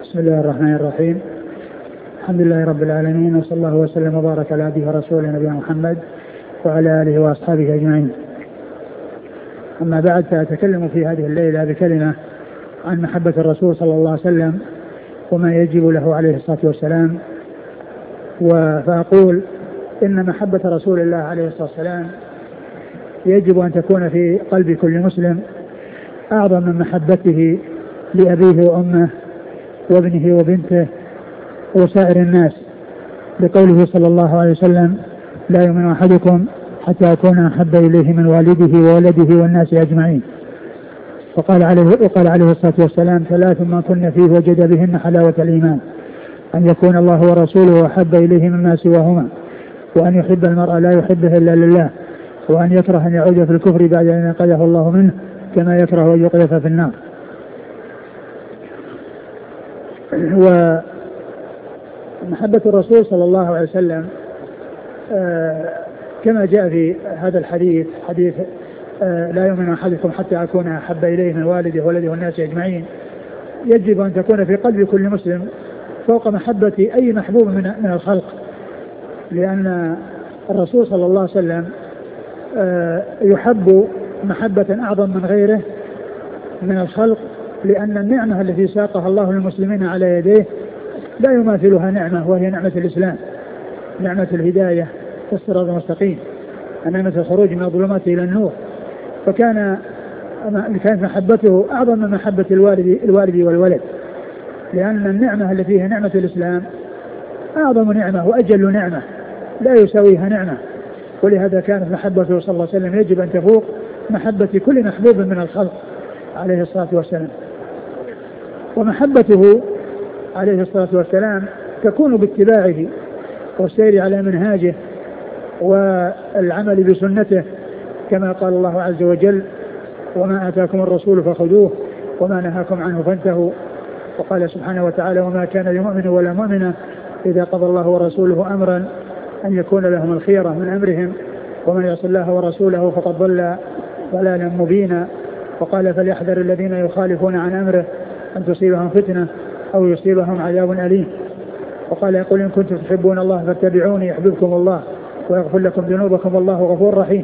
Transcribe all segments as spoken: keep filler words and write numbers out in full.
بسم الله الرحمن الرحيم. الحمد لله رب العالمين، وصلى الله وسلم وبارك على عبده ورسوله نبينا محمد وعلى آله وأصحابه أجمعين. أما بعد، فأتكلم في هذه الليلة بكلمة عن محبة الرسول صلى الله عليه وسلم وما يجب له عليه الصلاة والسلام. فأقول إن محبة رسول الله عليه الصلاة والسلام يجب أن تكون في قلب كل مسلم أعظم من محبته لأبيه وأمه وابنه وبنته وسائر الناس، لقوله صلى الله عليه وسلم: لا يؤمن أحدكم حتى أكون أحب إليه من والده وولده والناس أجمعين. وقال عليه, وقال عليه الصلاة والسلام: ثلاث ما كن فيه وجد بهن حلاوة الإيمان: أن يكون الله ورسوله أحب إليه مما سواهما، وأن يحب المرء لا يحبه إلا لله، وأن يكره أن يعود في الكفر بعد أن ينقذه الله منه كما يكره أن يقذف في النار. ومحبة الرسول صلى الله عليه وسلم آه كما جاء في هذا الحديث، حديث آه لا يؤمن أحدكم حتى أكون أحب إليه من والده وولده والناس أجمعين، يجب أن تكون في قلب كل مسلم فوق محبة أي محبوب من, من الخلق، لأن الرسول صلى الله عليه وسلم آه يحب محبة أعظم من غيره من الخلق، لأن النعمة التي ساقها الله للمسلمين على يديه لا يماثلها نعمة، وهي نعمة الإسلام، نعمة الهداية والصراط المستقيم، نعمة الخروج من الظلمات إلى النور. فكان كانت محبته أعظم من محبة الوالد, الوالد والولد، لأن النعمة التي هي نعمة الإسلام أعظم نعمة وأجل نعمة لا يساويها نعمة، ولهذا كانت محبته صلى الله عليه وسلم يجب أن تفوق محبة كل محبوب من الخلق عليه الصلاة والسلام. ومحبته عليه الصلاة والسلام تكون باتباعه والسير على منهاجه والعمل بسنته، كما قال الله عز وجل: وما آتاكم الرسول فخذوه وما نهاكم عنه فانتهوا. وقال سبحانه وتعالى: وما كان لمؤمن ولا مؤمنة إذا قضى الله ورسوله أمرا أن يكون لهم الخيرة من أمرهم ومن يعص الله ورسوله فقد ضل ضلالا مبينا. وقال: فليحذر الذين يخالفون عن أمره أن تصيبهم فتنة أو يصيبهم عذاب أليم. وقال: يقول: إن كنتم تحبون الله فاتبعوني يحببكم الله ويغفر لكم ذنوبكم والله غفور رحيم.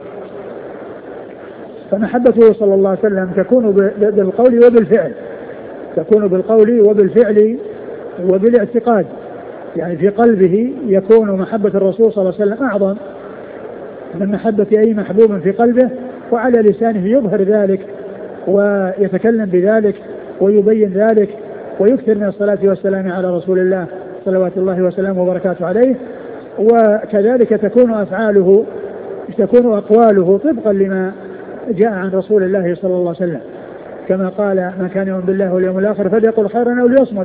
فمحبته صلى الله عليه وسلم تكون بالقول وبالفعل، تكون بالقول وبالفعل وبالاعتقاد، يعني في قلبه يكون محبة الرسول صلى الله عليه وسلم أعظم من محبة أي محبوب في قلبه، وعلى لسانه يظهر ذلك ويتكلم بذلك ويبين ذلك ويكثر من الصلاة والسلام على رسول الله صلوات الله وسلامه وبركاته عليه. وكذلك تكون أفعاله تكون أقواله طبقا لما جاء عن رسول الله صلى الله عليه وسلم، كما قال: من كان يؤمن بالله واليوم الآخر فليقل خيرا أو ليصمت.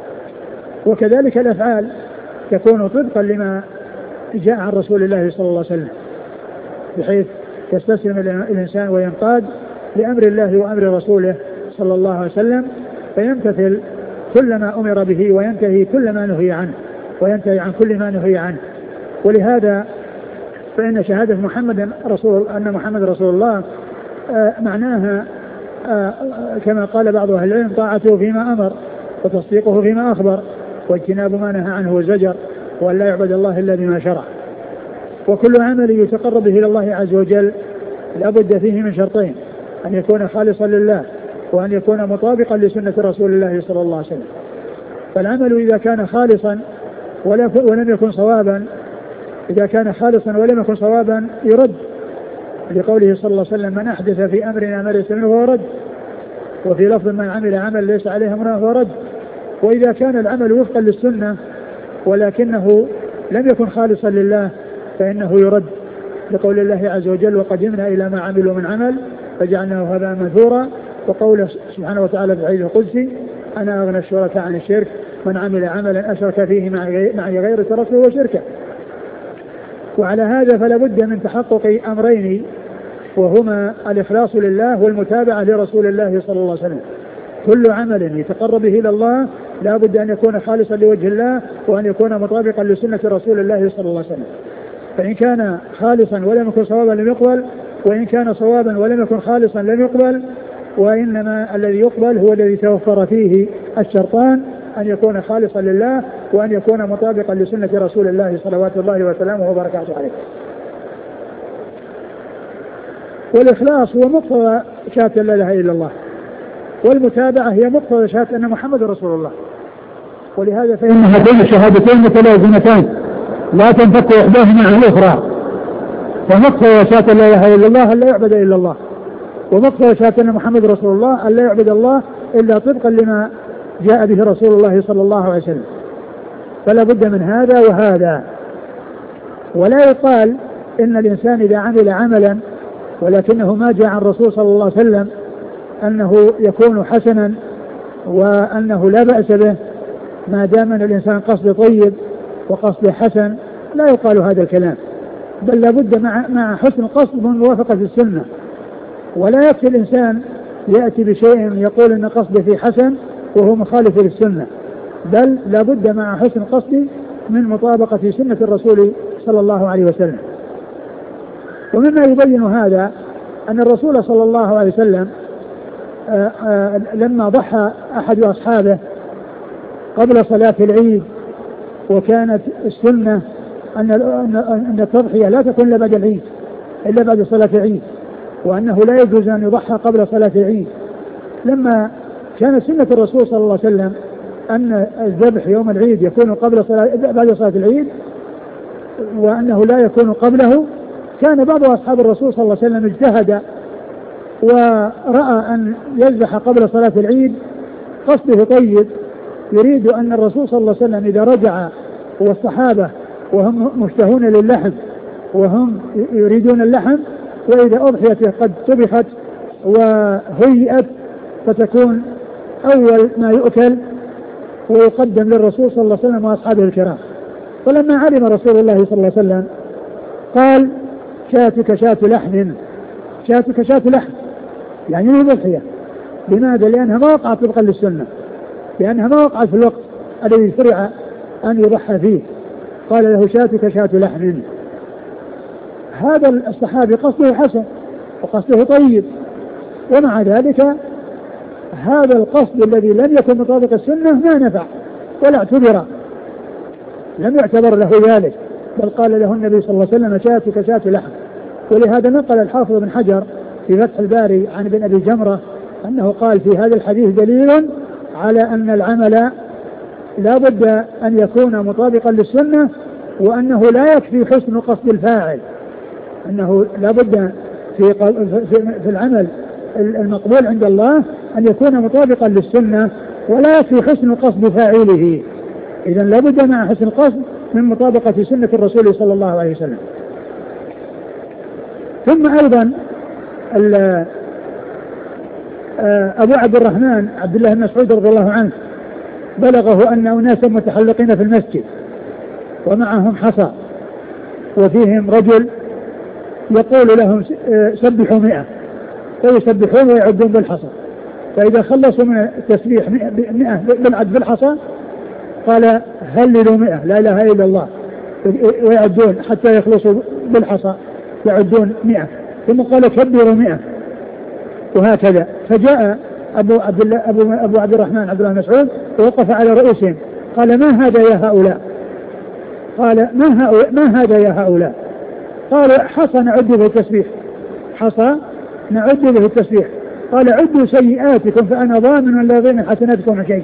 وكذلك الأفعال تكون طبقا لما جاء عن رسول الله صلى الله عليه وسلم، بحيث يستسلم الإنسان وينقاد لأمر الله وأمر رسوله صلى الله عليه وسلم، فيمتثل كل ما أمر به وينتهي كل ما نهي عنه وينتهي عن كل ما نهي عنه. ولهذا فإن شهادة محمد رسول أن محمد رسول الله آه معناها آه كما قال بعض أهل العلم: طاعته فيما أمر وتصديقه فيما أخبر واجتناب ما نهى عنه وزجر، وأن لا يعبد الله إلا بما شرع. وكل عمل يتقرب به إلى الله عز وجل لابد فيه من شرطين: أن يكون خالصا لله، وأن يكون مطابقا لسنة رسول الله صلى الله عليه وسلم. فالعمل إذا كان خالصا ولم يكن صوابا إذا كان خالصا ولم يكن صوابا يرد، لقوله صلى الله عليه وسلم: من أحدث في أمرنا ما ليس منه فهو رد. وفي لفظ: من عمل عمل ليس عليه أمرنا فهو رد. وإذا كان العمل وفقا للسنة ولكنه لم يكن خالصا لله فإنه يرد، لقول الله عز وجل: وقدمنا إلى ما عملوا من عمل فجعلناه هباء منثورا. وقوله سبحانه وتعالى في الحديث القدسي: أنا أغنى الشركاء عن الشرك من عمل عملا أشرك فيه معي غير تركته وشركه. وعلى هذا فلا بد من تحقق أمرين، وهما الإخلاص لله والمتابعة لرسول الله صلى الله عليه وسلم. كل عمل يتقرب به إلى الله لا بد أن يكون خالصا لوجه الله، وأن يكون مطابقا لسنة رسول الله صلى الله عليه وسلم. فإن كان خالصا ولم يكن صوابا لم يقبل، وإن كان صوابا ولم يكن خالصا لم يقبل. وإنما الذي يقبل هو الذي توفر فيه الشرطان: أن يكون خالصا لله وأن يكون مطابقا لسنة رسول الله صلوات الله وسلامه وبركاته عليه. والإخلاص هو مقتضى شهادة لا إله إلا الله، والمتابعة هي مقتضى شهادة أن محمد رسول الله. ولهذا فإن هاتين الشهادتين متلازمتان لا تنفك إحداهما عن الأخرى. فمقتضى شهادة لا إله إلا الله أن لا يعبد إلا الله، ومقتضى شهادة أن محمد رسول الله أن لا يعبد الله إلا طبقا لما جاء به رسول الله صلى الله عليه وسلم. فلا بد من هذا وهذا. ولا يقال إن الإنسان إذا عمل عملا ولكنه ما جاء عن الرسول صلى الله عليه وسلم أنه يكون حسنا وأنه لا بأس به ما دام أن الإنسان قصد طيب وقصد حسن. لا يقال هذا الكلام، بل لابد مع, مع حسن القصد من موافقة السنة. ولا يكفي الإنسان يأتي بشيء يقول أن قصده في حسن وهو مخالف للسنة، بل لابد مع حسن القصد من مطابقة سنة الرسول صلى الله عليه وسلم. ومما يبين هذا أن الرسول صلى الله عليه وسلم آآ آآ لما ضحى أحد أصحابه قبل صلاة العيد، وكانت السنة أن أن التضحية لا تكون إلا بعد العيد إلا بعد صلاة العيد، وأنه لا يجوز أن يضحى قبل صلاة العيد. لما كانت سنة الرسول صلى الله عليه وسلم أن الذبح يوم العيد يكون قبل صلاة بعد صلاة العيد وأنه لا يكون قبله، كان بعض أصحاب الرسول صلى الله عليه وسلم اجتهد ورأى أن يذبح قبل صلاة العيد قصده طيب، يريد أن الرسول صلى الله عليه وسلم إذا رجع والصحابة وهم مشتهون للحم وهم يريدون اللحم، وإذا أضحيت قد طبخت وهيئت فتكون أول ما يؤكل ويقدم للرسول صلى الله عليه وسلم وأصحابه الكرام. فلما علم رسول الله صلى الله عليه وسلم قال شاتك شات لحم، شاتك شات لحم يعني هي ضحية. لماذا؟ لأنها ما وقعت طبقا للسنة، لأنها ما وقعت في الوقت الذي شرع أن يضحى فيه. قال له شاتك شات لحم. هذا الصحابي قصده حسن وقصده طيب، ومع ذلك هذا القصد الذي لم يكن مطابق السنة ما نفع ولا اعتبر، لم يعتبر له ذلك، بل قال له النبي صلى الله عليه وسلم شاتك شات لحم. ولهذا نقل الحافظ بن حجر في فتح الباري عن ابن أبي جمرة أنه قال في هذا الحديث دليل على أن العمل لا بد أن يكون مطابقا للسنة، وأنه لا يكفي حسن قصد الفاعل، أنه لا بد في, في العمل المقبول عند الله أن يكون مطابقا للسنة، ولا يكفي حسن قصد فاعله. إذن لا بد مع حسن القصد من مطابقة سنة الرسول صلى الله عليه وسلم. ثم أيضا أبو عبد الرحمن عبد الله بن مسعود رضي الله عنه بلغه أن أناسا متحلقين في المسجد ومعهم حصى وفيهم رجل يقول لهم سبحوا مئة، فيسبحون ويعدون بالحصى، فإذا خلصوا من التسبيح مئة بالعد بالحصى قال هللوا مئة لا إله إلا الله، ويعدون حتى يخلصوا بالحصى يعدون مئة، ثم قال كبروا مئة، وهكذا. فجاء أبو عبد الله أبو, أبو عبد الرحمن عبد الله مسعود ووقف على رؤوسهم قال ما هذا يا هؤلاء؟ قال ما, هؤلاء ما هذا يا هؤلاء؟ قال حصى نعد به التسبيح، حصى نعد به التسبيح. قال عدوا سيئاتكم فأنا ضامن أن لا يضيع من حسناتكم شيء.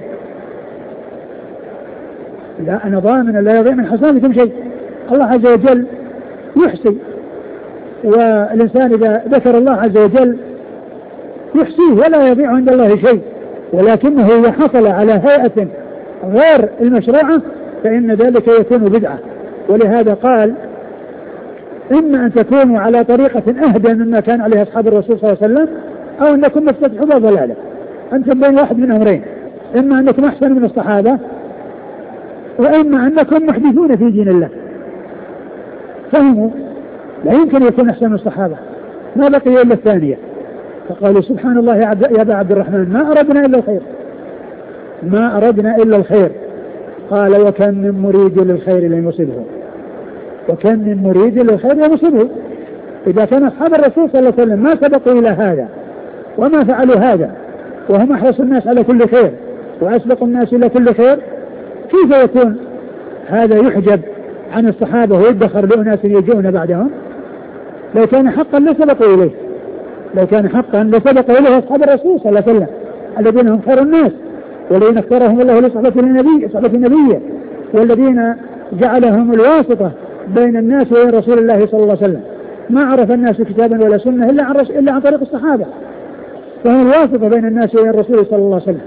لا أنا ضامن أن لا يضيع من حسناتكم شيء. الله عز وجل يحصي، والإنسان إذا ذكر الله عز وجل يحصيه ولا يضيع عند الله شيء، ولكنه إذا حصل على هيئة غير المشروعة فإن ذلك يكون بدعة. ولهذا قال إما أن تكونوا على طريقة أهدى مما كان عليه أصحاب الرسول صلى الله عليه وسلم، أو أنكم مفتتحوا باب ضلالة. أنتم بين واحد من أمرين، إما أنكم أحسن من الصحابة، وإما أنكم محدثون في دين الله. فهموا لا يمكن يكون أحسن من الصحابة، ما بقي إلا الثانية. فقالوا سبحان الله يا, عبد يا أبا عبد الرحمن ما أردنا إلا الخير، ما أردنا إلا الخير. قال وكم من مريد للخير لن يصبه، وكم من مريد للخير لن يصبه. إذا كان أصحاب الرسول صلى الله عليه وسلم ما سبقوا إلى هذا وما فعلوا هذا، وهم أحرص الناس على كل خير وأسبق الناس إلى كل خير، كيف يكون هذا يحجب عن الصحابة ويدخر لأناس يجون بعدهم؟ لو كان حقا لسبقوا إليه، لو كان حقا لسبقوا إليه أصحاب الرسول صلى الله عليه وسلم الذين هم خير الناس، والذين اختارهم الله لصحبة النبي صحبة النبي، والذين جعلهم الواسطة بين الناس وبين رسول الله صلى الله عليه وسلم. ما عرف الناس كتابا ولا سنة إلا عن, إلا عن طريق الصحابة، فهم الواسطة بين الناس وبين الرسول صلى الله عليه وسلم.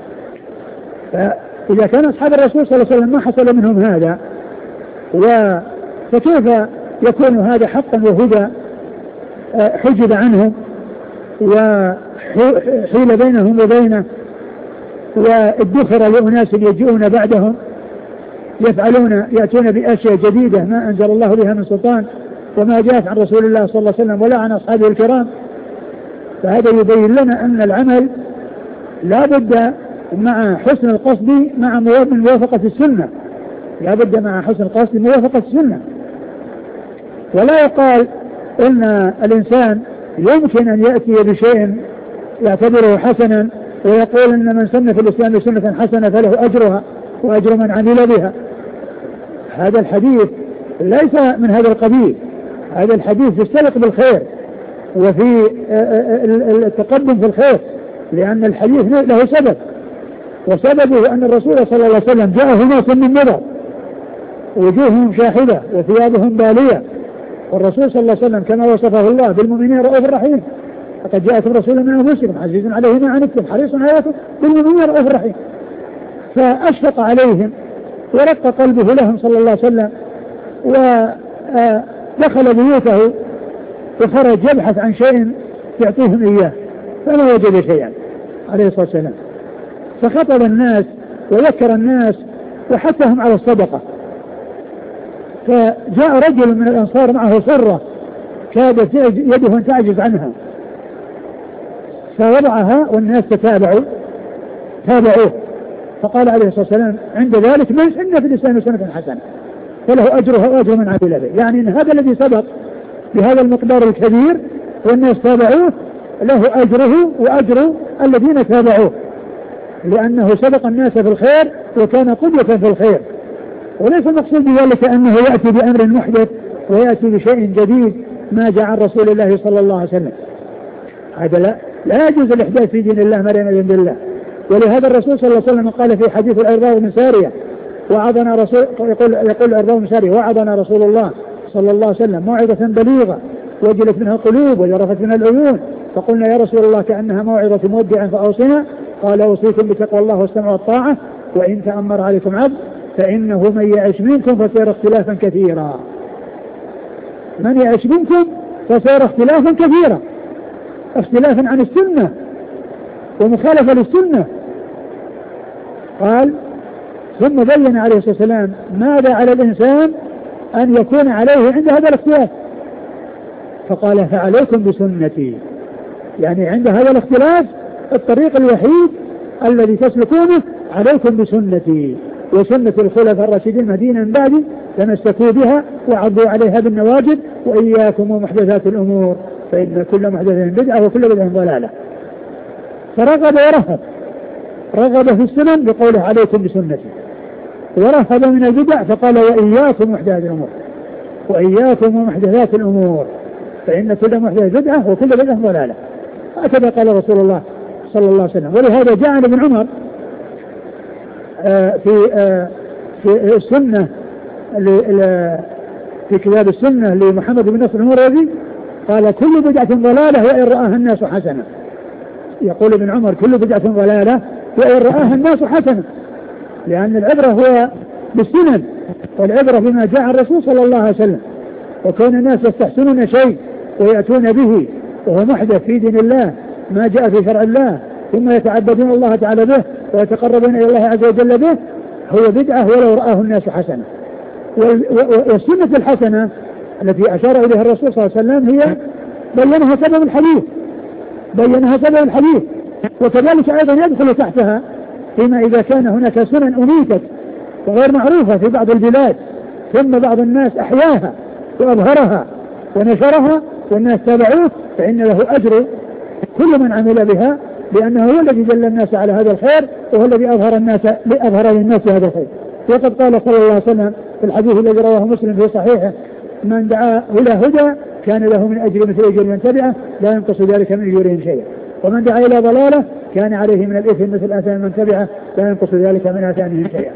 فإذا كان أصحاب الرسول صلى الله عليه وسلم ما حصل منهم هذا، فكيف يكون هذا حقا وهدى حجب عنهم وحيل بينهم وبينه، وادخر لأناس يجيئون بعدهم يفعلون يأتون بأشياء جديدة ما أنزل الله بها من سلطان وما جاءت عن رسول الله صلى الله عليه وسلم ولا عن أصحابه الكرام. فهذا يبين لنا أن العمل لا بد مع حسن القصد مع موافقة السنة، لا بد مع حسن القصد موافقة السنة. ولا يقال إن الإنسان يمكن أن يأتي بشيء يعتبره حسنا ويقول إن من سن في الإسلام سنة حسنة فله أجرها وأجر من عمل بها. هذا الحديث ليس من هذا القبيل، هذا الحديث يستلق بالخير وفي التقدم في الخير، لأن الحديث له سبب، وسببه أن الرسول صلى الله عليه وسلم جاءه ناس من نظر وجوههم شاحبة وثيابهم بالية، والرسول صلى الله عليه وسلم كما وصفه الله بالمؤمنين رؤوف رحيم، لقد جاءكم رسول من أنفسكم عزيز عليه ما عنتم حريص عليكم بالمؤمنين رؤوف رحيم. فأشفق عليهم ورق قلبه لهم صلى الله عليه وسلم، ودخل بيوته وخرج يبحث عن شيء يعطيهم إياه فما وجد شيئا عليه الصلاة والسلام، فخطب الناس وذكر الناس وحثهم على الصدقة. فجاء رجل من الأنصار معه صرة كادت يده أن تعجز عنها، فوضعها والناس تتابعوا تابعوه، فقال عليه الصلاة والسلام عند ذلك من سن في الإسلام سنة حسنة فله أجرها وأجر من عمل به، يعني أن هذا الذي سبق بهذا المقدار الكبير والناس تابعوه له أجره وأجر الذين تابعوه، لأنه سبق الناس في الخير وكان قدوة في الخير. وليس المقصود بذلك أنه يأتي بأمر محدث ويأتي بشيء جديد ما جاء عن رسول الله صلى الله عليه وسلم، هذا لا, لا يجوز الإحداث في دين الله مريم بن الله. ولهذا الرسول صلى الله عليه وسلم قال في حديث العرباض بن سارية وعظنا رسول يقول يقول العرباض بن سارية وعظنا رسول الله صلى الله عليه وسلم موعظة بليغة وجلت منها القلوب وجرفت منها العيون، فقلنا يا رسول الله كأنها موعظة مودع فأوصنا، قال أوصيكم بتقوى الله والسمع والطاعة وإن تأمر عليكم عبد فإنه من يعش منكم فسيرى اختلافا كثيرا، من يعش منكم فسيرى اختلافا كثيرا، اختلافا عن السنة ومخالفة للسنة. قال ثم بين عليه الصلاة والسلام ماذا على الإنسان أن يكون عليه عند هذا الاختلاف، فقال فعليكم بسنتي، يعني عند هذا الاختلاف الطريق الوحيد الذي تسلكونه عليكم بسنتي وسنة الخلفاء الراشدين المهديين من بعدي تمسكوا بها وعضوا عليها بالنواجذ وإياكم ومحدثات الأمور فإن كل محدثة بدعة وكل بدعة ضلالة. فرغب ورهب، رغب في السنن بقوله عليكم بسنتي، ورهب من البدع فقال وإياكم محدثات الأمور وإياكم ومحدثات الأمور فإن كل محدثة بدعة وكل بدعة ضلالة. هكذا قال رسول الله صلى الله عليه وسلم. ولهذا جاء ابن عمر آه في آه في السنة في كتاب السنة لمحمد بن نصر المروزي قال كل بدعة ضلالة وإن رآها الناس حسنة. يقول ابن عمر كل بدعة ضلالة وإن رآها الناس حسنة، لأن العبرة هو بالسنن والعبرة بما جاء الرسول صلى الله عليه وسلم. وكون الناس يستحسنون شيء ويأتون به وهو محدث في دين الله ما جاء في شرع الله ثم يتعبدون الله تعالى به ويتقربون إلى الله عز وجل به هو بدعة ولو رآه الناس حسنة. والسنة الحسنة التي أشار إليها الرسول صلى الله عليه وسلم هي بينها سبب الحديث بينها سبب الحديث وكذلك أيضا يدخل تحتها فيما إذا كان هناك سنن أميتت وغير معروفة في بعض البلاد ثم بعض الناس أحياها وأظهرها ونشرها والناس تابعوه فإن له أجر كل من عمل بها لأنه هو الذي دل الناس على هذا الخير وهو الذي أظهر الناس أظهر للناس هذا الخير. وقد قال صلى الله عليه وسلم في الحديث الذي رواه مسلم في صحيحه: من دعا إلى هدى كان له من أجر مثل أجر من تبعه لا ينقص ذلك من أجورهم شيئا، ومن دعا إلى ضلالة كان عليه من الإثم مثل آثام من تبعه لا ينقص ذلك من آثامهم شيئا.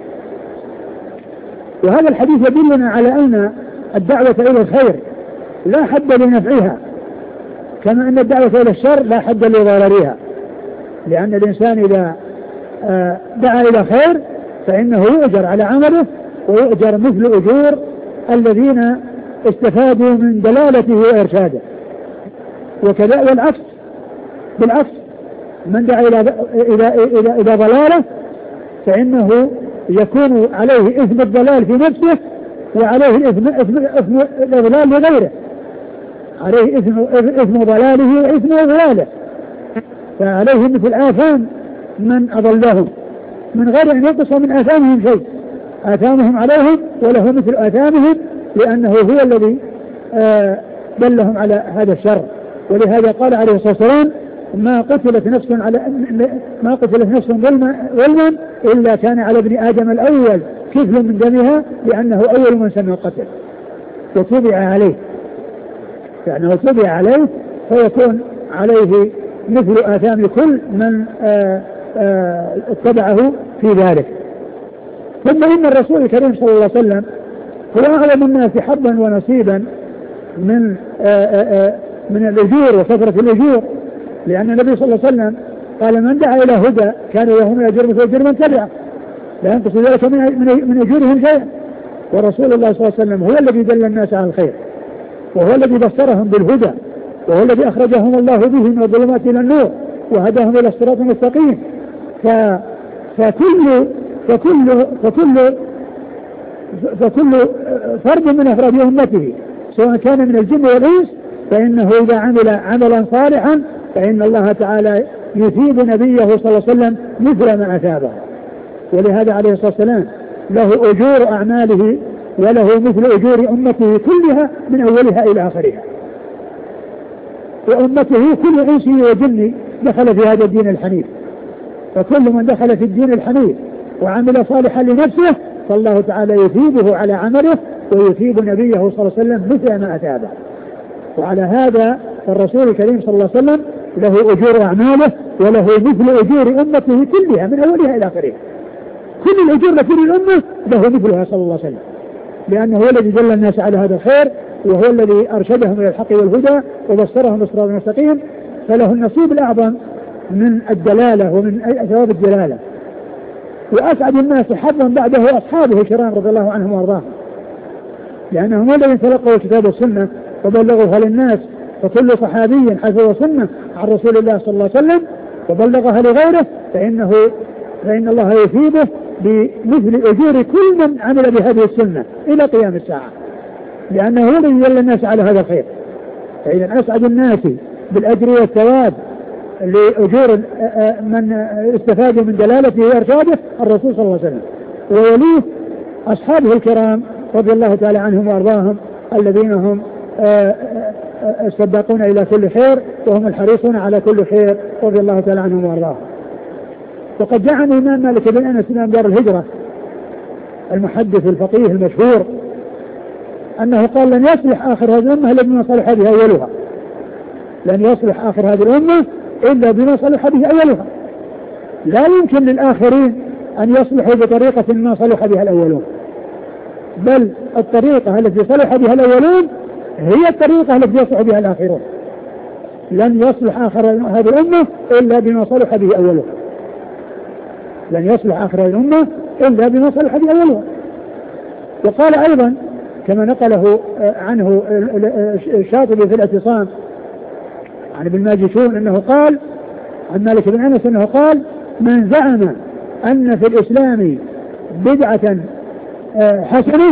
وهذا الحديث يدلنا على أن الدعوة إلى الخير لا حد لنفعها، كما أن الدعوة إلى الشر لا حد لضررها، لأن الإنسان إذا دعا إلى خير فإنه يؤجر على عمله ويؤجر مثل أجور الذين استفادوا من دلالته وإرشاده. وكذا والعكس بالعكس، من دعا إلى إلى إلى إلى ضلالة فإنه يكون عليه إثم الضلال في نفسه وعليه إثم إثم إثم الضلال لغيره، عليه إثم إثم ضلاله وإثم ضلاله، فعليه مثل آثام من أضلهم من غير أن ينقص من آثامهم شيء، آثامهم عليهم وله مثل آثامهم، لأنه هو الذي آه دلهم على هذا الشر. ولهذا قال عليه الصلاة والسلام: ما قتلت نفس على ما قتلت نفس ظلما ظلما إلا كان على ابن آدم الأول كفل من دمها، لأنه أول من سن القتل وتبع عليه، فإنه تبع عليه فيكون عليه مثل آثام كل من آآ آآ اتبعه في ذلك. ثم إن الرسول الكريم صلى الله عليه وسلم هو أعظم الناس حظا ونصيبا من آآ آآ من الأجور وكثرة الأجور، لأن النبي صلى الله عليه وسلم قال: من دعا إلى هدى كان له من أجر مثل أجر من تبعه لا ينقص ذلك من أجورهم شيئا. ورسول الله صلى الله عليه وسلم هو الذي دل الناس على الخير، وهو الذي بصرهم بالهدى، وهو الذي أخرجهم الله به من الظلمات إلى النور وهداهم إلى الصراط المستقيم. ف... فكل فكل فكل فكل فرد من أفراد أمته سواء كان من الجن والإنس فإنه إذا عمل عملا صالحا فإن الله تعالى يثيب نبيه صلى الله عليه وسلم مثل ما أثابه. ولهذا عليه الصلاة والسلام له أجور أعماله وله مثل أجور أمته كلها من أولها إلى آخرها، وأمته كل إنس وجن دخل في هذا الدين الحنيف، فكل من دخل في الدين الحنيف وعمل صالحا لنفسه فالله تعالى يثيبه على عمله ويثيب نبيه صلى الله عليه وسلم مثل ما أثابه. وعلى هذا الرسول الكريم صلى الله عليه وسلم له أجور أعماله وله مثل أجور أمته كلها من أولها إلى آخرها، كل الأجور لكل الأمة له مثلها صلى الله عليه وسلم، لأنه هو الذي دل الناس على هذا الخير وهو الذي أرشدهم إلى الحق والهدى وبصرهم بالصراط المستقيم، فله النصيب الأعظم من الدلالة ومن ثواب الدلالة. وأسعد الناس حظا بعده أصحابه الكرام رضي الله عنهم وأرضاهم، لأنهم الذين تلقوا الكتاب والسنة وبلغوها للناس، فكل صحابي حفظ سنة عن رسول الله صلى الله عليه وسلم وبلغها لغيره فإنه فإن الله يثيبه بمثل أجور كل من عمل بهذه السنة إلى قيام الساعة، لأنه هو الذي دل الناس على هذا الخير. فإذا أسعد الناس بالأجر والثواب لأجور من استفادوا من دلالته وإرشاده الرسول صلى الله عليه وسلم، ويليه أصحابه الكرام رضي الله تعالى عنهم وأرضاهم الذين هم السباقون إلى كل خير وهم الحريصون على كل خير رضي الله تعالى عنهم وأرضاهم. وقد جاء عن الإمام مالك بن أنس إمام دار الهجرة المحدث الفقيه المشهور أنه قال: لن يصلح آخر هذه الأمة إلا بما صلح به أولها، لن يصلح آخر هذه الأمة إلا بما صلح به أولها. لا يمكن للآخرين أن يصلحوا بطريقة ما صلح بها الأولون، بل الطريقة التي صلح بها الأولون هي الطريقة التي يصلح بها الآخرون. لن يصلح آخر هذه الأمة إلا بما صلح به أولها، لن يصلح آخر هذه الأمة إلا بما صلح به أولها. وقال أيضا كما نقله عنه الشاطبي في الاعتصام عن ابن ماجشون أنه قال عن مالك بن أنس أنه قال: من زعم أن في الإسلام بدعة حسنة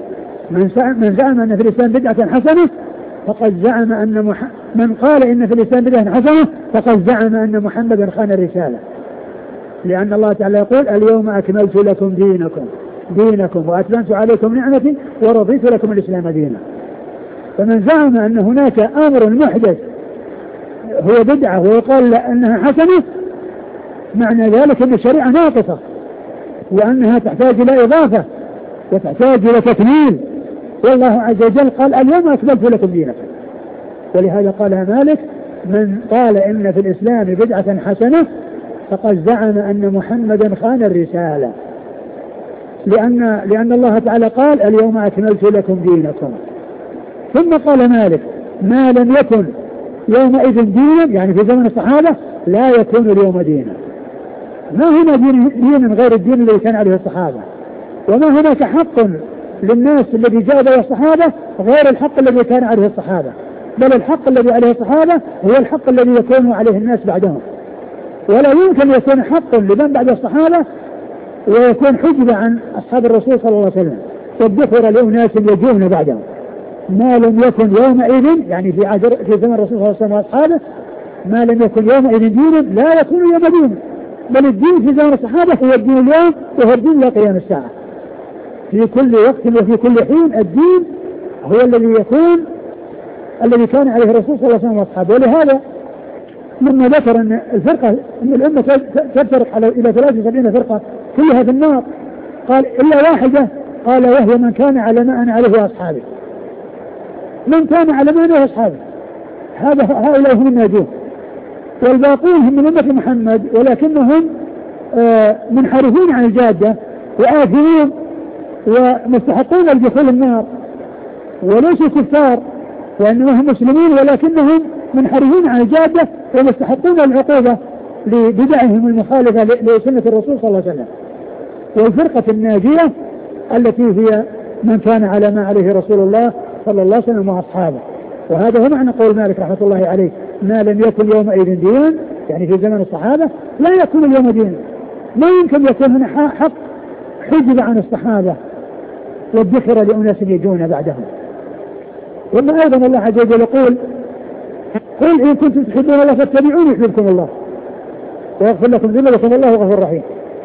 من زعم أن في الإسلام بدعة حسنة فقد زعم أن مح... من قال إن في الإسلام بدعة حسنة فقد زعم أن محمدا خان الرسالة، لأن الله تعالى يقول: اليوم أكملت لكم دينكم دينكم وأتممت عليكم نعمتي ورضيت لكم الإسلام دينا. فمن زعم أن هناك أمر محدث هو بدعة ويقال أنها حسنة معنى ذلك أن الشريعة ناقصة وأنها تحتاج إلى إضافة وتحتاج إلى تكميل. والله عز وجل قال اليوم أكملت لكم دينكم. ولهذا قال مالك من قال إن في الإسلام بدعة حسنة فقد زعم أن محمدا خان الرسالة، لأن, لأن الله تعالى قال اليوم أكملت لكم دينكم. ثم قال مالك ما لم يكن يومئذ دينا، يعني في زمن الصحابة، لا يكون اليوم دينا. ما هنا دين, دين غير الدين الذي كان عليه الصحابة، وما هناك حق للناس الذي جاء به الصحابة غير الحق الذي كان عليه الصحابة، بل الحق الذي عليه الصحابة هو الحق الذي يكون عليه الناس بعدهم. ولا يمكن يكون حق لمن بعد الصحابة ويكون حجب عن أصحاب الرسول صلى الله عليه وسلم والذكر لأناس يجون بعدهم. ما لم يكن يومئذ، يعني في عهد في زمن الرسول صلى الله عليه وسلم وأصحابه، ما لم يكن يومئذ دينا لا يكون يوم دين، بل الدين في زمن الصحابة هو الدين اليوم وهو الدين إلى قيام الساعة. في كل وقت وفي كل حين الدين هو الذي يكون الذي كان عليه الرسول صلى الله عليه وسلم واصحابه. ولهذا لما ذكر ان الفرقه ان الامه تفترق على الى ثلاث وسبعين فرقه كلها في النار، قال الا واحده، قال وهي من كان على ما انا عليه واصحابي. من كان على ما انا واصحابي هذا هؤلاء هم الناجون، والباقون هم من امه محمد ولكنهم آه منحرفين عن الجاده وآثمين ومستحقون لدخول النار، وليسوا كفار وإنما هم مسلمين ولكنهم منحرفين عن الجادة ومستحقون العقوبة لبدعهم المخالفة لسنة الرسول صلى الله عليه وسلم. والفرقة الناجية التي هي من كان على ما عليه رسول الله صلى الله عليه وسلم وأصحابه. وهذا هو معنى قول مالك رحمة الله عليه ما لم يكن يومئذ دينا، يعني في زمن الصحابة لا يكون اليوم دينا. ما يمكن يكون هنا حق حجب عن الصحابة والذكر لأناس يجون بعدهم. وما أيضا الله عز وجل يقول قل إن كنتم تحبون الله فاتبعوني يحببكم الله ويغفر لكم ذنوبكم والله غفور رحيم.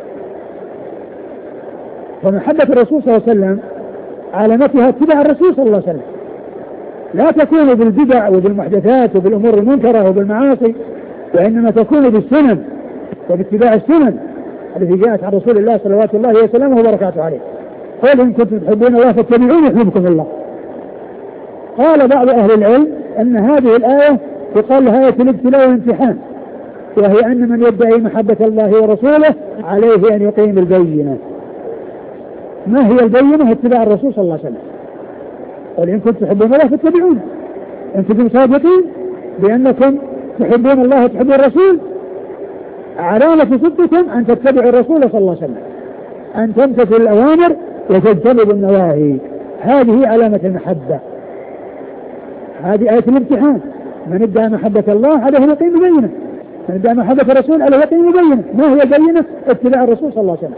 فمحبة الرسول صلى الله عليه وسلم علامتها اتباع الرسول صلى الله عليه وسلم، لا تكون بالبدع وبالمحدثات وبالأمور المنكرة وبالمعاصي، وإنما تكون بالسنن وباتباع السنن التي جاءت عن رسول الله صلوات الله وسلامه وبركاته عليه. قل إن كنتم تحبون الله فاتبعوني يحببكم الله. قال بعض أهل العلم أن هذه الآية تقال لها آية الابتلاء والامتحان، وهي أن من يدعي محبة الله ورسوله عليه أن يقيم البينة. ما هي البينة؟ اتباع الرسول صلى الله عليه وسلم. قل إن كنتم تحبون الله فاتبعوني، إن كنتم صادقين بأنكم تحبون الله وتحبون الرسول، علامة صدقكم أن تتبعوا الرسول صلى الله عليه وسلم، أن تمتثلوا الأوامر وتجتنبوا النواهي. هذه علامة المحبة، هذه آية الامتحان. من ادعى محبة الله عليه يقيم بينه، من ادعى محبة الرسول عليه يقيم بينه. ما هي بينه؟ اتباع الرسول صلى الله عليه وسلم.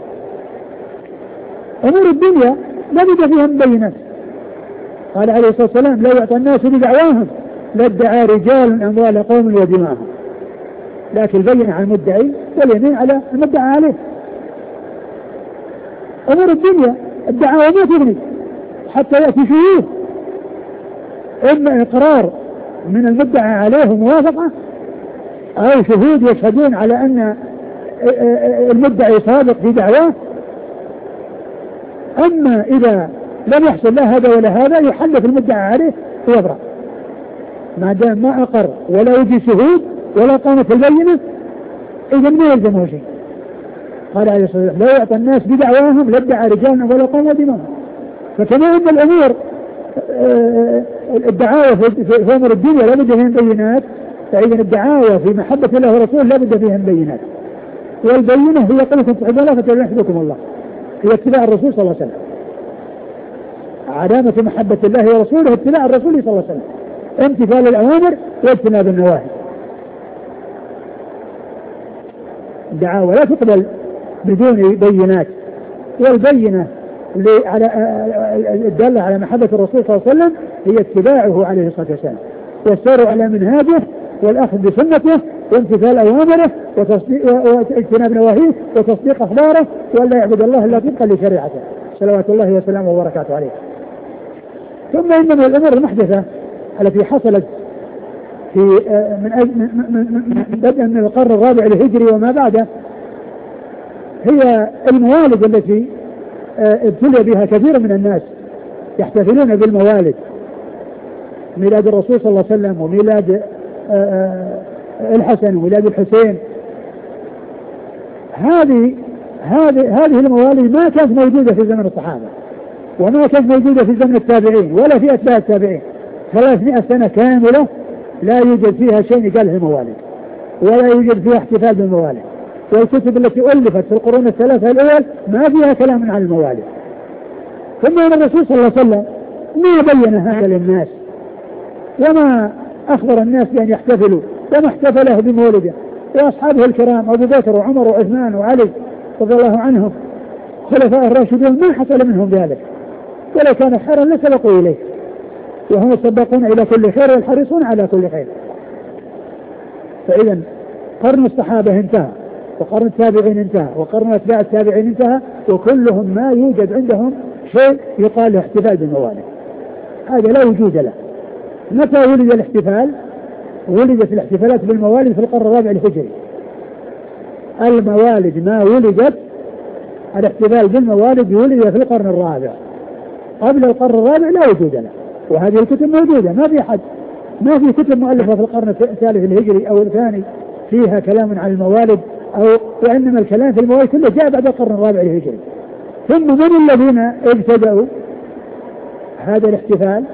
أمور الدنيا لا بد فيها مبينات. قال عليه الصلاة والسلام لا يعطى الناس بدعواهم لادعى رجال أموال قوم ودماءهم، لكن البينة على المدعي واليمين على المدعى عليه. أمور الدنيا الدعاوى ما تغني حتى يأتي شهود، إما إقرار من المدعى عليه موافقة أو شهود يشهدون على أن المدعي صادق في دعواه. أما إذا لم يحصل لا هذا ولا هذا يحلف المدعى عليه ويبرأ، ما دام ما أقر ولا يجي شهود ولا قامت البينة إذا ما يلزمه شيء. قال عليه الصلاة والسلام لا يعطى الناس بدعواهم لادعى رجال ولا قاموا دماءهم. فكما أن الأمور الدعاوى في أمور الدنيا لا بد فيها بينات، فإذا الدعاوى في محبة الله ورسوله لا بد فيها بينات. والبينة هي قولكم تحبون الله فتبعوا يحببكم الله، هي اتباع الرسول صلى الله عليه وسلم. علامة محبة الله ورسوله اتباع الرسول صلى الله عليه وسلم، امتثال الأوامر واجتناب النواهي. الدعاوى لا تقبل بدون بينات، والبينة على الدالة على محبة الرسول صلى الله عليه وسلم هي اتباعه عليه الصلاة والسلام والسير على منهاجه والأخذ بسنته وامتثال أوامره واجتناب نواهيه وتصديق أخباره، ولا يعبد الله إلا طبقا لشريعته صلوات الله وسلامه وبركاته عليه. ثم إن من الأمور المحدثة التي حصلت في من بدءا من القرن الرابع الهجري وما بعده هي الموالد التي ابتلي بها كثير من الناس يحتفلون بالموالد، ميلاد الرسول صلى الله عليه وسلم وميلاد الحسن وميلاد الحسين. هذه هذه هذه الموالد ما كانت موجودة في زمن الصحابة وما كانت موجودة في زمن التابعين ولا في أتباع التابعين. ثلاثمائة سنة كاملة لا يوجد فيها شيء قال له موالد ولا يوجد فيها احتفال بالموالد، والكتب التي ألفت في القرون الثلاثة الأول ما فيها كلام عن الموالد. ثم أن الرسول صلى الله عليه وسلم ما بين هذا للناس وما أخبر الناس بأن يحتفلوا وما احتفله بمولده، وأصحابه الكرام أبو بكر وعمر وعثمان وعلي رضي الله عنهم خلفاء الراشدون ما حصل منهم ذلك، ولو كان خيرا لسبقوا إليه، وهم يسبقون إلى كل خير والحريصون على كل خير. فإذا قرن الصحابة انتهى، وقرن التابعين انتهى، وقرن أتباع التابعين انتهى، وكلهم ما يوجد عندهم شيء يقال له احتفال بالموالد، هذا لا وجود له. متى ولد الاحتفال؟ ولدت الاحتفالات بالموالد في القرن الرابع الهجري. الموالد ما ولدت، الاحتفال بالموالد ولد في القرن الرابع، قبل القرن الرابع لا وجود له. وهذه الكتب موجودة، ما في حد ما في كتب مؤلفة في القرن الثالث الهجري أو الثاني فيها كلام عن الموالد، أو وإنما الكلام في الموالد كله جاء بعد القرن الرابع الهجري. ثم من الذين ابتدأوا هذا الاحتفال؟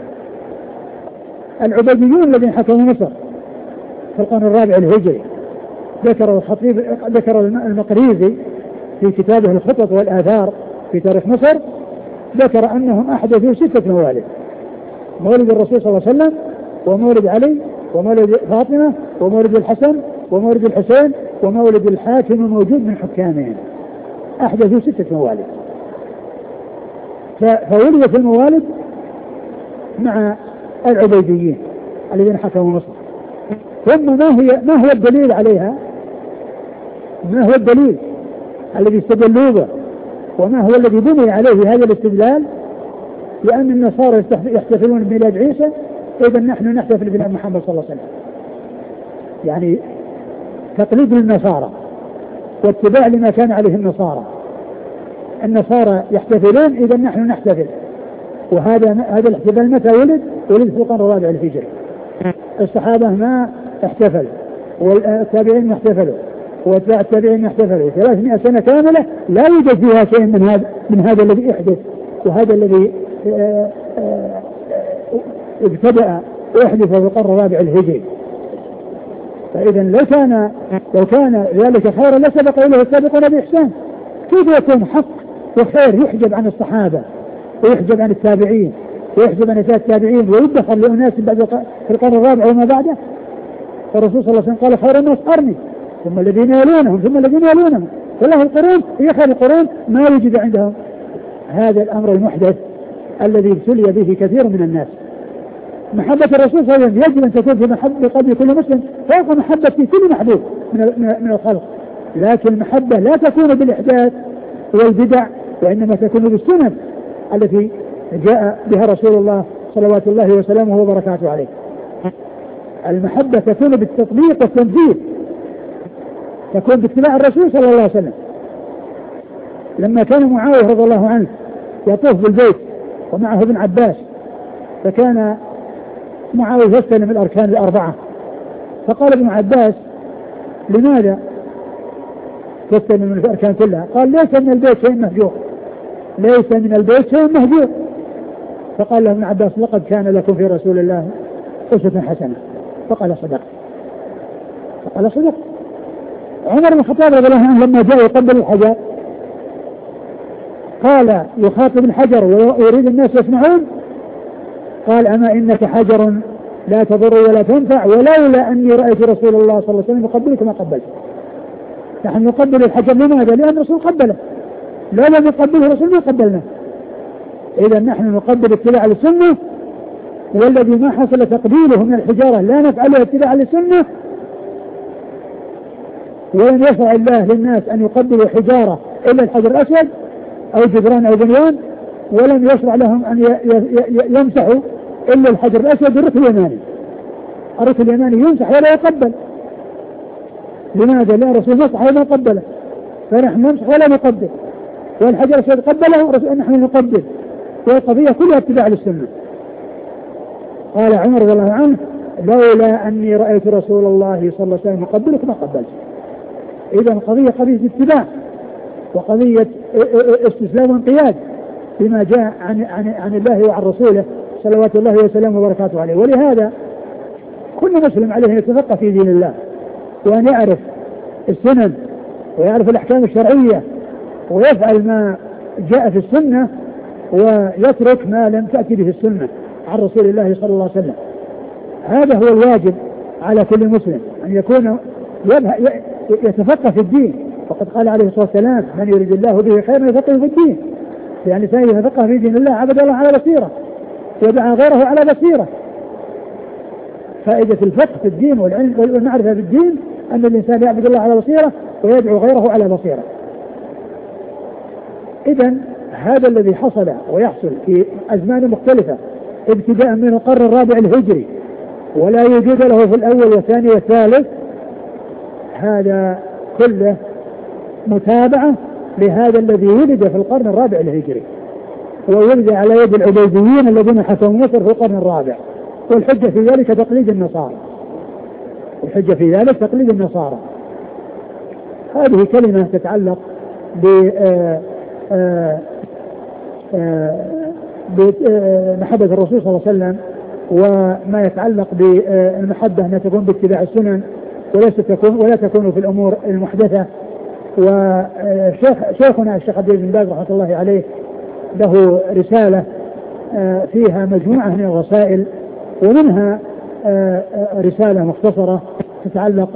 العبيديون الذين حكموا مصر في القرن الرابع الهجري. ذكر الخطيب ذكر المقريزي في كتابه الخطط والآثار في تاريخ مصر، ذكر أنهم أحدثوا ستة موالد: مولد الرسول صلى الله عليه وسلم، ومولد علي، ومولد فاطمة، ومولد الحسن، ومولد الحسين، ومولد الحاكم الموجود من حكامهم. أحدثوا ستة موالد. فولدت الموالد مع العبيديين الذين حكموا مصر. ثم ما هي ما هو الدليل عليها؟ ما هو الدليل الذي استدلوا به؟ وما هو الذي بني عليه هذا الاستدلال؟ لأن النصارى يحتفلون بميلاد عيسى، إذا نحن نحتفل بميلاد محمد صلى الله عليه وسلم. يعني تقليد للنصارى واتباع لما كان عليه النصارى. النصارى يحتفلون، إذا نحن نحتفل. وهذا هذا الاحتفال متى ولد؟ ولد في القرن الرابع الهجري. الصحابة ما احتفلوا، والتابعين ما احتفلوا، واتباع التابعين ما احتفلوا. ثلاثمائة سنة كاملة لا يوجد فيها شيء من هذا من هذا الذي احدث وهذا الذي ابتدأ واحدث في القرن الرابع الهجري. فإذا لو كان لو كان ذلك خيرا لسبق إليه السابقون بإحسان. كيف يكون حق وخير يحجب عن الصحابة ويحجب عن التابعين ويحجب عن التابعين ويدخل لأناس بعد في القرن الرابع وما بعده؟ الرسول صلى الله عليه وسلم قال: خير الناس قرني ثم الذين يلونهم ثم الذين يلونهم. والله القرون هي خير القرون، ما وجد عندهم هذا الأمر المحدث الذي ابتلي به كثير من الناس. محبة الرسول صلى الله عليه وسلم يجب أن تكون في محبة قلب كل مسلم فوق محبة في كل محبوب من من الخلق، لكن المحبة لا تكون بالإحداث والبدع، وإنما تكون بالسنن التي جاء بها رسول الله صلوات الله وسلامه وبركاته عليه. المحبة تكون بالتطبيق والتنفيذ، تكون باتباع الرسول صلى الله عليه وسلم. لما كان معاوية رضي الله عنه يطوف بالبيت ومعه ابن عباس، فكان معاوية يستلم الأركان الأربعة، فقال ابن عباس: لماذا تستلم الأركان كلها؟ قال: ليس من البيت شيء مهجور، ليس من البيت شيء مهجور. فقال له ابن عباس: لقد كان لكم في رسول الله أسوة حسنة. فقال: صدقت. فقال: صدقت. عمر بن الخطاب رضي الله عنه لما جاء يقبل الحجر قال يخاطب الحجر ويريد الناس يسمعون، قال: أما إنك حجر لا تضر ولا تنفع، ولولا أني رأيت رسول الله صلى الله عليه وسلم يقبلك ما قبلت. نحن نقبل الحجر لماذا؟ لأن الرسول قبله، لا لم يقبله الرسول ما قبلنا. إذا نحن نقبل اتباع للسنة، والذي ما حصل تقبيله من الحجارة لا نفعله اتباع للسنة. ولن يشرع الله للناس أن يقبلوا حجارة إلا الحجر الأسود أو جدران أو بنيان، ولم يشرع لهم أن يمسحوا إلا الحجر الأسود والركن اليماني. الركن اليماني يمسح ولا يقبل. لماذا؟ لا، الرسول مسح وما قبله. فنحن نمسح ولا نقبل، والحجر الأسود قبله نحن نقبل، والقضية كلها اتباع للسنة. قال عمر رضي الله عنه لولا أني رأيت رسول الله صلى الله عليه وسلم يقبلك ما قبلت. إذا القضية قضية اتباع وقضية استسلام وانقياد بما جاء عن, عن, عن الله وعن رسوله صلوات الله وسلامه وبركاته عليه. ولهذا كل مسلم عليه أن يتفقه في دين الله وأن يعرف السنن ويعرف الأحكام الشرعية ويفعل ما جاء في السنة ويترك ما لم تأتي به السنة عن رسول الله صلى الله عليه وسلم. هذا هو الواجب على كل مسلم أن يكون يتفقه في الدين. وقد قال عليه الصلاة والسلام من يريد الله به خيرا يفقه في الدين، يعني سيتفقه في دين الله عبد الله على بصيرة ودعا غيره على بصيرة. فائدة الفقه في الدين والعلم والمعرفة في الدين أن الإنسان يعبد الله على بصيرة ويدعو غيره على بصيرة. إذن هذا الذي حصل ويحصل في أزمان مختلفة ابتداء من القرن الرابع الهجري ولا يوجد له في الأول والثاني والثالث، هذا كله متابعة لهذا الذي ولد في القرن الرابع الهجري وولد على يد العبيديين الذين حكموا مصر في القرن الرابع. والحجة في ذلك تقليد النصارى، الحجة في ذلك تقليد النصارى. هذه كلمة تتعلق ب بمحبة الرسول صلى الله عليه وسلم وما يتعلق بالمحبة أن تكون باتباع السنن وليس تكون ولا تكون في الأمور المحدثة. وشيخنا الشيخ عبد العزيز بن باز رحمة الله عليه له رسالة فيها مجموعة من الرسائل، ومنها رسالة مختصرة تتعلق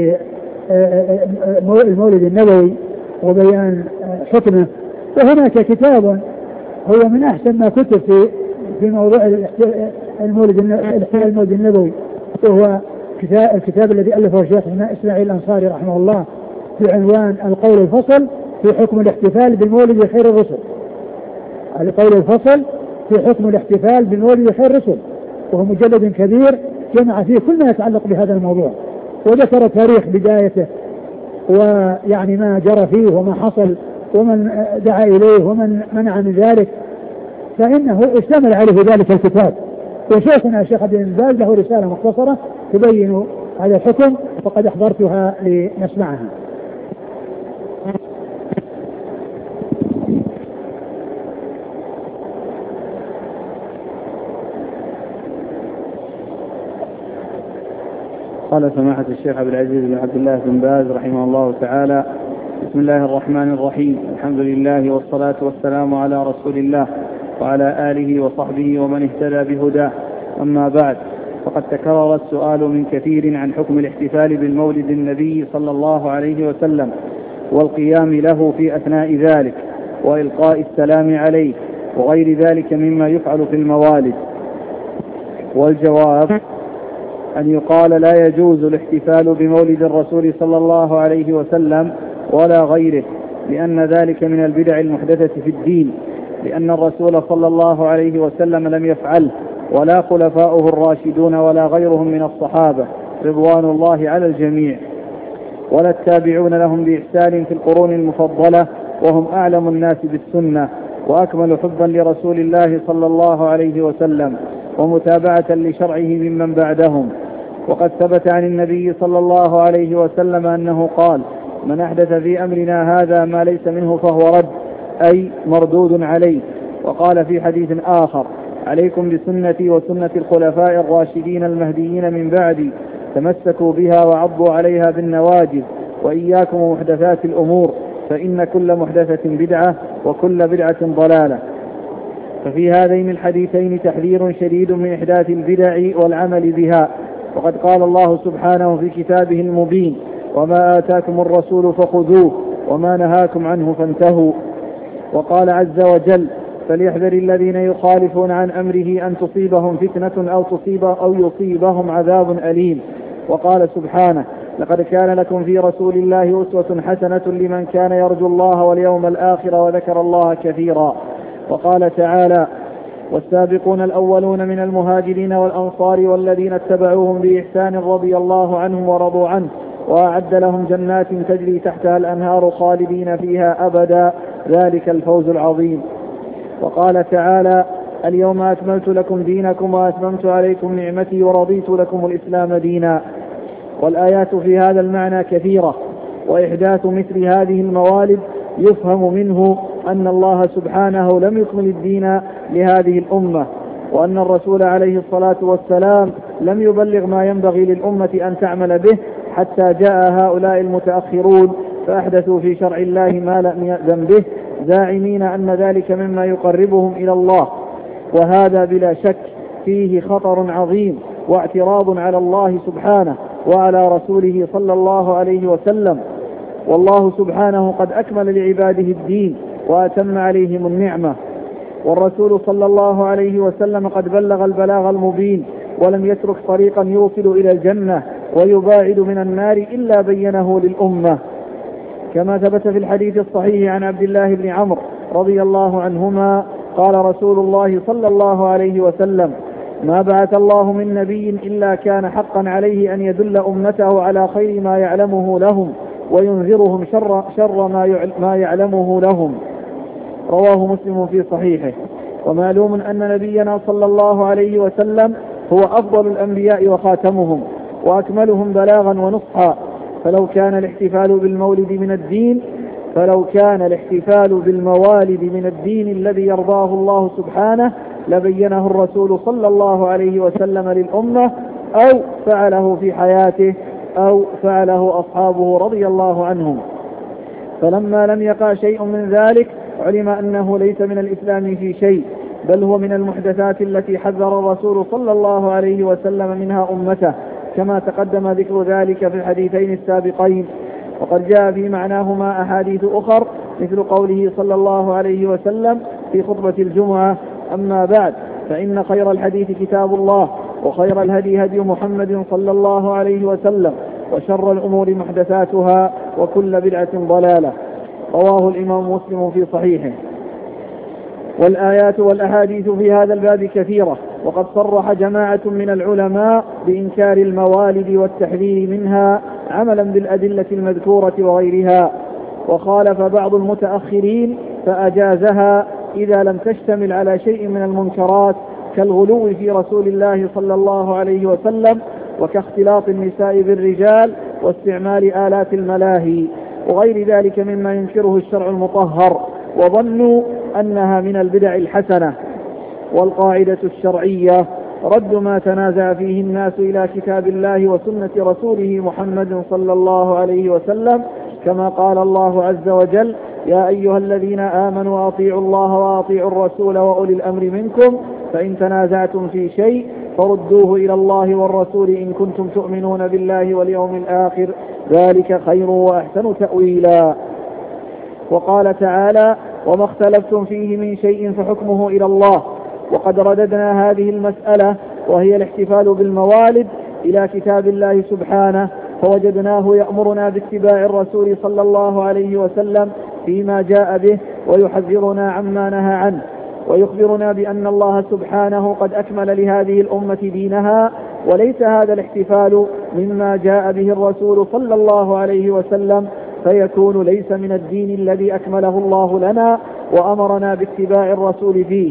بالمولد النبوي وبيان حكمه. وهناك كتاب هو من أحسن ما كتب في في موضوع المولد المولد النبوي، وهو كتاب الكتاب الذي ألفه الشيخ إسماعيل الأنصاري رحمه الله بعنوان القول الفصل في حكم الاحتفال بالمولد خير الرسل. القول الفصل في حكم الاحتفال بالمولد خير الرسل، وهو مجلد كبير جمع فيه كل ما يتعلق بهذا الموضوع، وذكر تاريخ بدايته ويعني ما جرى فيه وما حصل ومن دعا إليه ومن منع من ذلك، فإنه اشتمل عليه ذلك الكتاب. وشيخنا الشيخ عبد العزيز بن باز له رسالة مختصرة تبين هذا الحكم وقد أحضرتها لنسمعها. قال سماحة الشيخ عبد العزيز بن عبد الله بن باز رحمه الله تعالى: بسم الله الرحمن الرحيم، الحمد لله والصلاة والسلام على رسول الله وعلى آله وصحبه ومن اهتدى بهداه، أما بعد، فقد تكرر السؤال من كثير عن حكم الاحتفال بالمولد النبي صلى الله عليه وسلم والقيام له في أثناء ذلك وإلقاء السلام عليه وغير ذلك مما يفعل في الموالد. والجواب أن يقال لا يجوز الاحتفال بمولد الرسول صلى الله عليه وسلم ولا غيره، لأن ذلك من البدع المحدثة في الدين، لأن الرسول صلى الله عليه وسلم لم يفعله ولا خلفاؤه الراشدون ولا غيرهم من الصحابة رضوان الله على الجميع، ولا التابعون لهم بإحسان في القرون المفضلة، وهم أعلم الناس بالسنة وأكمل حبا لرسول الله صلى الله عليه وسلم ومتابعة لشرعه ممن بعدهم. وقد ثبت عن النبي صلى الله عليه وسلم أنه قال: من أحدث في أمرنا هذا ما ليس منه فهو رد، أي مردود عليه. وقال في حديث آخر: عليكم بسنتي وسنة الخلفاء الراشدين المهديين من بعدي، تمسكوا بها وعضوا عليها بالنواجذ، وإياكم ومحدثات الأمور، فإن كل محدثة بدعة وكل بدعة ضلالة. ففي هذين الحديثين تحذير شديد من إحداث البدع والعمل بها. وقد قال الله سبحانه في كتابه المبين: وما آتاكم الرسول فخذوه وما نهاكم عنه فانتهوا. وقال عز وجل: فليحذر الذين يخالفون عن أمره أن تصيبهم فتنة أو, تصيب أو يصيبهم عذاب أليم. وقال سبحانه: لقد كان لكم في رسول الله أسوة حسنة لمن كان يرجو الله واليوم الآخر وذكر الله كثيرا. وقال تعالى: والسابقون الأولون من المهاجرين والأنصار والذين اتبعوهم بإحسان رضي الله عنهم ورضوا عنه وأعد لهم جنات تجري تحتها الأنهار خالدين فيها أبدا ذلك الفوز العظيم. وقال تعالى اليوم أكملت لكم دينكم وأتممت عليكم نعمتي ورضيت لكم الإسلام دينا. والآيات في هذا المعنى كثيرة، وإحداث مثل هذه الموالد يفهم منه أن الله سبحانه لم يكمل الدين لهذه الأمة، وأن الرسول عليه الصلاة والسلام لم يبلغ ما ينبغي للأمة أن تعمل به حتى جاء هؤلاء المتأخرون فأحدثوا في شرع الله ما لم يأذن به، زاعمين أن ذلك مما يقربهم إلى الله. وهذا بلا شك فيه خطر عظيم واعتراض على الله سبحانه وعلى رسوله صلى الله عليه وسلم. والله سبحانه قد أكمل لعباده الدين وأتم عليهم النعمة، والرسول صلى الله عليه وسلم قد بلغ البلاغ المبين ولم يترك طريقا يوصل إلى الجنة ويباعد من النار إلا بينه للأمة، كما ثبت في الحديث الصحيح عن عبد الله بن عمرو رضي الله عنهما قال رسول الله صلى الله عليه وسلم: ما بعث الله من نبي إلا كان حقا عليه أن يدل أمته على خير ما يعلمه لهم وينذرهم شر, شر ما يعلمه لهم. رواه مسلم في صحيحه. ومعلوم أن نبينا صلى الله عليه وسلم هو أفضل الأنبياء وخاتمهم وأكملهم بلاغا ونصحا، فلو كان الاحتفال بالمولد من الدين فلو كان الاحتفال بالموالد من الدين الذي يرضاه الله سبحانه لبينه الرسول صلى الله عليه وسلم للأمة، أو فعله في حياته أو فعله أصحابه رضي الله عنهم. فلما لم يقع شيء من ذلك علم أنه ليس من الإسلام في شيء، بل هو من المحدثات التي حذر الرسول صلى الله عليه وسلم منها أمته، كما تقدم ذكر ذلك في الحديثين السابقين. وقد جاء في معناهما أحاديث أخر مثل قوله صلى الله عليه وسلم في خطبة الجمعة: أما بعد فإن خير الحديث كتاب الله، وخير الهدي هدي محمد صلى الله عليه وسلم، وشر الأمور محدثاتها، وكل بدعة ضلالة. رواه الإمام مسلم في صحيحه. والآيات والأحاديث في هذا الباب كثيرة، وقد صرح جماعة من العلماء بإنكار الموالد والتحذير منها عملا بالأدلة المذكورة وغيرها، وخالف بعض المتأخرين فأجازها إذا لم تشتمل على شيء من المنكرات كالغلو في رسول الله صلى الله عليه وسلم، وكاختلاط النساء بالرجال واستعمال آلات الملاهي وغير ذلك مما ينكره الشرع المطهر، وظنوا أنها من البدع الحسنة. والقاعدة الشرعية رد ما تنازع فيه الناس إلى كتاب الله وسنة رسوله محمد صلى الله عليه وسلم، كما قال الله عز وجل: يا أيها الذين آمنوا أطيعوا الله وأطيعوا الرسول وأولي الأمر منكم، فإن تنازعتم في شيء فردوه إلى الله والرسول إن كنتم تؤمنون بالله واليوم الآخر، ذلك خير وأحسن تأويلا. وقال تعالى: وما اختلفتم فيه من شيء فحكمه إلى الله. وقد رددنا هذه المسألة وهي الاحتفال بالموالد إلى كتاب الله سبحانه، فوجدناه يأمرنا باتباع الرسول صلى الله عليه وسلم فيما جاء به، ويحذرنا عما نهى عنه، ويخبرنا بأن الله سبحانه قد أكمل لهذه الأمة دينها، وليس هذا الاحتفال مما جاء به الرسول صلى الله عليه وسلم، فيكون ليس من الدين الذي أكمله الله لنا وأمرنا باتباع الرسول فيه.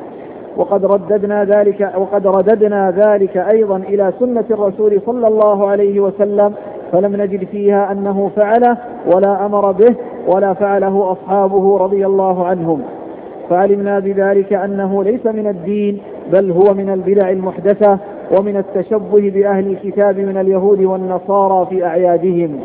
وقد رددنا ذلك وقد رددنا ذلك أيضا إلى سنة الرسول صلى الله عليه وسلم، فلم نجد فيها أنه فعله ولا أمر به ولا فعله أصحابه رضي الله عنهم، فعلمنا بذلك أنه ليس من الدين، بل هو من البدع المحدثة ومن التشبه بأهل الكتاب من اليهود والنصارى في أعيادهم.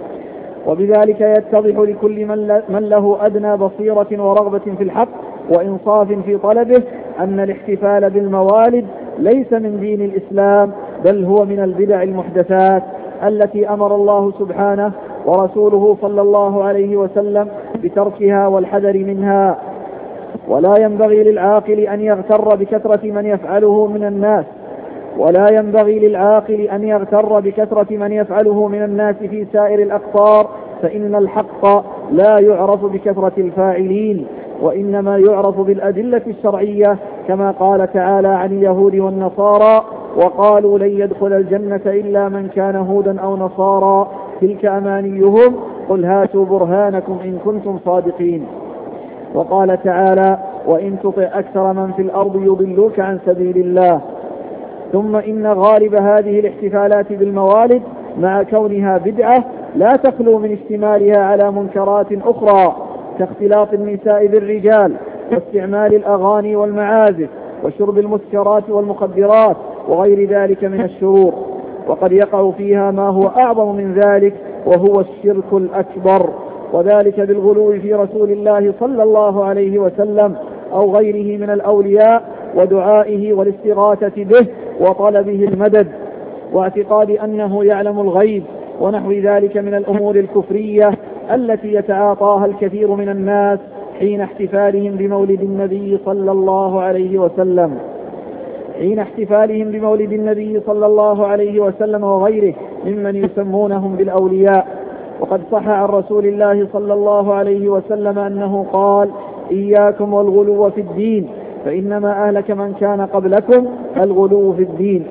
وبذلك يتضح لكل من له أدنى بصيرة ورغبة في الحق وإنصاف في طلبه أن الاحتفال بالموالد ليس من دين الإسلام، بل هو من البدع المحدثات التي أمر الله سبحانه ورسوله صلى الله عليه وسلم بتركها والحذر منها. ولا ينبغي للعاقل أن يغتر بكثرة من يفعله من الناس ولا ينبغي للعاقل أن يغتر بكثرة من يفعله من الناس في سائر الأقطار، فإن الحق لا يعرف بكثرة الفاعلين، وإنما يعرف بالأدلة الشرعية، كما قال تعالى عن اليهود والنصارى: وقالوا لن يدخل الجنة إلا من كان هودا أو نصارى، تلك أمانيهم قل هاتوا برهانكم إن كنتم صادقين. وقال تعالى وإن تطع أكثر من في الأرض يضلوك عن سبيل الله. ثم إن غالب هذه الاحتفالات بالموالد مع كونها بدعة لا تخلو من اشتمالها على منكرات أخرى كاختلاط النساء بالرجال واستعمال الأغاني والمعازف وشرب المسكرات والمخدرات وغير ذلك من الشرور، وقد يقع فيها ما هو أعظم من ذلك وهو الشرك الأكبر، وذلك بالغلو في رسول الله صلى الله عليه وسلم أو غيره من الأولياء ودعائه والاستغاثة به وطلبه المدد واعتقاد أنه يعلم الغيب ونحو ذلك من الأمور الكفرية التي يتعاطاها الكثير من الناس حين احتفالهم بمولد النبي صلى الله عليه وسلم حين احتفالهم بمولد النبي صلى الله عليه وسلم وغيره ممن يسمونهم بالأولياء. وقد صح عن رسول الله صلى الله عليه وسلم أنه قال إياكم والغلو في الدين فإنما أهلك من كان قبلكم الغلو في الدين.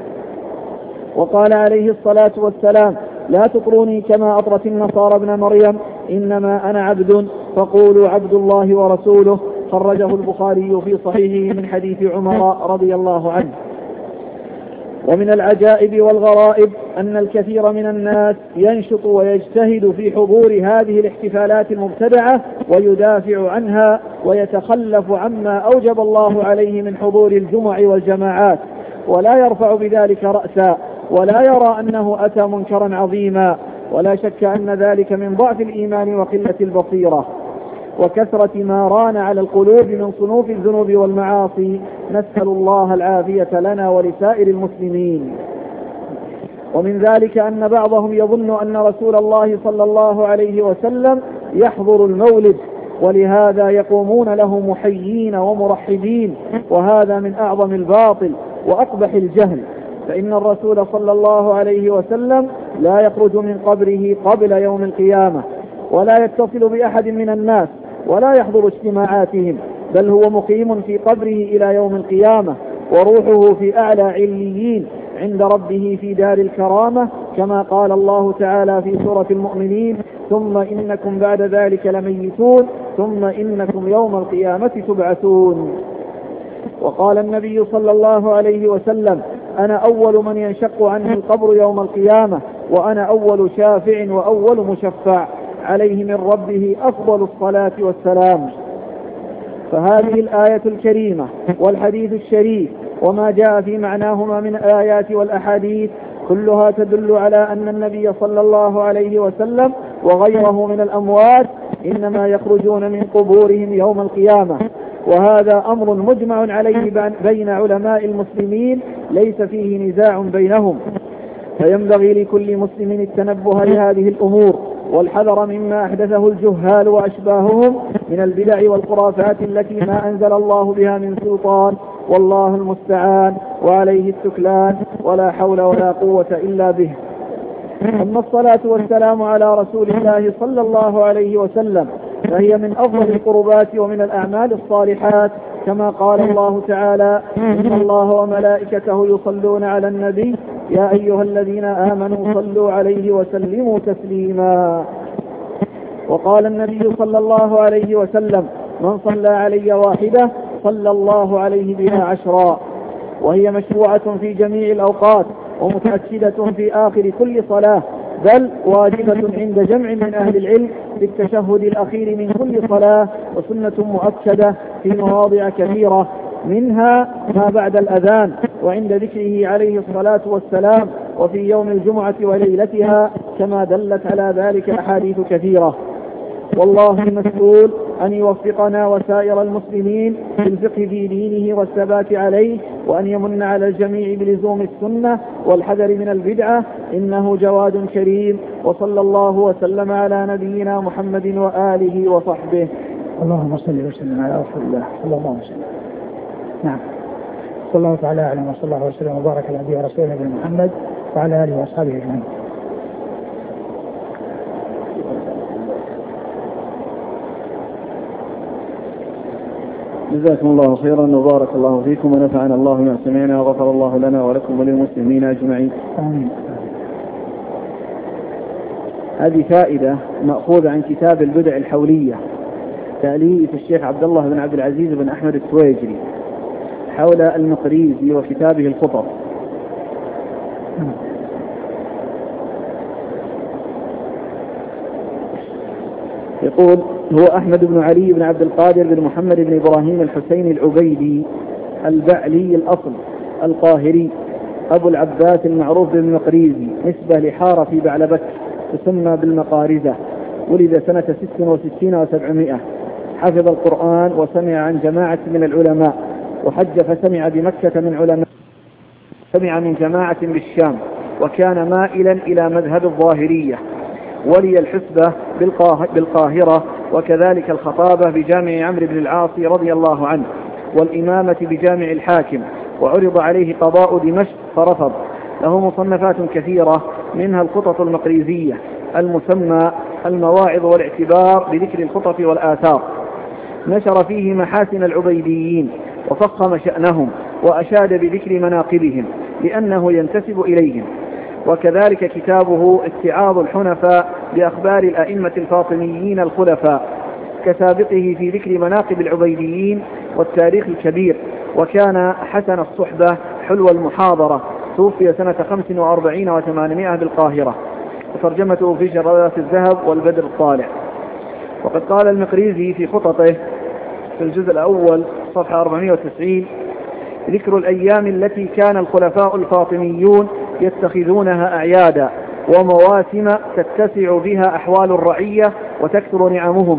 وقال عليه الصلاة والسلام لا تطروني كما أطرت النصارى ابن مريم إنما أنا عبد فقولوا عبد الله ورسوله. خرجه البخاري في صحيحه من حديث عمر رضي الله عنه. ومن العجائب والغرائب أن الكثير من الناس ينشط ويجتهد في حضور هذه الاحتفالات المبتدعة ويدافع عنها ويتخلف عما أوجب الله عليه من حضور الجمع والجماعات ولا يرفع بذلك رأسا ولا يرى أنه أتى منكرا عظيما، ولا شك أن ذلك من ضعف الإيمان وقلة البصيرة وكثرة ما ران على القلوب من صنوف الذنوب والمعاصي. نسأل الله العافية لنا ولسائر المسلمين. ومن ذلك أن بعضهم يظن أن رسول الله صلى الله عليه وسلم يحضر المولد ولهذا يقومون له محيين ومرحبين، وهذا من أعظم الباطل وأقبح الجهل، فإن الرسول صلى الله عليه وسلم لا يخرج من قبره قبل يوم القيامة ولا يتصل بأحد من الناس ولا يحضر اجتماعاتهم، بل هو مقيم في قبره إلى يوم القيامة وروحه في أعلى عليين عند ربه في دار الكرامة، كما قال الله تعالى في سورة المؤمنين ثم إنكم بعد ذلك لميتون ثم إنكم يوم القيامة تبعثون. وقال النبي صلى الله عليه وسلم أنا أول من ينشق عنه القبر يوم القيامة وأنا أول شافع وأول مشفع عليه من ربه أفضل الصلاة والسلام. فهذه الآية الكريمة والحديث الشريف وما جاء في معناهما من الآيات والأحاديث كلها تدل على أن النبي صلى الله عليه وسلم وغيره من الأموات إنما يخرجون من قبورهم يوم القيامة، وهذا أمر مجمع عليه بين علماء المسلمين ليس فيه نزاع بينهم، فينبغي لكل مسلم التنبه لهذه الأمور والحذر مما أحدثه الجهال وأشباههم من البدع والخرافات التي ما أنزل الله بها من سلطان، والله المستعان وعليه التكلان ولا حول ولا قوة إلا به. أما الصلاة والسلام على رسول الله صلى الله عليه وسلم فهي من أفضل القربات ومن الأعمال الصالحات، كما قال الله تعالى إن الله وملائكته يصلون على النبي يا أيها الذين آمنوا صلوا عليه وسلموا تسليما. وقال النبي صلى الله عليه وسلم من صلى علي واحدة صلى الله عليه بها عشرا، وهي مشروعة في جميع الأوقات ومتأكدة في آخر كل صلاة، بل واجبة عند جمع من أهل العلم في التشهد الأخير من كل صلاة، وسنة مؤكدة في مواضع كثيرة منها ما بعد الأذان وعند ذكره عليه الصلاة والسلام وفي يوم الجمعة وليلتها، كما دلت على ذلك أحاديث كثيرة. والله المسؤول أن يوفقنا وسائر المسلمين في الفقه في دينه والثبات عليه، وأن يمن على الجميع بلزوم السنة والحذر من البدعة، إنه جواد كريم. وصلى الله وسلم على نبينا محمد وآله وصحبه. اللهم صل وسلم على رسول الله صلى الله عليه وسلم. نعم. صلى الله تعالى أعلم وصلى الله وسلم وبارك على نبينا ورسوله نبينا محمد وعلى آله وأصحابه أجمعين. جزاكم الله خيرا وبارك الله فيكم ونفعنا الله بما سمعنا وغفر الله لنا ولكم وللمسلمين أجمعين. آمين. هذه فائدة مأخوذة عن كتاب البدع الحولية تأليف الشيخ عبد الله بن عبد العزيز بن أحمد التويجري حول المقريزي وكتابه الخطب. يقول: هو أحمد بن علي بن عبد القادر بن محمد بن إبراهيم الحسين العبيدي البعلي الأصل القاهري أبو العباس المعروف بالمقريزي، نسبة لحارة في بعلبك تسمى بالمقارزة. ولد سنة ست وستين وسبعمائة. حفظ القرآن وسمع عن جماعة من العلماء، وحج فسمع بمكة من علماء، سمع من جماعة بالشام، وكان مائلا إلى مذهب الظاهرية. ولي الحسبة بالقاهرة، وكذلك الخطابة بجامع عمرو بن العاص رضي الله عنه، والإمامة بجامع الحاكم، وعرض عليه قضاء دمشق فرفض. له مصنفات كثيرة، منها الخطط المقريزية المسمى المواعظ والاعتبار بذكر الخطط والآثار. نشر فيه محاسن العبيديين وفخم شأنهم، وأشاد بذكر مناقبهم لأنه ينتسب إليهم. وكذلك كتابه اتعاظ الحنفاء بأخبار الأئمة الفاطميين الخلفاء، كسابقه في ذكر مناقب العبيديين والتاريخ الكبير. وكان حسن الصحبة حلو المحاضرة. توفي سنة خمس وأربعين وثمانمائة بالقاهرة، وترجمته في شرارات الذهب والبدر الطالع. وقد قال المقريزي في خططه في الجزء الأول صفحة أربعمائة وتسعين: ذكر الأيام التي كان الخلفاء الفاطميون يتخذونها أعيادا ومواسم تتسع بها أحوال الرعية وتكثر نعمهم.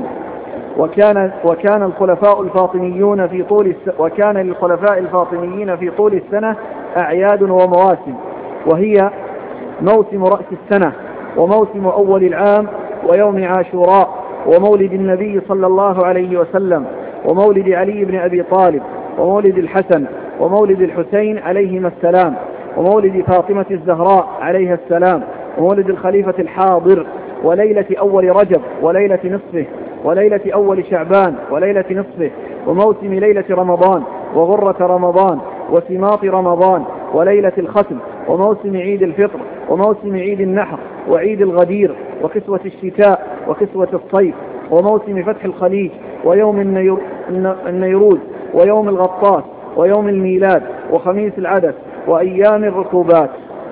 وكان وكان الخلفاء الفاطميون في طول الس... وكان للخلفاء الفاطميين في طول السنة أعياد ومواسم، وهي موسم رأس السنة، وموسم أول العام، ويوم عاشوراء، ومولد النبي صلى الله عليه وسلم، ومولد علي بن أبي طالب، ومولد الحسن، ومولد الحسين عليهما السلام، ومولد فاطمة الزهراء عليها السلام، ومولد الخليفة الحاضر، وليلة أول رجب، وليلة نصفه، وليلة أول شعبان، وليلة نصفه، وموسم ليلة رمضان، وغرة رمضان، وسماط رمضان، وليلة الختم، وموسم عيد الفطر، وموسم عيد النحر، وعيد الغدير، وكسوة الشتاء، وكسوة الصيف، وموسم فتح الخليج، ويوم النيروز، ويوم الغطاس، ويوم الميلاد، وخميس العدس، وأيام الركوبات.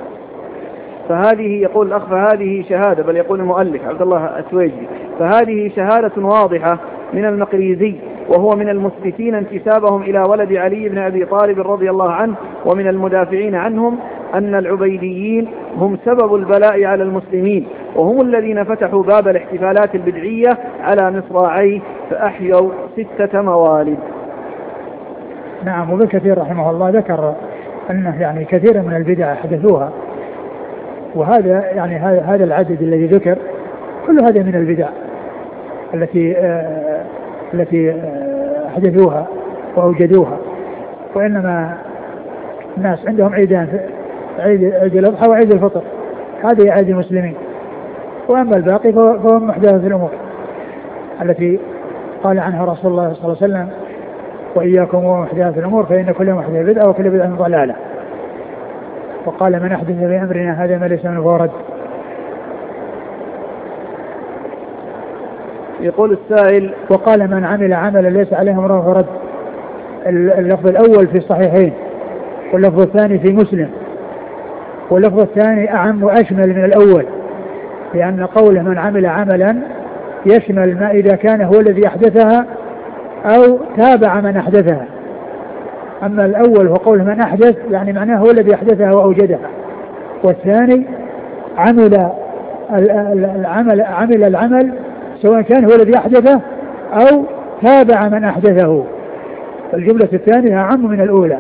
فهذه يقول الأخ فهذه شهادة، بل يقول المؤلف عبد الله التويجري: فهذه شهادة واضحة من المقريزي، وهو من المثبتين انتسابهم إلى ولد علي بن أبي طالب رضي الله عنه، ومن المدافعين عنهم، أن العبيديين هم سبب البلاء على المسلمين، وهم الذين فتحوا باب الاحتفالات البدعية على مصراعيه فأحيوا ستة موالد. نعم. وابن كثير رحمه الله ذكر أنه يعني كثيرا من البدع حدثوها، وهذا يعني هذا العدد الذي ذكر كل هذا من البدع التي آه التي آه حدثوها وأوجدوها. وإنما الناس عندهم عيدان، عيد عيد الأضحى وعيد الفطر، هذه عيد المسلمين. وأما الباقي فهو محدث الأمور التي قال عنها رسول الله صلى الله عليه وسلم: وإياكم ومحدثات الأمور فإن كل محدثة بدعة وكل بدعة ضلالة. وقال: من أحدث في أمرنا هذا ما ليس منه فهو رد. يقول السائل: وقال: من عمل عملا ليس عليه أمره فهو رد. اللفظ الأول في الصحيحين، واللفظ الثاني في مسلم، واللفظ الثاني أعم وأشمل من الأول، لأن قوله من عمل عملا يشمل ما إذا كان هو الذي أحدثها أو تابع من أحدثها. أما الأول هو قوله من أحدث، يعني معناه هو الذي أحدثها وأوجدها. والثاني عمل العمل عمل العمل سواء كان هو الذي أحدثه أو تابع من أحدثه. الجملة الثانية أعم من الأولى.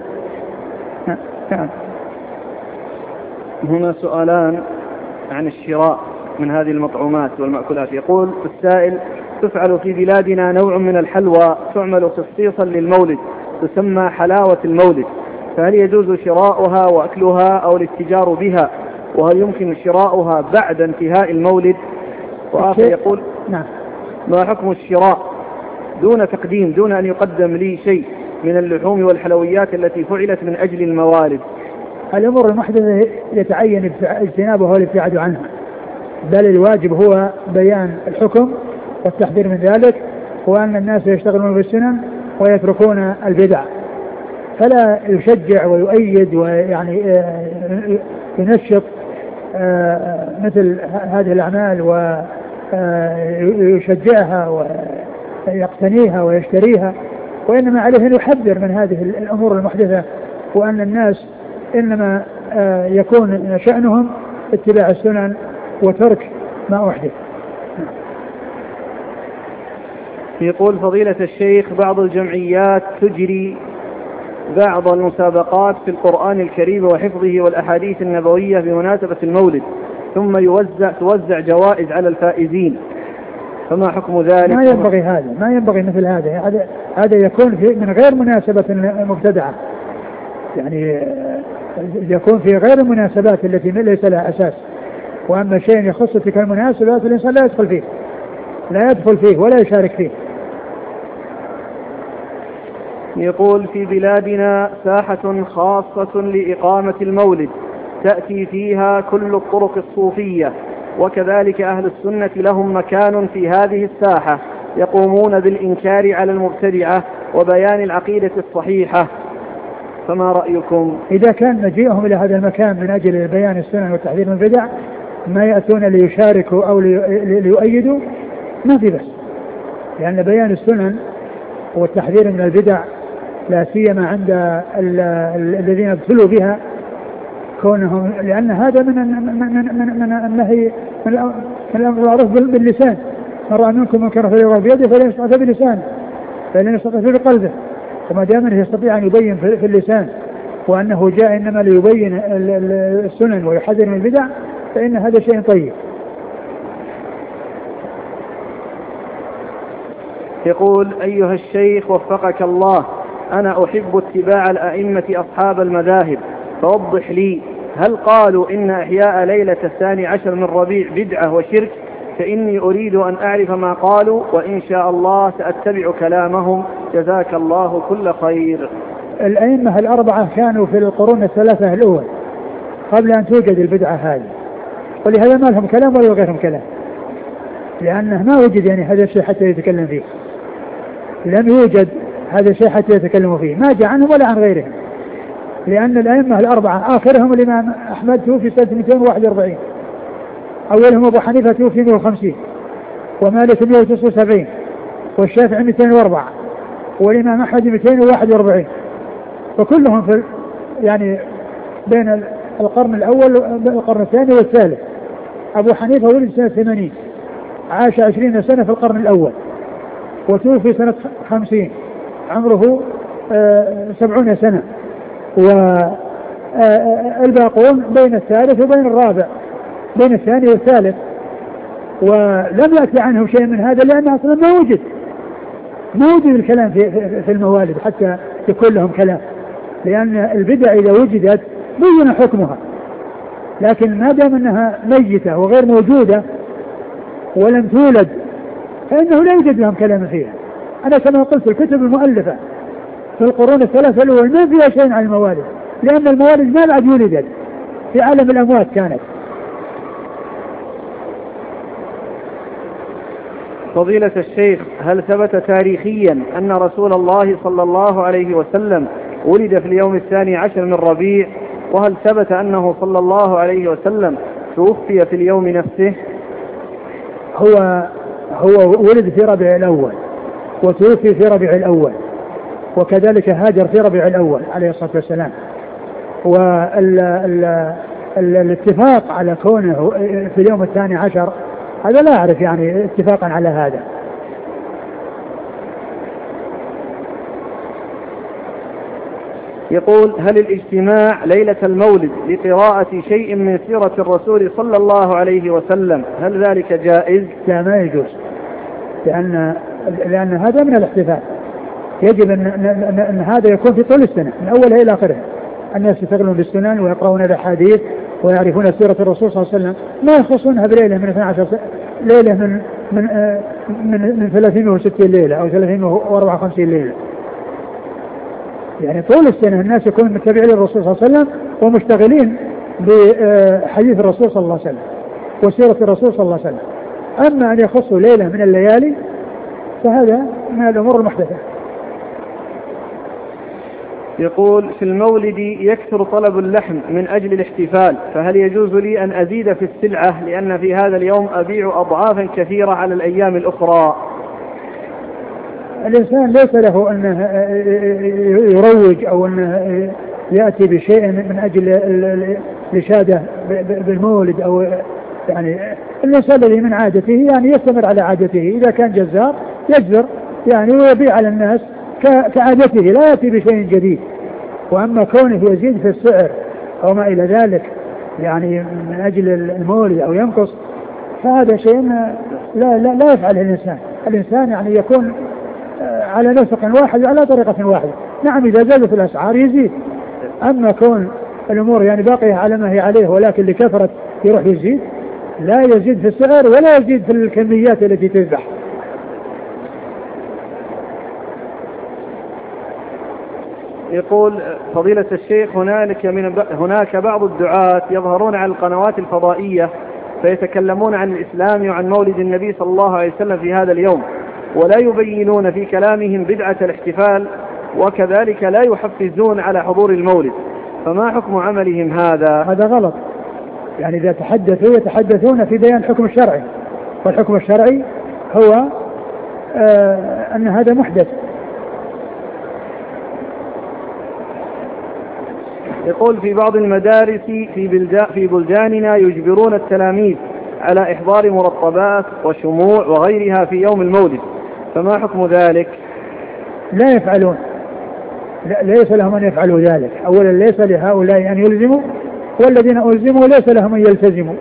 هنا سؤالان عن الشراء من هذه المطعومات والمأكولات. يقول السائل: تفعل في بلادنا نوع من الحلوى تعمل خصيصا للمولد تسمى حلاوة المولد، فهل يجوز شراؤها وأكلها أو الاتجار بها؟ وهل يمكن شراؤها بعد انتهاء المولد؟ وآخر يقول: نعم. ما حكم الشراء دون تقديم، دون أن يقدم لي شيء من اللحوم والحلويات التي فعلت من أجل الموالد؟ الأمور المحدثة يتعين اجتنابها والابتعاد عنها، بل الواجب هو بيان الحكم والتحذير من ذلك، وأن الناس يشتغلون بالسنن ويتركون البدع، فلا يشجع ويؤيد ويعني ينشط مثل هذه الأعمال ويشجعها ويقتنيها ويشتريها، وإنما عليه أن يحذر من هذه الأمور المحدثة، وأن الناس إنما يكون شأنهم اتباع السنن وترك ما أحدث. يقول فضيلة الشيخ بعض الجمعيات تجري بعض المسابقات في القرآن الكريم وحفظه والأحاديث النبوية بمناسبة المولد، ثم يوزع توزع جوائز على الفائزين، فما حكم ذلك؟ ما ينبغي هذا، ما ينبغي مثل هذا، هذا هذا يكون في من غير مناسبة مبتدعة، يعني يكون في غير المناسبات التي ليس لها أساس. وأما شيء يخص تلك المناسبات الإنسان لا يدخل فيه لا يدخل فيه ولا يشارك فيه. يقول في بلادنا ساحة خاصة لإقامة المولد تأتي فيها كل الطرق الصوفية، وكذلك أهل السنة لهم مكان في هذه الساحة يقومون بالإنكار على المبتدعة وبيان العقيدة الصحيحة، فما رأيكم؟ إذا كان مجيئهم إلى هذا المكان من أجل بيان السنن والتحذير من البدع، ما يأتون ليشاركوا أو ليؤيدوا، ما في بس، لأن بيان السنن والتحذير من البدع لا سيما عند الذين ابتلوا بها كونهم، لأن هذا من من من من النهي من الأمر بالمعروف باللسان، من رأى منكم منكرا فليغيره بيده فلن يستطيع بلسانه فلن يستطيع بقلبه، وما دام يستطيع أن يبين في اللسان وأنه جاء إنما ليبين السنن ويحذر من البدع، فإن هذا شيء طيب. يقول أيها الشيخ وفقك الله، أنا أحب اتباع الأئمة أصحاب المذاهب، فوضح لي هل قالوا إن إحياء ليلة الثاني عشر من ربيع بدعة وشرك؟ فإني أريد أن أعرف ما قالوا، وإن شاء الله سأتبع كلامهم، جزاك الله كل خير. الأئمة الأربعة كانوا في القرون الثلاثة الأول قبل أن توجد البدعة هذه، ولهذا ما لهم كلام ولا غيرهم كلام، لأنه ما وجد يعني هذا الشيء حتى يتكلم فيه، لم يوجد هذا الشيء حتى يتكلموا فيه، ما جاء عنهم ولا عن غيرهم، لأن الأئمة الأربعة آخرهم الإمام أحمد توفي سنة مئتين وواحد وأربعين، أولهم أبو حنيفة توفي مئة وخمسين، ومالك مئة وتسعة وسبعين، والشافعي مئتين وأربعة، والإمام أحمد مئتين وواحد وأربعين، فكلهم في يعني بين القرن الأول والقرن الثاني والثالث. أبو حنيفة ولد سنة ثمانين، عاش عشرين سنة في القرن الأول، وتوفي سنة خمسين، عمره سبعون سنة، والباقون بين الثالث وبين الرابع، بين الثاني والثالث، ولم يأتي عنهم شيء من هذا، لأنه أصلا ما وجد ما وجد الكلام في, في الموالد حتى يكون لهم كلام، لأن البدع إذا وجدت بين حكمها، لكن ما دام أنها ميتة وغير موجودة ولم تولد فإنه لا يوجد لهم كلام فيها. أنا كما قلت الكتب المؤلفة في القرون الثلاثة الأول ما فيها شيء عن الموالد، لأن الموالد ما بعد ولدت، في عالم الأموات كانت. فضيلة الشيخ، هل ثبت تاريخيا أن رسول الله صلى الله عليه وسلم ولد في اليوم الثاني عشر من ربيع؟ وهل ثبت أنه صلى الله عليه وسلم توفي في اليوم نفسه؟ هو هو ولد في ربيع الأول وتوفي في ربيع الأول، وكذلك هاجر في ربيع الأول عليه الصلاة والسلام. والاتفاق على كونه في اليوم الثاني عشر هذا لا أعرف يعني اتفاقا على هذا. يقول هل الاجتماع ليلة المولد لقراءة شيء من سيرة الرسول صلى الله عليه وسلم هل ذلك جائز؟ لا، ما يجوز، لأن لأن هذا من الاحتفال، يجب أن, أن, أن هذا يكون في طول السنة من أولها إلى آخرها، الناس يشتغلون بالسنن ويقرؤون الأحاديث ويعرفون سيرة الرسول صلى الله عليه وسلم، ما يخصونها بليلة من اثنتي عشرة ليلة من من من, من ثلاثمائة وستين ليلة أو ثلاثمائة وأربعة وخمسين ليلة. يعني طول السنة الناس يكونون متبعين للرسول صلى الله عليه وسلم ومشتغلين بحديث الرسول صلى الله عليه وسلم، وسيرة الرسول صلى الله عليه وسلم. أما أن يخصوا ليلة من الليالي فهذا من الأمور المحدثة. يقول في المولد يكثر طلب اللحم من أجل الاحتفال، فهل يجوز لي أن أزيد في السلعة لأن في هذا اليوم أبيع أضعافا كثيرة على الأيام الأخرى؟ الإنسان ليس له أنه يروج أو أنه يأتي بشيء من أجل الإشادة بالمولد، أو يعني الإنسان الذي من عادته يعني يستمر على عادته، إذا كان جزار يجزر يعني ويبيع على الناس كعادته، لا يأتي بشيء جديد. وأما كونه يزيد في السعر أو ما إلى ذلك يعني من أجل المولد أو ينقص، فهذا شيء لا, لا, لا يفعله الإنسان. الإنسان يعني يكون على نسق واحد وعلى طريقة واحدة. نعم إذا زادت الأسعار يزيد، أما كون الأمور يعني باقية على ما هي عليه ولكن لكثرة يروح يزيد، لا يزيد في السعر ولا يزيد في الكميات التي تذبح. يقول فضيلة الشيخ هنالك, من هناك بعض الدعاة يظهرون على القنوات الفضائية فيتكلمون عن الإسلام وعن مولد النبي صلى الله عليه وسلم في هذا اليوم، ولا يبينون في كلامهم بدعة الاحتفال، وكذلك لا يحفزون على حضور المولد، فما حكم عملهم هذا؟ هذا غلط. يعني إذا تحدثوا يتحدثون في بيان الحكم الشرعي، والحكم الشرعي هو آه أن هذا محدث. يقول في بعض المدارس في بلداننا يجبرون التلاميذ على إحضار مرطبات وشموع وغيرها في يوم المولد، فما حكم ذلك؟ لا يفعلون، لا ليس لهم أن يفعلوا ذلك. أولا ليس لهؤلاء أن يلزموا، والذين ألزموا ليس لهم أن يلتزموا.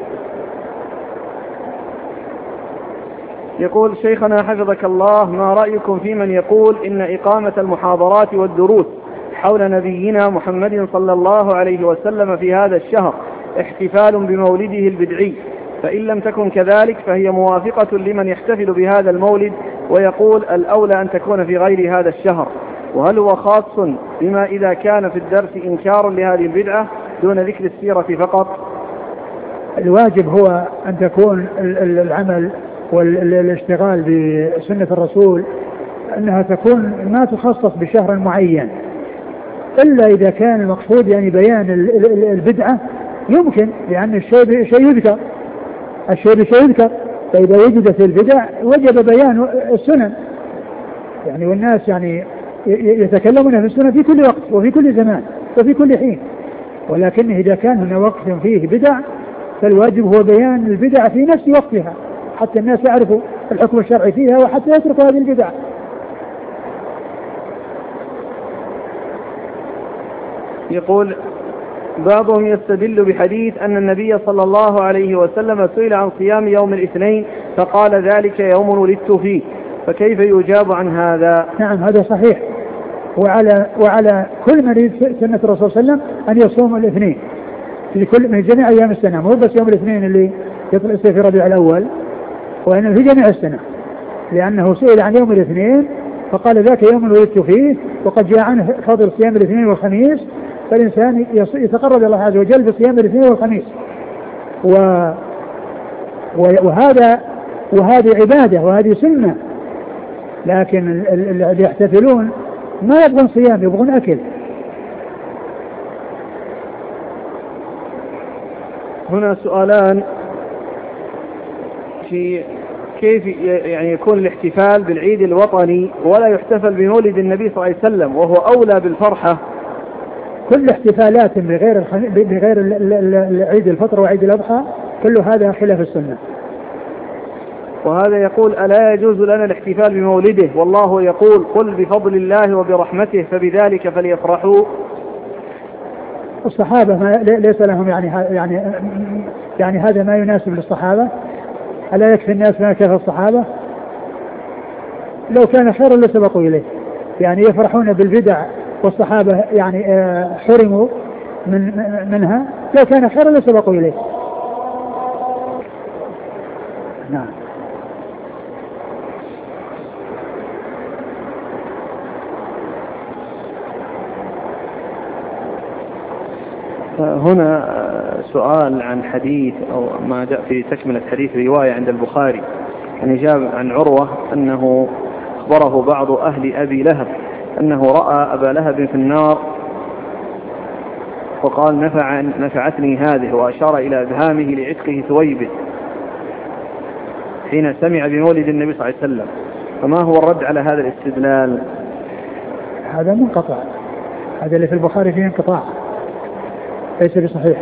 يقول شيخنا حفظك الله، ما رأيكم في من يقول إن إقامة المحاضرات والدروس حول نبينا محمد صلى الله عليه وسلم في هذا الشهر احتفال بمولده البدعي، فإن لم تكن كذلك فهي موافقة لمن يحتفل بهذا المولد ويقول الأولى أن تكون في غير هذا الشهر؟ وهل هو خاص بما إذا كان في الدرس إنكار لهذه البدعة دون ذكر السيرة فقط؟ الواجب هو أن تكون العمل والاشتغال بسنة الرسول أنها تكون ما تخصص بشهر معين، إلا إذا كان المقصود يعني بيان البدعة يمكن، لأن الشيء شيء يذكر، الشيء بشيء يذكر، فإذا وجدت البدع وجب بيان السنن يعني، والناس يعني يتكلمون في السنن في كل وقت وفي كل زمان وفي كل حين، ولكن إذا كان هنا وقت فيه بدع فالواجب هو بيان البدع في نفس وقتها حتى الناس يعرفوا الحكم الشرعي فيها وحتى يتركوا هذه البدع. يقول بعضهم يستدل بحديث أن النبي صلى الله عليه وسلم سئل عن صيام يوم الاثنين فقال ذلك يوم ولدت فيه، فكيف يجاب عن هذا؟ نعم هذا صحيح، وعلى وعلى كل من يريد سنة الرسول صلى الله عليه وسلم أن يصوم الاثنين في كل من جميع أيام السنة، مو بس يوم الاثنين اللي يطلع في ربيع الأول، وإنه في جميع السنة، لأنه سئل عن يوم الاثنين فقال ذاك يوم ولدت فيه، وقد جاء عنه فضل صيام الاثنين والخميس، فالإنسان يتقرب الله عز وجل بصيام الاثنين والخميس، و... وهذا وهذه عبادة وهذه سنة، لكن اللي يحتفلون ما يبغون صيام، يبغون أكل. هنا سؤالان في كيف يعني يكون الاحتفال بالعيد الوطني ولا يحتفل بمولد النبي صلى الله عليه وسلم وهو أولى بالفرحة؟ كل احتفالات بغير بغير عيد الفطر وعيد الأضحى كل هذا خلاف السنة. وهذا يقول ألا يجوز لنا الاحتفال بمولده والله يقول قل بفضل الله وبرحمته فبذلك فليفرحوا؟ الصحابة ما ليس لهم يعني يعني يعني هذا ما يناسب للصحابة، ألا يكفي الناس ما كفى الصحابة؟ لو كان خيرا لسبقوا إليه، يعني يفرحون بالبدع والصحابة يعني حرموا من منها، لو كان خيرا لسبقوا إليه. نعم. هنا سؤال عن حديث أو ما جاء في تكملة حديث رواية عند البخاري، يعني جاء عن عروة أنه أخبره بعض أهل أبي لهب أنه رأى أبا لهب في النار وقال نفع نفعتني هذه، وأشار إلى إبهامه لعتقه ثويبه حين سمع بمولد النبي صلى الله عليه وسلم، فما هو الرد على هذا الاستدلال؟ هذا منقطع، هذا اللي في البخاري فيه انقطاع ليس بصحيح.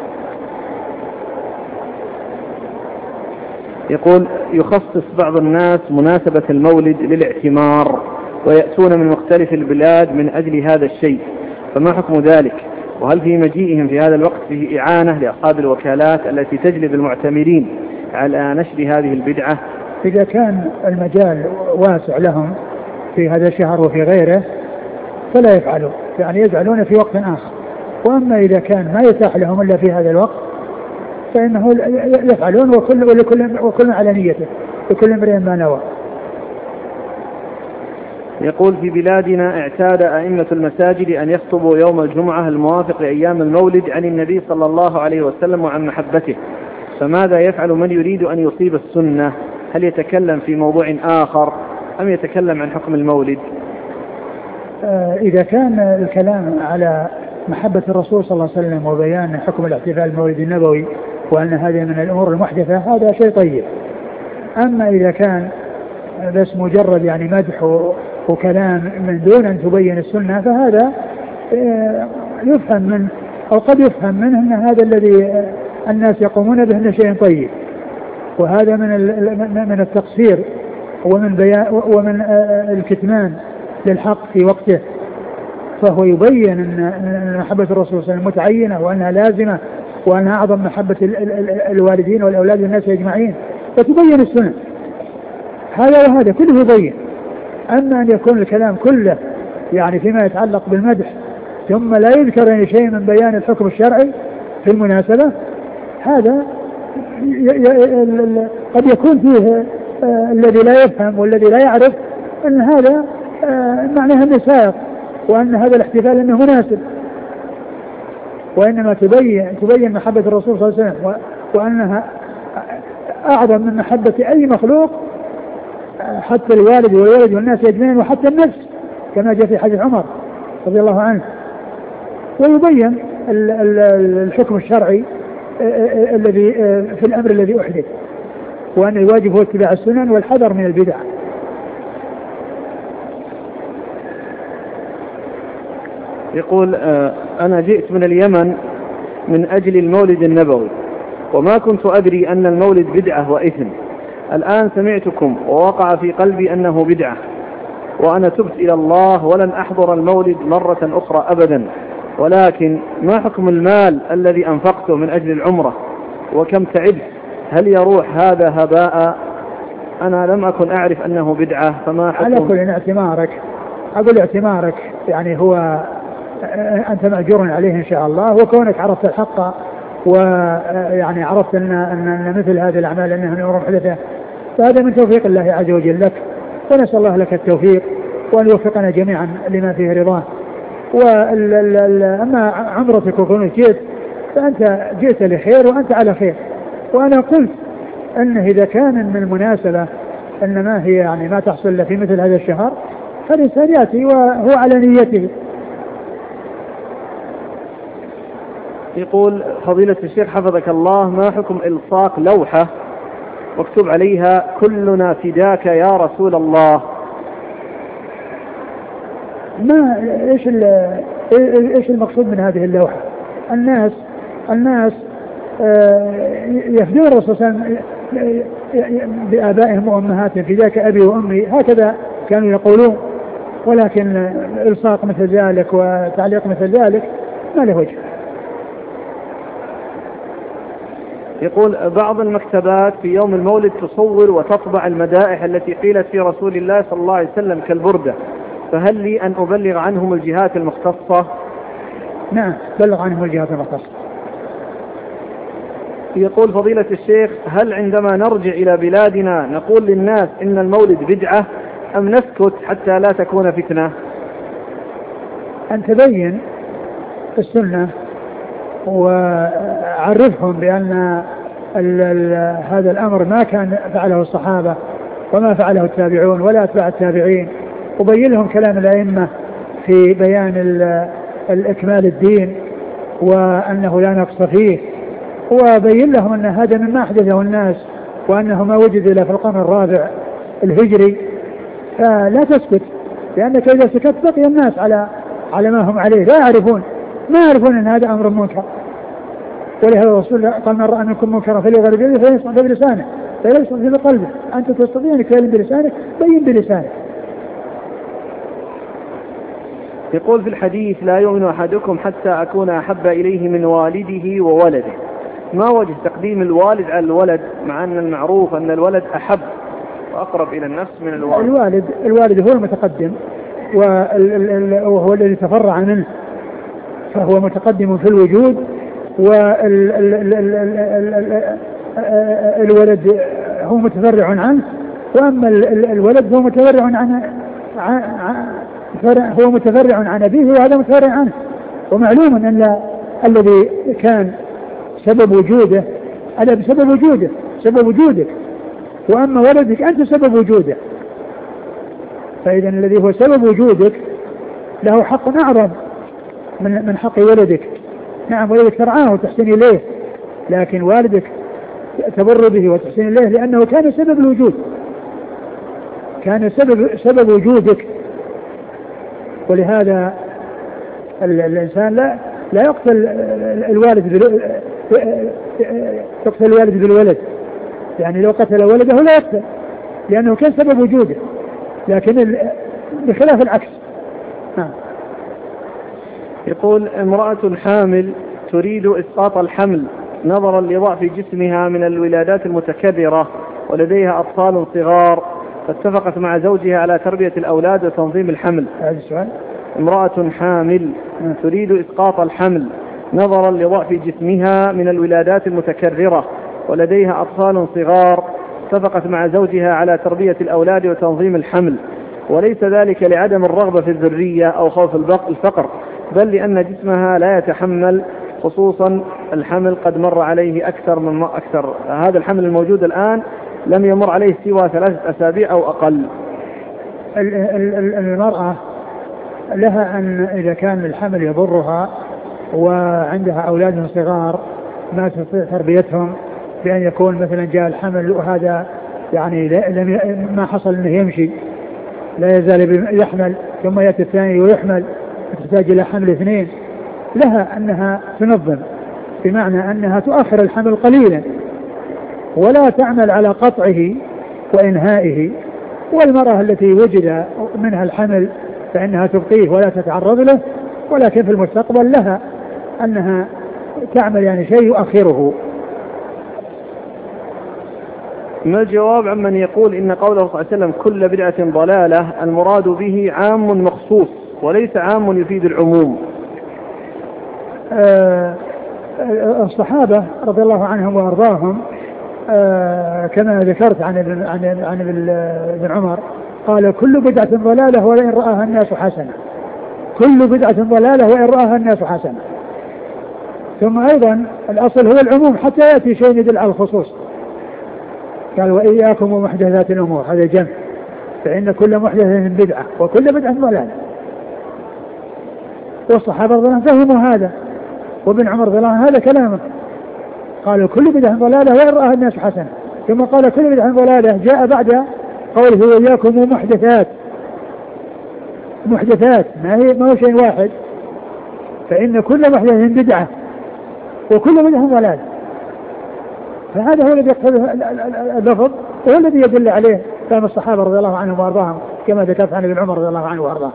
يقول يخصص بعض الناس مناسبة المولد للاعتمار ويأتون من مختلف البلاد من أجل هذا الشيء، فما حكم ذلك؟ وهل في مجيئهم في هذا الوقت فيه إعانة لأصحاب الوكالات التي تجلب المعتمرين على نشر هذه البدعة؟ إذا كان المجال واسع لهم في هذا الشهر وفي غيره فلا يفعلون، يعني يفعلون في وقت آخر. وأما إذا كان ما يتاح لهم إلا في هذا الوقت فإنه يفعلون، وكل ولكل وكل على نيته، وكل امرئ ما نوى. يقول في بلادنا اعتاد أئمة المساجد أن يخطبوا يوم الجمعة الموافق لأيام المولد عن النبي صلى الله عليه وسلم وعن محبته، فماذا يفعل من يريد أن يصيب السنة؟ هل يتكلم في موضوع آخر أم يتكلم عن حكم المولد؟ آه إذا كان الكلام على محبة الرسول صلى الله عليه وسلم وبيان حكم الاحتفال بالمولد النبوي وأن هذه من الأمور المحدثة هذا شيء طيب. أما إذا كان بس مجرد يعني مدح وكلام من دون أن تبين السنة فهذا يفهم منه أو قد يفهم منه أن هذا الذي الناس يقومون به أنه شيء طيب، وهذا من من التقصير ومن بيان ومن الكتمان للحق في وقته. فهو يبين أن محبة الرسول صلى الله عليه وسلم متعينة وأنها لازمة وأنها أعظم محبة الوالدين والأولاد والناس أجمعين، فتبين السنة. هذا وهذا كله يبين. أما أن يكون الكلام كله يعني فيما يتعلق بالمدح ثم لا يذكر أي شيء من بيان الحكم الشرعي في المناسبة، هذا قد يكون فيه الذي لا يفهم والذي لا يعرف أن هذا معناه أنه سائق وأن هذا الاحتفال أنه مناسب، وإنما تبين تبين محبة الرسول صلى الله عليه وسلم وأنها أعظم من محبة أي مخلوق، حتى الوالد والولد والناس أجمعين وحتى النفس كما جاء في حديث عمر رضي الله عنه. ويبين الحكم الشرعي الذي في الأمر الذي أحدث، وأن الواجب هو اتباع السنن والحذر من البدع. يقول أنا جئت من اليمن من أجل المولد النبوي وما كنت أدري أن المولد بدعة وإثم، الآن سمعتكم ووقع في قلبي أنه بدعة، وأنا تبت إلى الله ولن أحضر المولد مرة أخرى أبدا، ولكن ما حكم المال الذي أنفقته من أجل العمرة وكم تعبت؟ هل يروح هذا هباء؟ أنا لم أكن أعرف أنه بدعة، فما حكم؟ على كل اعتمارك، أقول اعتمارك يعني هو أنت مأجور عليه إن شاء الله، وكونك عرفت الحق ويعني عرفت أن, أن مثل هذه الأعمال أنها من أمور محدثة فهذا من توفيق الله عز وجل لك، ونسأل الله لك التوفيق وأن يوفقنا جميعا لما فيه رضاه. وأما عمرتك وكونك جئت فأنت جئت لخير وأنت على خير، وأنا قلت أنه إذا كان من المناسبة أن ما هي يعني ما تحصل له في مثل هذا الشهر فالإنسان يأتي وهو على نيته. يقول فضيلة الشيخ حفظك الله، ما حكم إلصاق لوحة مكتوب عليها كلنا فداك يا رسول الله؟ ما إيش إيش المقصود من هذه اللوحة؟ الناس الناس يفدون الرسول صلى الله عليه وسلم بآبائهم وأمهاتهم، فداك أبي وأمي، هكذا كانوا يقولون، ولكن إلصاق مثل ذلك وتعليق مثل ذلك ما له وجه. يقول بعض المكتبات في يوم المولد تصور وتطبع المدائح التي قيلت في رسول الله صلى الله عليه وسلم كالبردة، فهل لي أن أبلغ عنهم الجهات المختصة؟ نعم بلغ عنهم الجهات المختصة. يقول فضيلة الشيخ، هل عندما نرجع إلى بلادنا نقول للناس إن المولد بدعة أم نسكت حتى لا تكون فتنة؟ أن تبين السنة وأعرفهم بأن ال ال هذا الأمر ما كان فعله الصحابة وما فعله التابعون ولا أتباع التابعين، وبين لهم كلام الأئمة في بيان الإكمال الدين وأنه لا نقص فيه، وبين لهم أن هذا مما أحدثه الناس وأنه ما وجد إلا في القرن الرابع الهجري. فلا تسكت، لأنك إذا سكت بقي الناس على على ما هم عليه، لا يعرفون ما يعرفون أن هذا أمر منكر. ولهذا الرسول قال: من رأى منكم منكرا فليغير بيده فليصنع بلسانه فليصنع بقلبه. أنت تستطيع أن تكلم بلسانك، بين بلسانك. يقول في الحديث: لا يؤمن أحدكم حتى أكون أحب إليه من والده وولده. ما وجه تقديم الوالد على الولد مع أن المعروف أن الولد أحب وأقرب إلى النفس من الوالد؟ الوالد الوالد هو المتقدم وهو الذي تفرع منه، فهو متقدم في الوجود، والولد هو متفرع عنه، وأما الولد هو متفرع عنه هو متفرع عن أبيه وهذا متفرع عنه. ومعلوم أن الذي كان سبب وجوده هذا بسبب وجوده سبب وجودك، وأما ولدك أنت سبب وجوده. فإذا الذي هو سبب وجودك له حق أعظم من من حق ولدك. نعم، ولدك ترعاه وتحسن إليه، لكن والدك تبر به وتحسن إليه لأنه كان سبب الوجود، كان سبب سبب وجودك. ولهذا الإنسان لا لا يقتل الوالد يقتل الوالد بالولد، يعني لو قتل ولده لا يقتل لأنه كان سبب وجوده، لكن بخلاف العكس. نعم. يقول: امرأة حامل تريد إسقاط الحمل نظرا لضعف جسمها من الولادات المتكررة ولديها أطفال صغار، فاتفقت مع زوجها على تربية الأولاد وتنظيم الحمل. هذا السؤال. امرأة حامل تريد إسقاط الحمل نظرا لضعف جسمها من الولادات المتكررة ولديها أطفال صغار، اتفقت مع زوجها على تربية الأولاد وتنظيم الحمل، وليس ذلك لعدم الرغبة في الذرية أو خوف الفقر، بل لأن جسمها لا يتحمل، خصوصا الحمل قد مر عليه أكثر من أكثر هذا الحمل الموجود الآن لم يمر عليه سوى ثلاثة أسابيع أو أقل. المرأة لها أن إذا كان الحمل يضرها وعندها أولاد صغار ما تستطيع تربيتهم، بأن يكون مثلا جاء الحمل وهذا يعني لم ما حصل أنه يمشي، لا يزال يحمل، ثم يأتي الثاني ويحمل، تحتاج إلى حمل اثنين، لها أنها تنظم، بمعنى أنها تؤخر الحمل قليلا ولا تعمل على قطعه وإنهائه. والمرأة التي وجد منها الحمل فإنها تبقيه ولا تتعرض له، ولكن في المستقبل لها أنها تعمل يعني شيء يؤخره. ما الجواب عمن يقول إن قوله صلى الله عليه وسلم كل بدعة ضلالة المراد به عام مخصوص وليس عام يفيد العموم؟ آه الصحابة رضي الله عنهم وأرضاهم آه كما ذكرت عن ابن عن عن ابن عمر قال: كل بدعة ضلالة وإن رآها الناس حسنة. كل بدعة ضلالة وإن رآها الناس حسنة. ثم أيضا الأصل هو العموم حتى يأتي شيء يدل على الخصوص. قال: وإياكم ومحدثات الأمور، هذا جمع، فإن كل محدثة بدعة وكل بدعة ضلالة. والصحابة رضي الله عنهم فهموا هذا، وابن عمر رضي الله عنه هذا كلامه، قالوا كل بدعة ضلالة وإن رآها الناس حسنة. ثم قال كل بدعة ضلالة جاء بعد قوله وإياكم ومحدثات. محدثات ما هي ما هو شيء واحد، فإن كل محدثة بدعة وكل بدعة ضلالة. فهذا هو الذي يقتضي اللفظ وهو الذي يدل عليه كلام الصحابة رضي الله عنهم وأرضاهم كما ذكرت عن ابن عمر رضي الله عنه وأرضاه.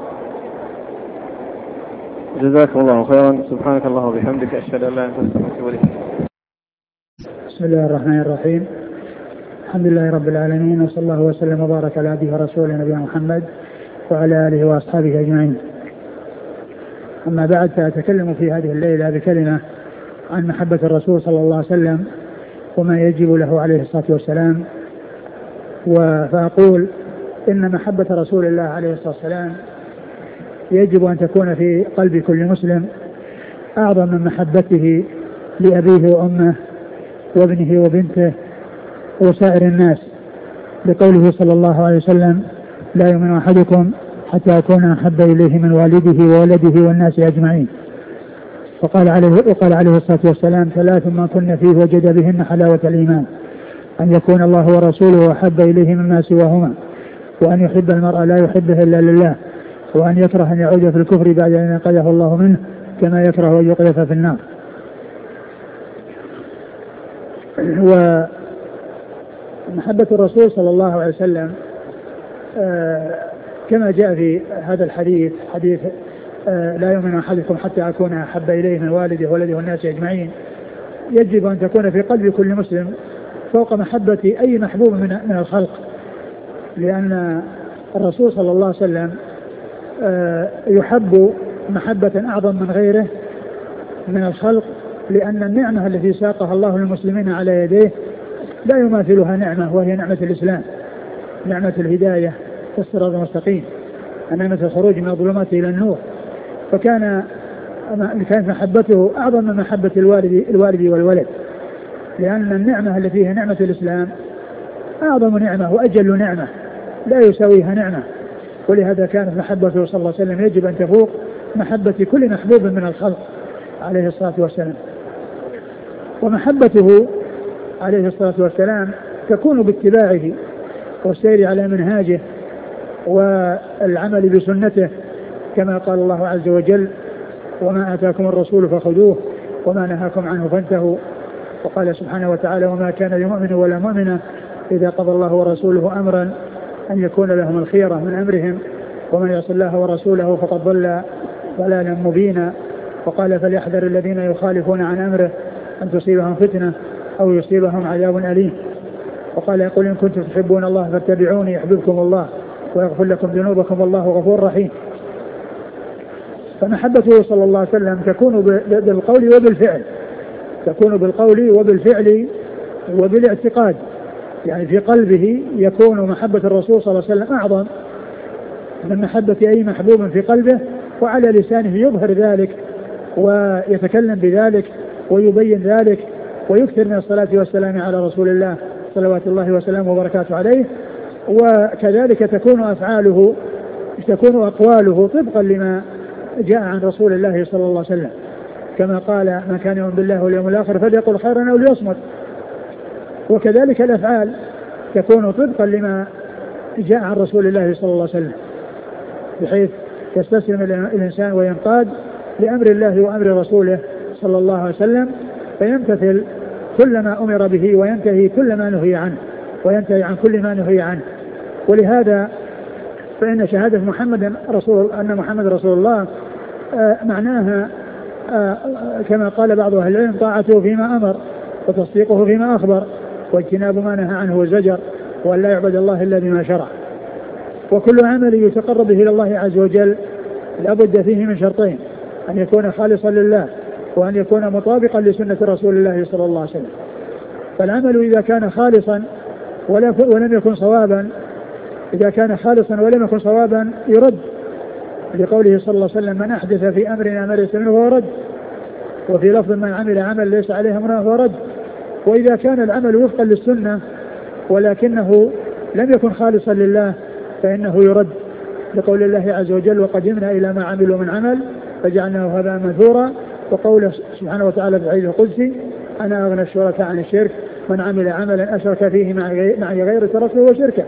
جزاكم الله خيرا. سبحانك الله وبحمدك، أشهد أن لا إله إلا أنت أستغفرك وأتوب إليك. بسم الله الرحمن الرحيم. الحمد لله رب العالمين، وصلى الله وسلم وبارك على عبده ورسوله نبينا محمد وعلى آله وأصحابه أجمعين. أما بعد، فأتكلم في هذه الليلة بكلمة عن محبة الرسول صلى الله عليه وسلم وما يجب له عليه الصلاة والسلام. فأقول إن محبة رسول الله عليه الصلاة والسلام يجب أن تكون في قلب كل مسلم أعظم من محبته لأبيه وأمه وابنه وبنته وسائر الناس، لقوله صلى الله عليه وسلم: لا يؤمن أحدكم حتى أكون أحب إليه من والده وولده والناس أجمعين. وقال عليه, وقال عليه الصلاة والسلام: ثلاث ما كن فيه وجد بهن حلاوة الإيمان: أن يكون الله ورسوله أحب إليه مما سواهما، وأن يحب المرء لا يحبه إلا لله، وأن يكره أن يعود في الكفر بعد أن ينقذه الله منه كما يكره أن يقذف في النار. ومحبة الرسول صلى الله عليه وسلم آه كما جاء في هذا الحديث، حديث آه لا يؤمن أحدكم حتى أكون أحب إليه من والده وولده والناس أجمعين، يجب أن تكون في قلب كل مسلم فوق محبة أي محبوب من, من الخلق، لأن الرسول صلى الله عليه وسلم آه يحب محبة أعظم من غيره من الخلق، لأن النعمة التي ساقها الله للمسلمين على يديه لا يماثلها نعمة، وهي نعمة الإسلام، نعمة الهداية والصراط المستقيم، نعمة الخروج من الظلمات إلى النور. فكان كانت محبته أعظم من محبة الوالد, الوالد والولد، لأن النعمة التي هي نعمة الإسلام أعظم نعمة وأجل نعمة لا يساويها نعمة، ولهذا كانت محبته صلى الله عليه وسلم يجب أن تفوق محبة كل محبوب من الخلق عليه الصلاة والسلام. ومحبته عليه الصلاة والسلام تكون باتباعه والسير على منهاجه والعمل بسنته، كما قال الله عز وجل: وما آتاكم الرسول فخذوه وما نهاكم عنه فانتهوا. وقال سبحانه وتعالى: وما كان لمؤمن ولا مؤمنة إذا قضى الله ورسوله أمرا أن يكون لهم الخيرة من أمرهم ومن يعص الله ورسوله فقد ضل ضلالا مبينا. وقال: فليحذر الذين يخالفون عن أمره أن تصيبهم فتنة أو يصيبهم عذاب أليم. وقال: يقول: إن كنتم تحبون الله فاتبعوني يحببكم الله ويغفر لكم ذنوبكم والله غفور رحيم. فمحبته صلى الله عليه وسلم تكون بالقول وبالفعل، تكون بالقول وبالفعل وبالاعتقاد، يعني في قلبه يكون محبة الرسول صلى الله عليه وسلم أعظم من محبة أي محبوب في قلبه، وعلى لسانه يظهر ذلك ويتكلم بذلك ويبين ذلك ويكثر من الصلاة والسلام على رسول الله صلوات الله وسلامه وبركاته عليه. وكذلك تكون أفعاله تكون أقواله طبقا لما جاء عن رسول الله صلى الله عليه وسلم، كما قال: من كان يؤمن بالله واليوم الآخر فليقل خيرا أو ليصمت. وكذلك الأفعال تكون طبقا لما جاء عن رسول الله صلى الله عليه وسلم، بحيث يستسلم الإنسان وينقاد لأمر الله وأمر رسوله صلى الله عليه وسلم، فيمتثل كل ما أمر به وينتهي كل ما نهي عنه وينتهي عن كل ما نهي عنه. ولهذا فإن شهادة محمد رسول أن محمد رسول الله آه معناها آه كما قال بعض أهل العلم: طاعته فيما أمر وتصديقه فيما أخبر واجتناب ما نهى عنه وزجر، وأن لا يعبد الله إلا بما شرع. وكل عمل يتقرب به إلى الله عز وجل لابد فيه من شرطين: أن يكون خالصا لله، وأن يكون مطابقا لسنة رسول الله صلى الله عليه وسلم. فالعمل إذا كان خالصا ولم يكن صوابا إذا كان خالصا ولم يكن صوابا يرد، لقوله صلى الله عليه وسلم: من أحدث في أمرنا ما ليس منه فهو رد، وفي لفظ: من عمل عمل ليس عليه أمرنا فهو رد. وإذا كان العمل وفقا للسنة ولكنه لم يكن خالصا لله فإنه يرد، لقول الله عز وجل: وقدمنا إلى ما عملوا من عمل فجعلناه هباء منثورا. وقوله سبحانه وتعالى في الحديث القدسي: أنا أغنى الشركاء عن الشرك من عمل عملا أشرك فيه معي غير تركه وشركه.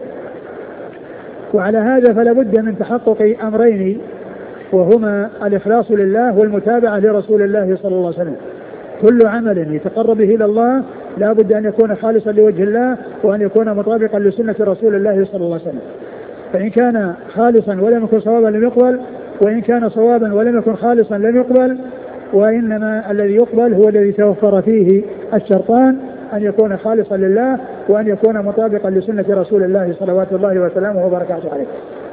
وعلى هذا فلا بد من تحقق أمرين، وهما الإخلاص لله والمتابعة لرسول الله صلى الله عليه وسلم. كل عمل يتقرب به إلى الله لا بد أن يكون خالصا لوجه الله، وأن يكون مطابقا لسنة رسول الله صلى الله عليه وسلم. فإن كان خالصا ولم يكن صوابا لم يقبل، وإن كان صوابا ولم يكن خالصا لم يقبل. وإنما الذي يقبل هو الذي توفر فيه الشرطان: أن يكون خالصا لله، وأن يكون مطابقا لسنة رسول الله صلوات الله وسلامه وبركاته عليه.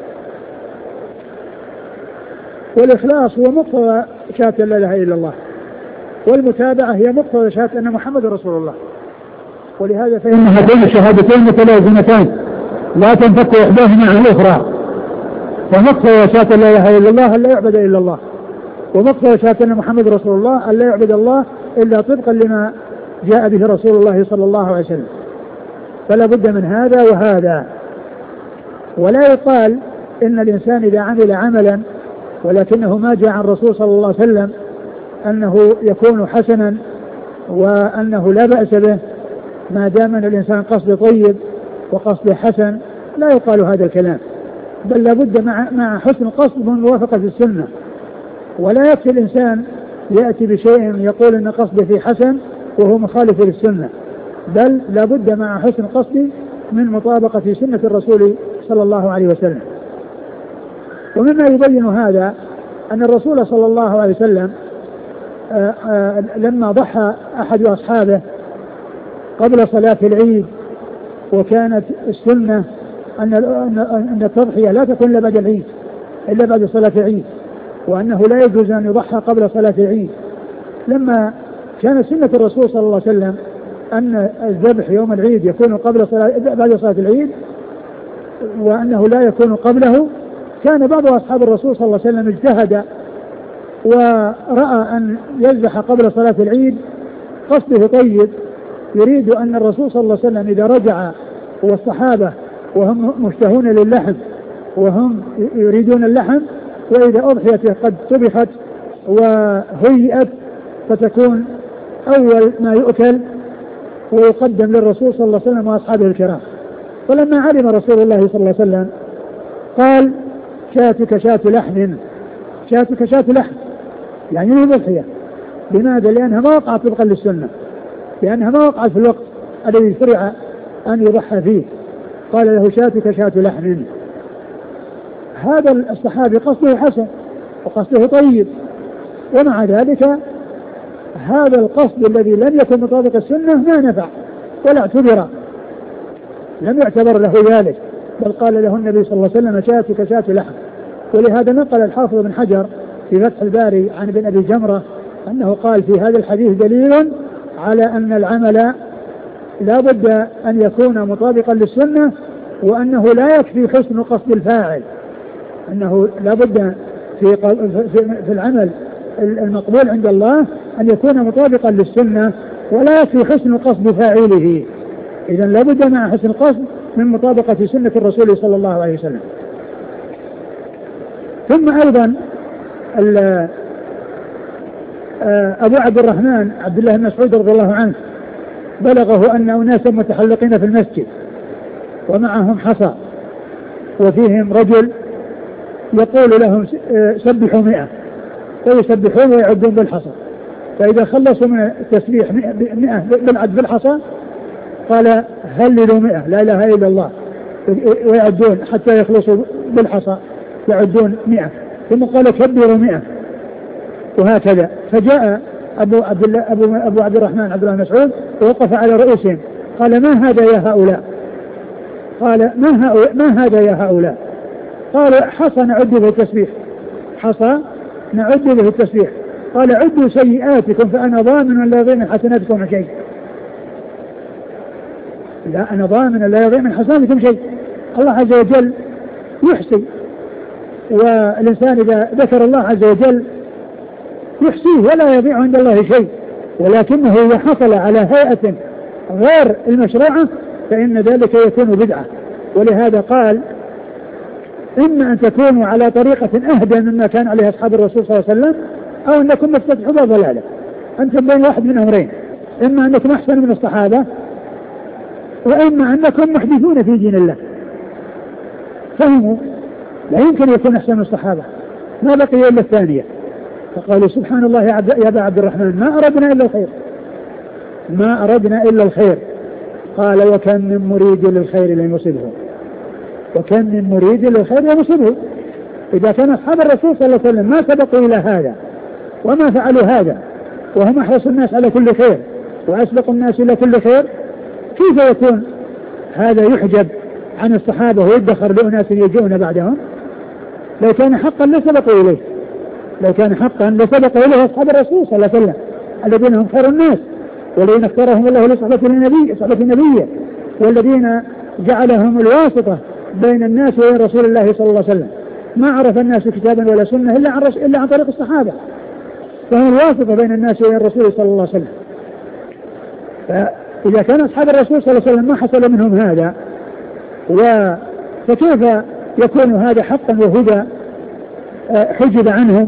والإخلاص هو مقتضى شهادة لا إله إلا الله، والمتابعة هي مقتضى شهادة أن محمد رسول الله. ولهذا فإن هاتين الشهادتين متلازمتان لا تنفك إحداهما عن الأخرى. فمقتضى شهادة لا إله إلا الله أن لا يعبد إلا الله، ومقتضى شهادة أن محمد رسول الله أن لا يعبد الله إلا طبقا لما جاء به رسول الله صلى الله عليه وسلم. فلا بد من هذا وهذا. ولا يقال إن الإنسان إذا عمل عملا ولكنه ما جاء عن الرسول صلى الله عليه وسلم أنه يكون حسنا وأنه لا بأس به ما دام أن الإنسان قصد طيب وقصد حسن. لا يقال هذا الكلام، بل لابد مع, مع حسن القصد من موافقة السنة. ولا يكفي الإنسان يأتي بشيء يقول أن قصده في حسن وهو مخالف للسنة، بل لابد مع حسن القصد من مطابقة سنة الرسول صلى الله عليه وسلم. ومما يبين هذا أن الرسول صلى الله عليه وسلم آآ آآ لما ضحى أحد أصحابه قبل صلاة العيد، وكانت السنة أن أن التضحية لا تكون إلا بعد العيد إلا بعد صلاة العيد، وأنه لا يجوز أن يضحى قبل صلاة العيد. لما كانت سنة الرسول صلى الله عليه وسلم أن الذبح يوم العيد يكون قبل صلاة بعد صلاة العيد وأنه لا يكون قبله، كان بعض أصحاب الرسول صلى الله عليه وسلم اجتهد ورأى أن يذبح قبل صلاة العيد قصده طيب، يريد أن الرسول صلى الله عليه وسلم إذا رجع والصحابة وهم مشتهون للحم وهم يريدون اللحم، وإذا أضحيت قد طبخت وهيئت فتكون أول ما يؤكل ويقدم للرسول صلى الله عليه وسلم وأصحابه الكرام. فلما علم رسول الله صلى الله عليه وسلم قال شاتك شات لحم، شاتك شات لحم يعني هي ضحية. لماذا؟ لأنها ما وقعت طبقا للسنة، لأنها ما وقعت في الوقت الذي شرع أن يضحى فيه. قال له شاتك شات لحم. هذا الصحابي قصده حسن وقصده طيب، ومع ذلك هذا القصد الذي لم يكن مطابق السنة ما نفع ولا اعتبر، لم يعتبر له ذلك، بل قال له النبي صلى الله عليه وسلم شاتك شات لحم. ولهذا نقل الحافظ بن حجر في فتح الباري عن ابن أبي جمرة أنه قال في هذا الحديث دليل على أن العمل لا بد أن يكون مطابقا للسنة، وأنه لا يكفي حسن قصد الفاعل، أنه لا بد في, في العمل المقبول عند الله أن يكون مطابقا للسنة، ولا يكفي حسن قصد فاعله. إذن لا بد مع حسن القصد من مطابقة سنة الرسول صلى الله عليه وسلم. ثم أيضا أبو عبد الرحمن عبد الله بن مسعود رضي الله عنه بلغه أن أناسا متحلقين في المسجد ومعهم حصى وفيهم رجل يقول لهم سبحوا مئة، فيسبحون ويعدون بالحصى، فإذا خلصوا من التسبيح مئة بالعد بالحصى قال هللوا مئة لا إله إلا الله، ويعدون حتى يخلصوا بالحصى يعدون مئة، ثم قال كبروا مئة، وهكذا. فجاء أبو عبد الله أبو, أبو عبد الرحمن عبد الله مسعود ووقف على رؤوسهم قال ما هذا يا هؤلاء؟ قال ما, هؤلاء ما هذا يا هؤلاء؟ قال حصى نعد به التسبيح، حصى نعد به التسبيح. قال عدوا سيئاتكم فأنا ضامن لا يضيع من حسناتكم شيء، لا أنا ضامن لا يضيع من حسناتكم شيء. الله عز وجل يحصي، والإنسان إذا ذكر الله عز وجل يحصيه ولا يضيع عند الله شيء، ولكنه إذا حصل على هيئة غير المشروعة فإن ذلك يكون بدعة. ولهذا قال إما أن تكونوا على طريقة أهدى مما كان عليه أصحاب الرسول صلى الله عليه وسلم، أو أنكم مفتتحوا باب ضلالة. أنتم بين واحد من أمرين، إما أنكم أحسن من الصحابة، وإما أنكم محدثون في دين الله. فهموا لا يمكن يكون أحسن من الصحابة، ما بقي إلا الثانية. فقالوا سبحان الله يا, عبد يا أبا عبد الرحمن ما أردنا إلا الخير، ما أردنا إلا الخير. قال وكم من مريد للخير لن يصبه، وكم من مريد للخير لن يصبه. إذا كان أصحاب الرسول صلى الله عليه وسلم ما سبقوا إلى هذا وما فعلوا هذا، وهم أحرص الناس على كل خير وأسبق الناس إلى كل خير، كيف يكون هذا يحجب عن الصحابة ويدخر لأناس يجون بعدهم؟ لو كان حقا لسبقوا إليه، لو كان حقا لسبق إليه أصحاب الرسول صلى الله عليه وسلم الذين هم خير الناس، والذين اختارهم الله لصحبة النبي صحبة النبي، والذين جعلهم الواسطة بين الناس وبين رسول الله صلى الله عليه وسلم. ما عرف الناس كتابا ولا سنة إلا عن, إلا عن طريق الصحابة. فهم الواسطة بين الناس وبين الرسول صلى الله عليه وسلم. فإذا كان أصحاب الرسول صلى الله عليه وسلم ما حصل منهم هذا، فكيف يكون هذا حقا وهدى حجب عنهم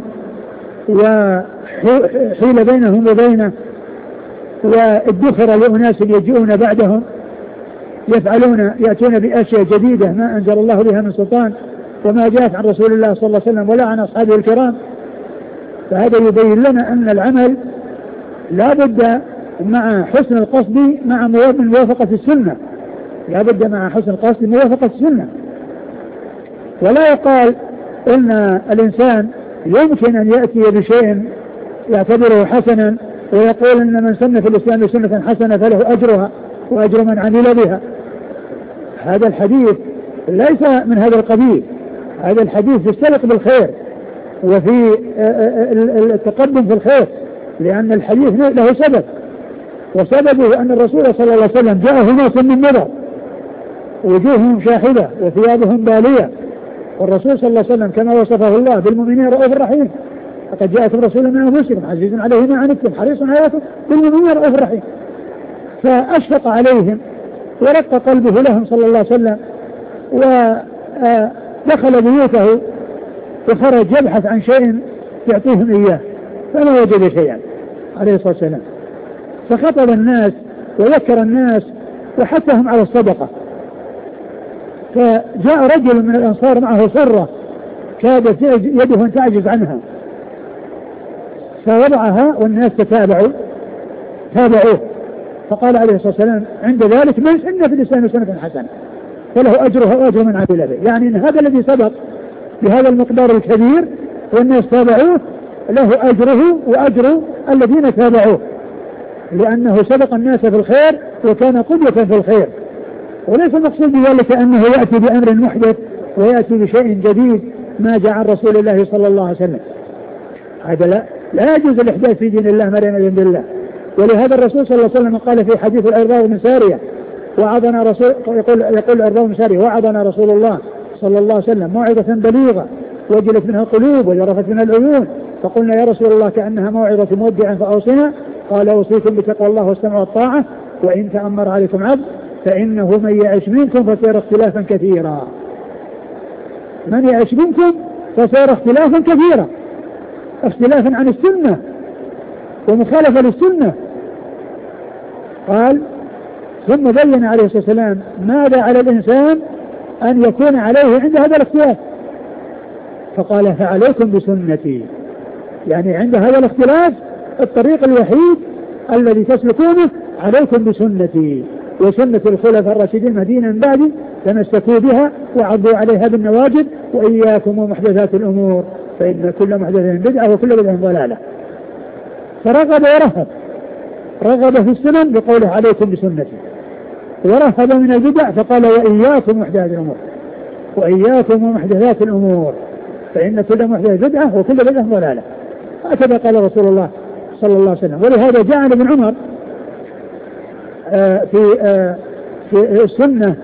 وحيل بينهم وبينه، وادخر لأناس يجيئون بعدهم يفعلون يأتون بأشياء جديدة ما أنزل الله بها من سلطان وما جاءت عن رسول الله صلى الله عليه وسلم ولا عن أصحابه الكرام. فهذا يبين لنا أن العمل لا بد مع حسن القصد مع موافقة السنة، لا بد مع حسن القصد موافقة السنة. ولا يقال إن الإنسان يمكن أن يأتي بشيء يعتبره حسنا ويقول إن من سن في الإسلام سنة حسنة فله أجرها وأجر من عمل بها. هذا الحديث ليس من هذا القبيل، هذا الحديث يستلق بالخير وفي التقدم في الخير، لأن الحديث له سبب، وسببه أن الرسول صلى الله عليه وسلم جاءه ناس من نظر وجوههم شاحبة وثيابهم بالية، والرسول صلى الله عليه وسلم كما وصفه الله بالمؤمنين رؤوف رحيم، لقد جاءكم رسول من أنفسكم عزيز عليه ما عنتم حريص عليكم بالمؤمنين رؤوف رحيم. فأشفق عليهم ورق قلبه لهم صلى الله عليه وسلم، ودخل بيوته وخرج يبحث عن شيء يعطيهم إياه فما وجد شيئا عليه الصلاة والسلام، فخطب الناس وذكر الناس وحثهم على الصدقة. فجاء رجل من الأنصار معه صرة كادت يده أن تعجز عنها، فوضعها والناس تتابعوا تابعوه، فقال عليه الصلاة والسلام عند ذلك من سن في الإسلام سنة حسنة فله أجرها وأجر من عمل به، يعني إن هذا الذي سبق بهذا المقدار الكبير والناس تابعوه له أجره وأجر الذين تابعوه، لأنه سبق الناس في الخير وكان قدوة في الخير. وليس المقصود بذلك أنه يأتي بأمر محدث ويأتي بشيء جديد ما جاء عن رسول الله صلى الله عليه وسلم، هذا لا, لا يجوز الإحداث في دين الله مريم بن الله. ولهذا الرسول صلى الله عليه وسلم قال في حديث العرباض بن سارية وعظنا رسول يقول يقول العرباض بن سارية وعظنا رسول الله صلى الله عليه وسلم موعظة بليغة وجلت منها القلوب وجرفت منها العيون، فقلنا يا رسول الله كأنها موعظة مودع فأوصنا، قال أوصيكم بتقوى الله والسمع والطاعة وإن تأمر عليكم عبد فإنه من يعش منكم فسيرى اختلافا كثيرا، من يعش منكم فسيرى اختلافا كثيرا، اختلافا عن السنة ومخالفة للسنة. قال ثم بين عليه الصلاة والسلام ماذا على الإنسان أن يكون عليه عند هذا الاختلاف، فقال فعليكم بسنتي، يعني عند هذا الاختلاف الطريق الوحيد الذي تسلكونه عليكم بسنتي وسنة الخلفاء الراشدين المهديين من بعدي تمسكوا بها وعضوا عليها بالنواجذ وإياكم ومحدثات الأمور فإن كل محدثة بدعة وكل بدعة ضلالة. فرغب ورهب، رغب في السنن بقوله عليكم بسنتي، ورهب من البدع فقال وإياكم محدثات الأمور وإياكم ومحدثات الأمور فإن كل محدثة بدعة وكل بدعة ضلالة. هكذا قال رسول الله صلى الله عليه وسلم. ولهذا جاء ابن عمر في في السنة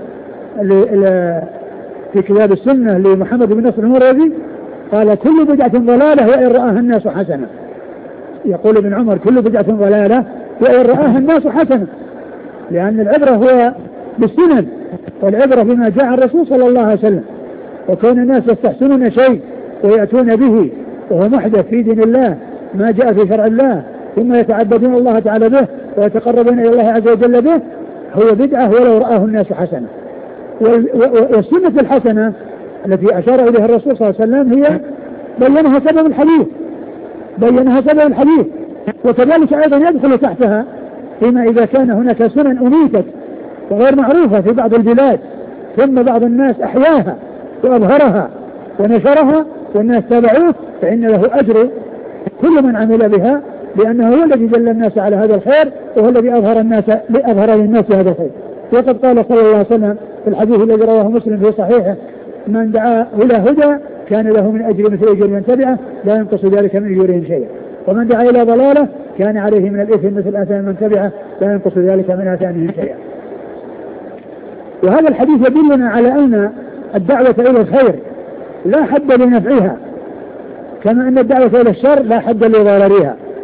في كتاب السنة لمحمد بن نصر المروزي قال كل بدعة ضلالة وإن رآها الناس حسنة، يقول ابن عمر كل بدعة ضلالة وإن رآها الناس حسنة، لأن العبرة هو بالسنن والعبرة بما جاء الرسول صلى الله عليه وسلم، وكون الناس يستحسنون شيء ويأتون به وهو محدث في دين الله ما جاء في شرع الله ثم يتعبدون الله تعالى به ويتقربون إلى الله عز وجل به هو بدعة ولو رآه الناس حسنة. والسنة الحسنة التي أشار إليها الرسول صلى الله عليه وسلم هي بينها سبب الحديث بينها سبب الحديث وكذلك أيضا يدخل تحتها فيما إذا كان هناك سنن أميتت وغير معروفة في بعض البلاد ثم بعض الناس أحياها وأظهرها ونشرها والناس تابعوه فإن له أجر كل من عمل بها، لأنه هو الذي دل الناس على هذا الخير وهو الذي أظهر الناس لأظهر للناس هذا الخير. وقد قال صلى الله عليه وسلم في الحديث الذي رواه مسلم في صحيحه من دعا إلى هدى كان له من أجر مثل أجر من تبعه لا ينقص ذلك من أجورهم شيئا، ومن دعا إلى ضلالة كان عليه من الإثم مثل آثام من تبعه لا ينقص ذلك من آثامهم شيئا. وهذا الحديث يدلنا على أن الدعوة إلى الخير لا حد لنفعها كما أن الدعوة إلى الشر لا حد لضررها،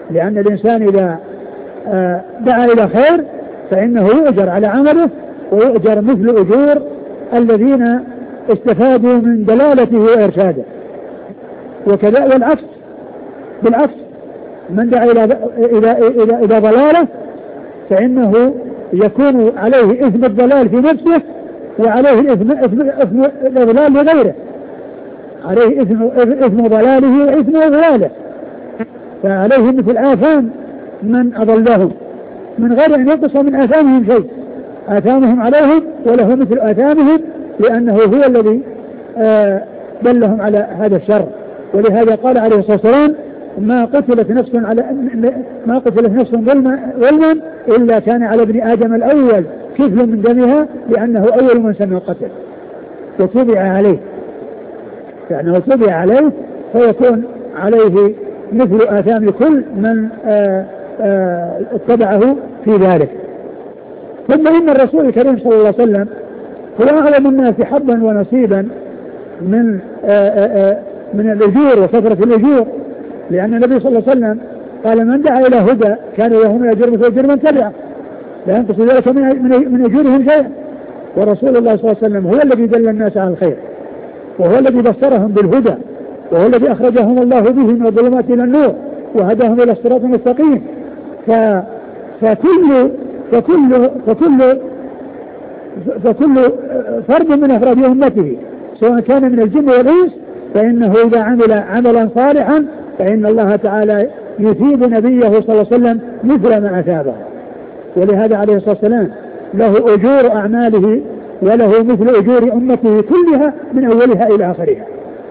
لأن الإنسان إذا دعا إلى خير فإنه يؤجر على عمله ويؤجر مثل أجور الذين استفادوا من دلالته وإرشاده. وكذا والعكس بالعكس، من دعا إلى إلى إلى إلى ضلاله فإنه يكون عليه إثم الضلال في نفسه وعليه الإثم إثم إثم الضلال لغيره، عليه إثم إثم ضلاله وإثم ضلاله، فعليه مثل آثام من أضلهم من غير أن ينقص من آثامهم شيء، آثامهم عليهم وله مثل آثامهم، لأنه هو الذي آه دلهم على هذا الشر. ولهذا قال عليه الصلاة والسلام: ما قتلت نفس على ما قتلت نفس ظلما ظلما إلا كان على ابن آدم الأول كفل من دمها، لأنه أول من سن القتل وتبع عليه، يعني تبع عليه فيكون عليه مثل آثام كل من آآ آآ اتبعه في ذلك. ثم إن الرسول الكريم صلى الله عليه وسلم هو أعظم الناس حظا ونصيبا من آآ آآ من الأجور وكثرة الأجور، لأن النبي صلى الله عليه وسلم قال: من دعا إلى هدى كان له من أجر مثل أجر من تبعه لا ينقص ذلك من أجورهم شيئا. ورسول الله صلى الله عليه وسلم هو الذي دل الناس على الخير، وهو الذي بصرهم بالهدى، وهو الذي أخرجهم الله به من الظلمات إلى النور وهداهم إلى الصراط المستقيم. ف... فكل فكل فكل فكل فرد من أفراد أمته سواء كان من الجن والإنس فإنه إذا عمل عملا صالحا فإن الله تعالى يثيب نبيه صلى الله عليه وسلم مثل ما أثابه. ولهذا عليه الصلاة والسلام له أجور أعماله وله مثل أجور أمته كلها من أولها إلى آخرها.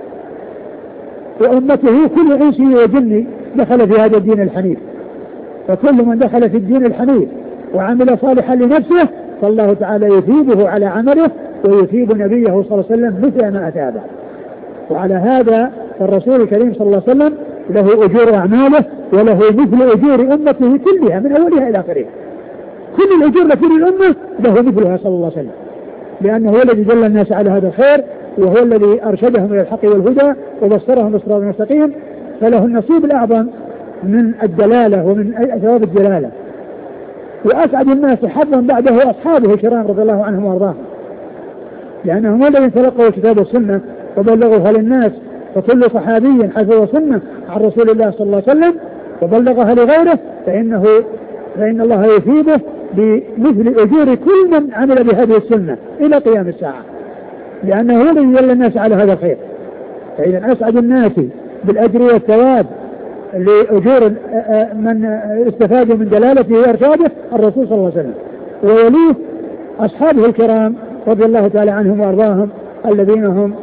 وأمته كل إنس وجن دخل في هذا الدين الحنيف، فكل من دخل في الدين الحنيف وعمل صالحا لنفسه فالله تعالى يثيبه على عمله ويثيب نبيه صلى الله عليه وسلم مثل ما أثابه. وعلى هذا الرسول الكريم صلى الله عليه وسلم له أجور أعماله وله مثل أجور أمته كلها من أولها إلى آخرها. كل الأجور لكل الأمة له مثلها صلى الله عليه وسلم، لأنه هو الذي دل الناس على هذا الخير وهو الذي أرشدهم إلى الحق والهدى وبصرهم بالصراط المستقيم، فله النصيب الأعظم من الدلالة ومن ثواب الدلالة. وأسعد الناس حظا بعده أصحابه الكرام رضي الله عنهم وأرضاهم، لأنهم الذين تلقوا الكتاب والسنة وبلغوها للناس، فكل صحابي حفظ سنة عن رسول الله صلى الله عليه وسلم وبلغها لغيره فإنه فإن الله يثيبه بمثل أجور كل من عمل بهذه السنة إلى قيام الساعة، لأنه هو الذي دل الناس على هذا الخير. فإذا أسعد الناس بالأجر والثواب لأجور من استفادوا من دلالته وإرشاده الرسول صلى الله عليه وسلم، ويليه أصحابه الكرام رضي الله تعالى عنهم وأرضاهم الذين هم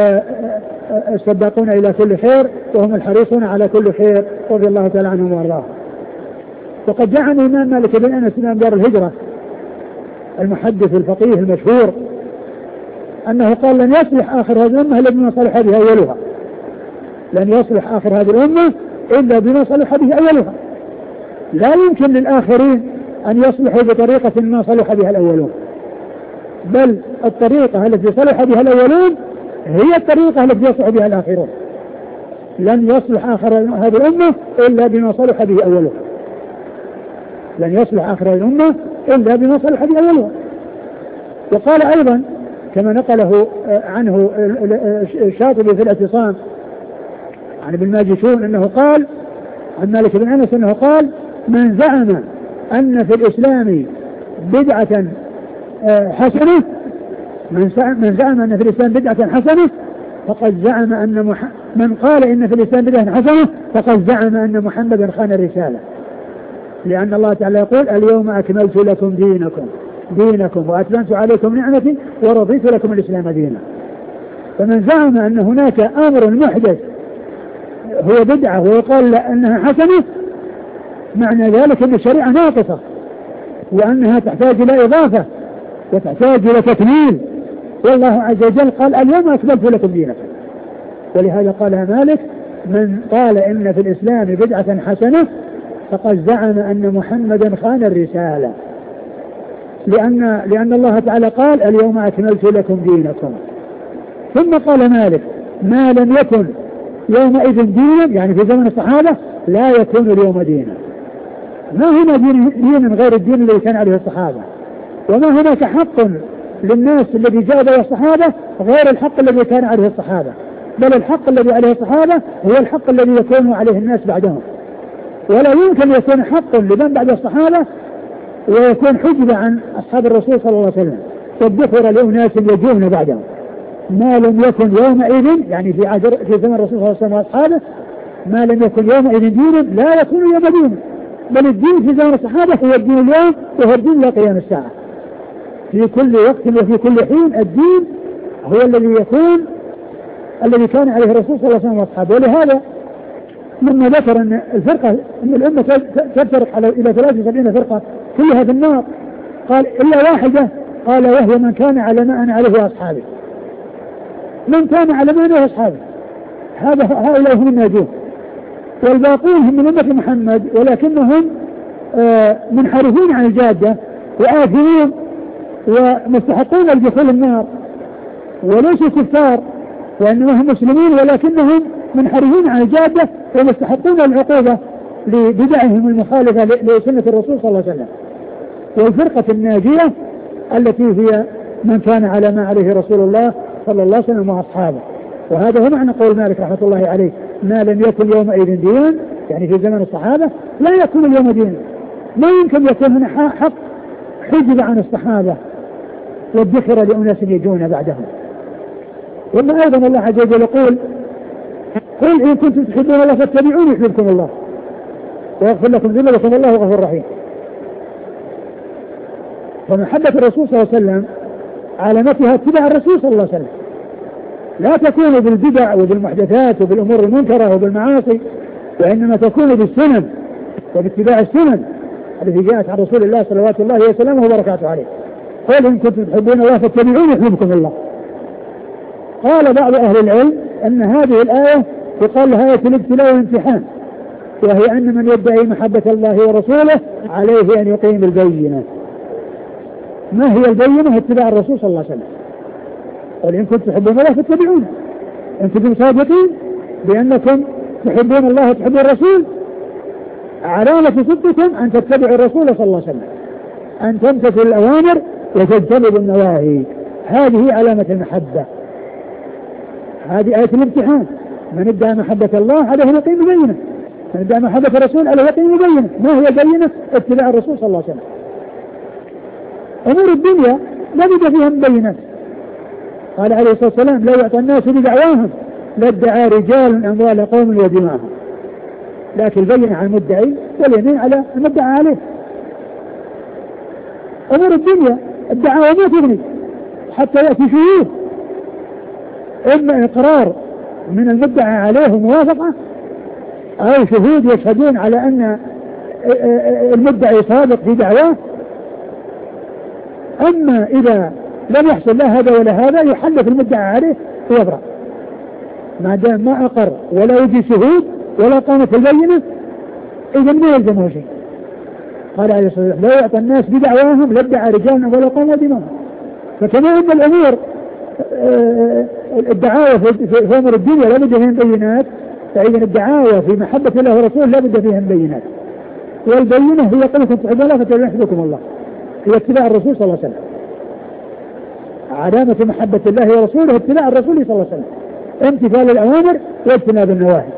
السباقون إلى كل خير وهم الحريصون على كل خير رضي الله تعالى عنهم وأرضاهم. وقد جاء عن الإمام مالك بن أنس إمام دار الهجرة المحدث الفقيه المشهور أنه قال: لن يصلح آخر هذه الأمة إلا بما صلح بها أولها. لن يصلح آخر هذه الأمة إلا بما صلح به أولها. لا يمكن للآخرين أن يصلحوا بطريقة ما صلح بها الأولون، بل الطريقة التي صلح بها الأولون هي الطريقة التي يصلح بها الآخرون. لن يصلح آخر هذه الأمة إلا بما صلح به أولها. لن يصلح آخر هذه الأمة إلا بما صلح به أولها. وقال أيضا كما نقله عنه الشاطبي في الاعتصام عن ابن ماجشون أنه قال عن مالك بن أنس أنه قال: من زعم أن في الإسلام بدعة حسنة من زعم أن في الإسلام بدعة حسنة فقد زعم أن مح... من قال إن في الإسلام بدعة حسنة فقد زعم أن محمدا خان الرسالة، لأن الله تعالى يقول: اليوم أكملت لكم دينكم دينكم وأتممت عليكم نعمتي ورضيت لكم الإسلام دينا. فمن زعم أن هناك أمر محدث هو بدعة ويقال أنها حسنة معنى ذلك أن الشريعة ناقصة وأنها تحتاج إلى إضافة وتحتاج إلى تكميل، والله عز وجل قال: اليوم أكملت لكم دينكم. ولهذا قال مالك: من قال إن في الإسلام بدعة حسنة فقد زعم أن محمدا خان الرسالة، لأن, لأن الله تعالى قال: اليوم أكملت لكم دينكم. ثم قال مالك: ما لم يكن يومئذ دينا، يعني في زمن الصحابة، لا يكون اليوم دينا. ما هنا دين, دين غير الدين الذي كان عليه الصحابة، وما هناك حق للناس الذي جاء به الصحابة غير الحق الذي كان عليه الصحابة، بل الحق الذي عليه الصحابة هو الحق الذي يكون عليه الناس بعدهم. ولا يمكن يكون حق لمن بعد الصحابة ويكون حجب عن أصحاب الرسول صلى الله عليه وسلم وادخر لأناس يجون بعدهم، ما لم يكن يومئذ يعني في عهد في زمن الرسول صلى الله عليه وسلم وأصحابه ما لم يكن يومئذ دينا لا يكون يوم دين، بل الدين في زمن الصحابة هو الدين اليوم وهو الدين إلى قيام الساعة. في كل وقت وفي كل حين الدين هو الذي يكون الذي كان عليه الرسول صلى الله عليه وسلم واصحابه. ولهذا لما ذكر ان الفرقه ان الامه تفترق على الى ثلاث وسبعين فرقه كلها في النار، قال الا واحده، قال وهي من كان على ما انا عليه واصحابي. من كان على ما انا واصحابي هذا هؤلاء هم الناجون، والباقون هم من امه محمد ولكنهم آه منحرفين عن الجاده وآثمين ومستحقون لدخول النار وليسوا كفار، وانما هم مسلمين ولكنهم منحرفين عن الجاده ومستحقون العقوبه لبدعهم المخالفه لسنه الرسول صلى الله عليه وسلم. والفرقه الناجيه التي هي من كان على ما عليه رسول الله صلى الله عليه وسلم واصحابه. وهذا هو معنى قول مالك رحمه الله عليه: ما لم يكن يومئذ دينا، يعني في زمن الصحابه لا يكون اليوم دينا. ما يمكن يكون هنا حق حجب عن الصحابه والذكر لأناس يجون بعدهم. وما أيضا الله عز وجل يقول: قل إن كنتم تحبون الله فاتبعوني يحببكم الله ويغفر لكم ذنوبكم والله غفور رحيم. فمحبة الرسول صلى الله عليه وسلم علامتها اتباع الرسول صلى الله عليه وسلم، لا تكون بالبدع وبالمحدثات وبالأمور المنكرة وبالمعاصي، وإنما تكون بالسنن وباتباع السنن التي جاءت عن رسول الله صلوات الله وسلامه وبركاته عليه. قل إن كنتم تحبون الله فاتبعوني يحببكم الله. قال بعض أهل العلم أن هذه الآية يقال لها آية الابتلاء والامتحان، وهي أن من يدعي محبة الله ورسوله عليه أن يقيم البينة. ما هي البينة؟ اتباع الرسول صلى الله عليه وسلم. قل إن كنتم تحبون الله فاتبعوني، إن كنتم صادقين بأنكم تحبون الله وتحبون الرسول، علامة صدقكم أن تتبعوا الرسول صلى الله عليه وسلم، أن تمتثلوا الأوامر وتجتنبوا النواهي. هذه علامة المحبة، هذه آية الامتحان. من ادعى محبة الله عليه يقيم بينه، من ادعى محبة الرسول عليه يقيم بينه. ما هي بينه؟ اتباع الرسول صلى الله عليه وسلم. أمور الدنيا لا بد فيها من بينات. قال عليه الصلاة والسلام: لو يعطى الناس بدعواهم لادعى رجال أموال قوم ودماءهم. لكن البينة على المدعي واليمين على المدعى عليه. أمور الدنيا الدعاوى ما تغني حتى يأتي شهود، إما إقرار من المدعى عليه موافقة، أو شهود يشهدون على أن المدعي صادق في دعواه. أما إذا لم يحصل لا هذا ولا هذا يحلف المدعى عليه ويبرأ، ما دام ما أقر ولا يجي شهود ولا قامت البينة، إذا ما يلزمه شيء. قال عليه الصلاة والسلام: لو يعطى الناس بدعواهم لادعى رجال ولا قاموا دماءهم. فكما أن الأمور الدعاوى في أمور الدنيا لا بد فيها بينات، فإذا الدعاوى في محبة الله ورسوله لا بد فيها بينات. والبينة هي قولكم تحبون الله فتبعوا يحببكم الله، هي اتباع الرسول صلى الله عليه وسلم. علامة محبة الله ورسوله اتباع الرسول صلى الله عليه وسلم، امتثال الأوامر واجتناب النواهي.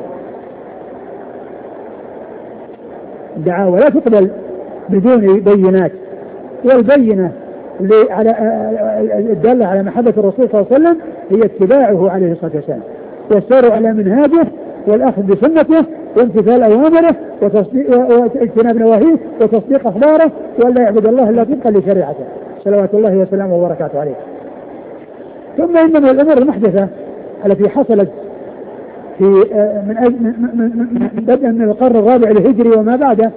الدعاوى لا تقبل بدون بينات، والبينة على الدالة على محبة الرسول صلى الله عليه وسلم هي اتباعه عليه الصلاة والسلام، والسير على منهاجه والأخذ بسنته وامتثال أوامره واجتناب نواهيه وتصديق أخباره، ولا يعبد الله إلا طبقا لشريعته صلوات الله وسلامه وبركاته عليه. ثم إن من الأمور المحدثة التي حصلت في من من بدءا من القرن الرابع الهجري وما بعده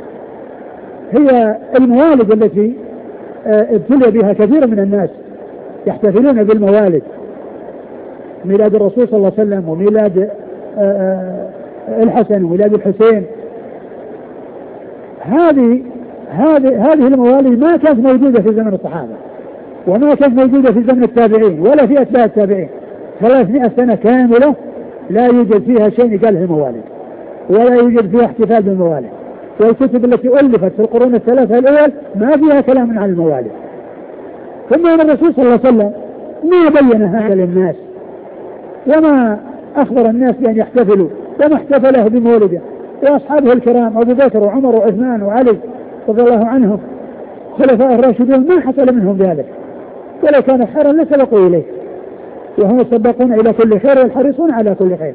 هي الموالد التي ابتلي بها كثير من الناس، يحتفلون بالموالد، ميلاد الرسول صلى الله عليه وسلم وميلاد الحسن وميلاد الحسين. هذه هذه هذه الموالد ما كانت موجودة في زمن الصحابة، وما كانت موجودة في زمن التابعين ولا في أتباع التابعين. ثلاثمائة سنة كاملة لا يوجد فيها شيء قال الموالد. ولا يوجد فيها احتفال بالموالد. والكتب التي ألفت في القرون الثلاثة الأول ما فيها كلام عن الموالد. ثم أن الرسول صلى الله عليه وسلم ما بين هذا للناس وما أخبر الناس بأن يحتفلوا وما احتفله بمولده. وأصحابه الكرام أبو بكر وعمر وعثمان وعلي رضي الله عنهم خلفاء الراشدون ما حصل منهم ذلك، ولو كان خيرا لسبقوا إليه، وهم يسبقون إلى كل خير والحريصون على كل خير.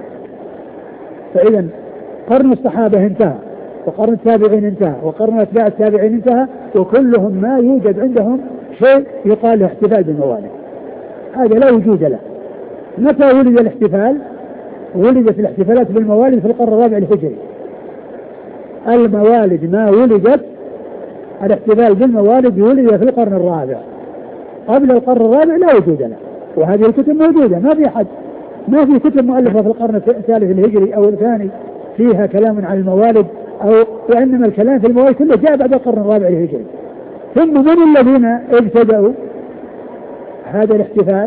فإذا قرن الصحابة انتهى، وقرن التابعين انتهى، وقرن أتباع التابعين انتهى، وكلهم ما يوجد عندهم شيء يقال له احتفال بالموالد. هذا لا وجود له. متى ولد الاحتفال؟ ولدت الاحتفالات بالموالد في القرن الرابع الهجري. الموالد ما ولدت، الاحتفال بالموالد ولد في القرن الرابع، قبل القرن الرابع لا وجود له. وهذه الكتب موجودة، ما في حد ما في كتب مؤلفة في القرن الثالث الهجري أو الثاني فيها كلام عن الموالد، أو وإنما الكلام في الموالد كله جاء بعد القرن الرابع الهجري. ثم من الذين ابتدأوا هذا الاحتفال؟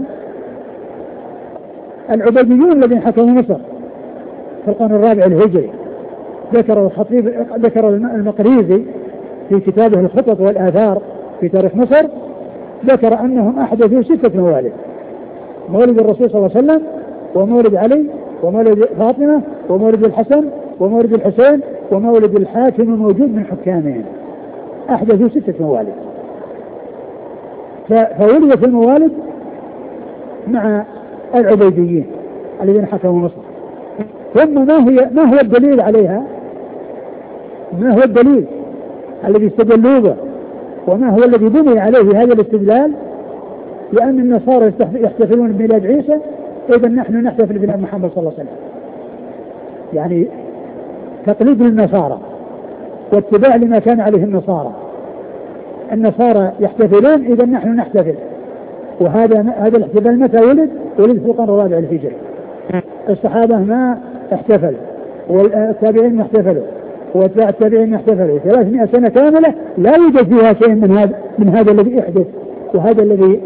العبيديون الذين حكموا مصر في القرن الرابع الهجري. ذكر الخطيب ذكر المقريزي في كتابه الخطط والآثار في تاريخ مصر، ذكر أنهم أحدثوا ستة موالد: مولد الرسول صلى الله عليه وسلم، ومولد علي، ومولد فاطمة، ومولد الحسن، ومولد الحسين، ومولد الحاكم الموجود من حكامهم. أحدثوا ستة موالد. فولدت الموالد مع العبيديين الذين حكموا مصر. ثم ما هي ما هو الدليل عليها؟ ما هو الدليل الذي استدلوا به؟ وما هو الذي بني عليه هذا الاستدلال؟ لأن النصارى يحتفلون بميلاد عيسى، إذا نحن نحتفل بميلاد محمد صلى الله عليه وسلم. يعني تقليد للنصارى واتباع لما كان عليه النصارى. النصارى يحتفلون، إذا نحن نحتفل. وهذا هذا الاحتفال متى ولد؟ ولد في القرن الرابع الهجري. الصحابة ما احتفلوا، والتابعين ما احتفلوا، واتباع التابعين ما احتفلوا. ثلاثمائة سنة كاملة لا يوجد فيها شيء من هذا من هذا الذي احدث، وهذا الذي